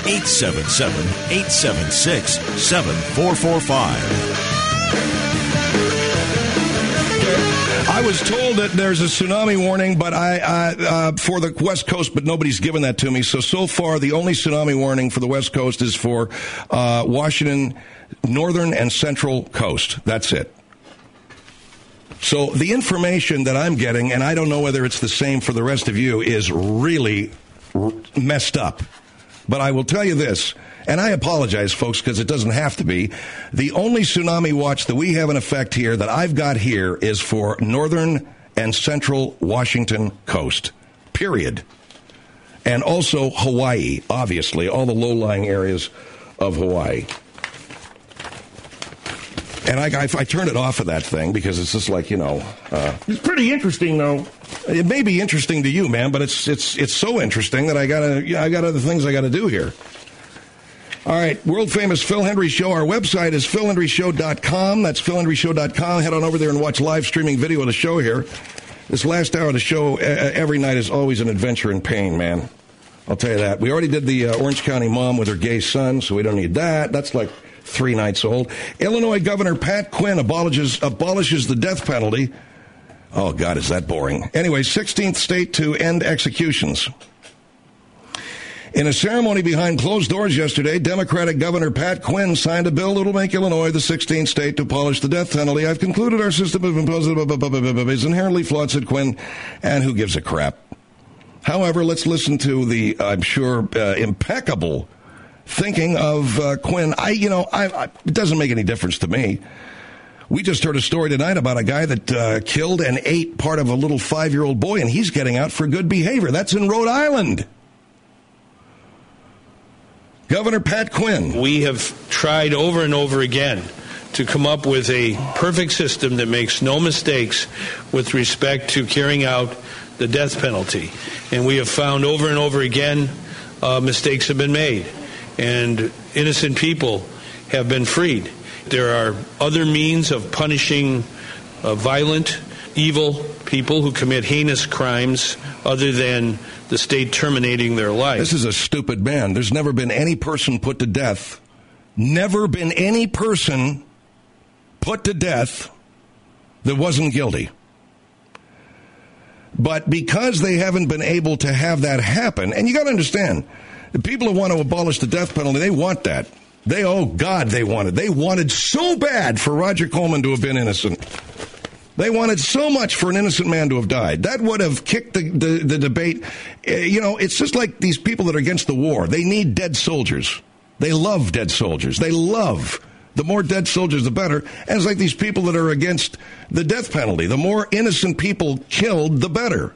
B: 877-876-7445.
H: I was told that there's a tsunami warning, but I for the West Coast, but nobody's given that to me. So far, the only tsunami warning for the West Coast is for Washington, northern and central coast. That's it. So the information that I'm getting, and I don't know whether it's the same for the rest of you, is really messed up. But I will tell you this, and I apologize, folks, because it doesn't have to be. The only tsunami watch that we have in effect here that I've got here is for northern and central Washington coast, period. And also Hawaii, obviously, all the low-lying areas of Hawaii. And I turned it off of that thing because it's just like,
C: it's pretty interesting, though.
H: It may be interesting to you, man, but it's so interesting that I got other things I got to do here. All right, world famous Phil Hendry Show. Our website is philhendryshow.com. That's philhendryshow.com. Head on over there and watch live streaming video of the show here. This last hour of the show every night is always an adventure in pain, man. I'll tell you that. We already did the Orange County mom with her gay son, so we don't need that. That's like 3 nights old. Illinois Governor Pat Quinn abolishes the death penalty. Oh, God, is that boring. Anyway, 16th state to end executions. In a ceremony behind closed doors yesterday, Democratic Governor Pat Quinn signed a bill that will make Illinois the 16th state to abolish the death penalty. I've concluded our system of imposing is inherently flawed, said Quinn, and who gives a crap? However, let's listen to the, I'm sure, impeccable thinking of Quinn. It doesn't make any difference to me. We just heard a story tonight about a guy that killed and ate part of a little 5-year-old boy, and he's getting out for good behavior. That's in Rhode Island. Governor Pat Quinn.
W: We have tried over and over again to come up with a perfect system that makes no mistakes with respect to carrying out the death penalty. And we have found over and over again mistakes have been made, and innocent people have been freed. There are other means of punishing violent, evil people who commit heinous crimes other than the state terminating their life.
H: This is a stupid man. There's never been any person put to death. Never been any person put to death that wasn't guilty. But because they haven't been able to have that happen, and you got to understand, the people who want to abolish the death penalty, they want that. They wanted so bad for Roger Coleman to have been innocent. They wanted so much for an innocent man to have died. That would have kicked the debate. It's just like these people that are against the war. They need dead soldiers. They love dead soldiers. The more dead soldiers, the better. And it's like these people that are against the death penalty. The more innocent people killed, the better.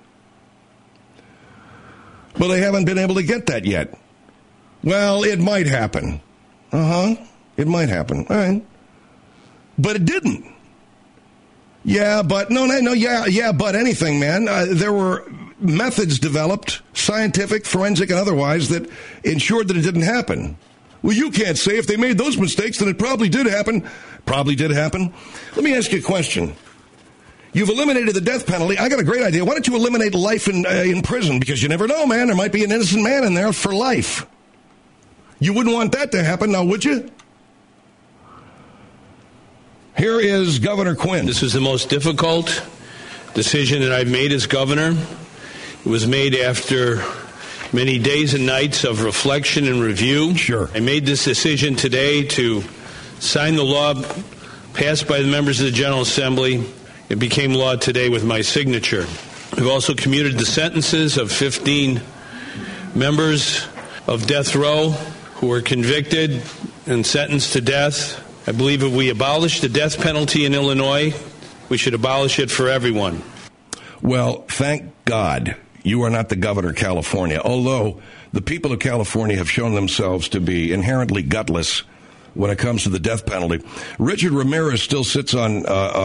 H: But they haven't been able to get that yet. Well, it might happen. It might happen. All right. But it didn't. Yeah, but but anything, man. There were methods developed, scientific, forensic, and otherwise, that ensured that it didn't happen. Well, you can't say if they made those mistakes, then it probably did happen. Probably did happen. Let me ask you a question. You've eliminated the death penalty. I got a great idea. Why don't you eliminate life in prison? Because you never know, man. There might be an innocent man in there for life. You wouldn't want that to happen, now would you? Here is Governor Quinn.
W: This was the most difficult decision that I've made as governor. It was made after many days and nights of reflection and review.
H: Sure.
W: I made this decision today to sign the law passed by the members of the General Assembly. It became law today with my signature. We've also commuted the sentences of 15 members of death row who were convicted and sentenced to death. I believe if we abolish the death penalty in Illinois, we should abolish it for everyone.
H: Well, thank God you are not the governor of California, although the people of California have shown themselves to be inherently gutless when it comes to the death penalty. Richard Ramirez still sits on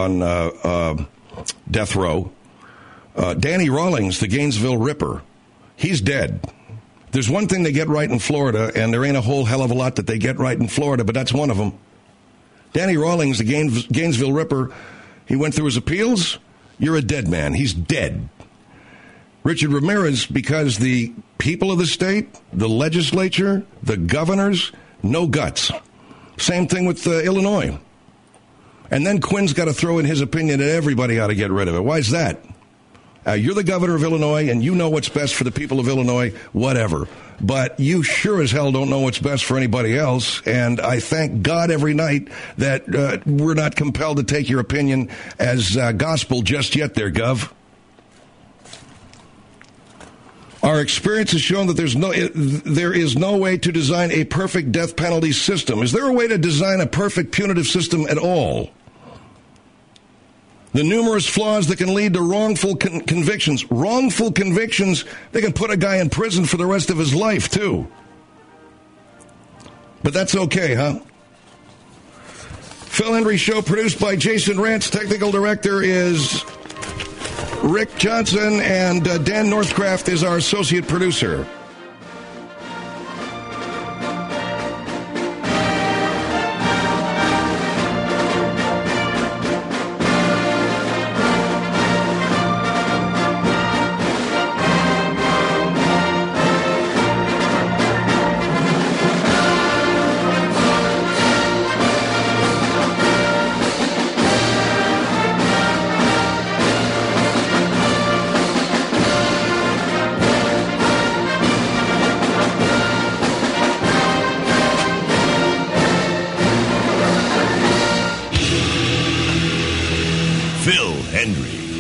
H: death row. Danny Rawlings, the Gainesville Ripper, he's dead. There's one thing they get right in Florida, and there ain't a whole hell of a lot that they get right in Florida, but that's one of them. Danny Rawlings, the Gainesville Ripper, he went through his appeals. You're a dead man. He's dead. Richard Ramirez, because the people of the state, the legislature, the governors, no guts. Same thing with Illinois. And then Quinn's got to throw in his opinion that everybody ought to get rid of it. Why is that? You're the governor of Illinois, and you know what's best for the people of Illinois, whatever. But you sure as hell don't know what's best for anybody else, and I thank God every night that we're not compelled to take your opinion as gospel just yet there, Gov. Our experience has shown that there is no way to design a perfect death penalty system. Is there a way to design a perfect punitive system at all? The numerous flaws that can lead to wrongful convictions. Wrongful convictions, they can put a guy in prison for the rest of his life, too. But that's okay, huh? Phil Hendrie Show, produced by Jason Rantz. Technical director is Rick Johnson, and Dan Northcraft is our associate producer.
B: Phil Hendrie.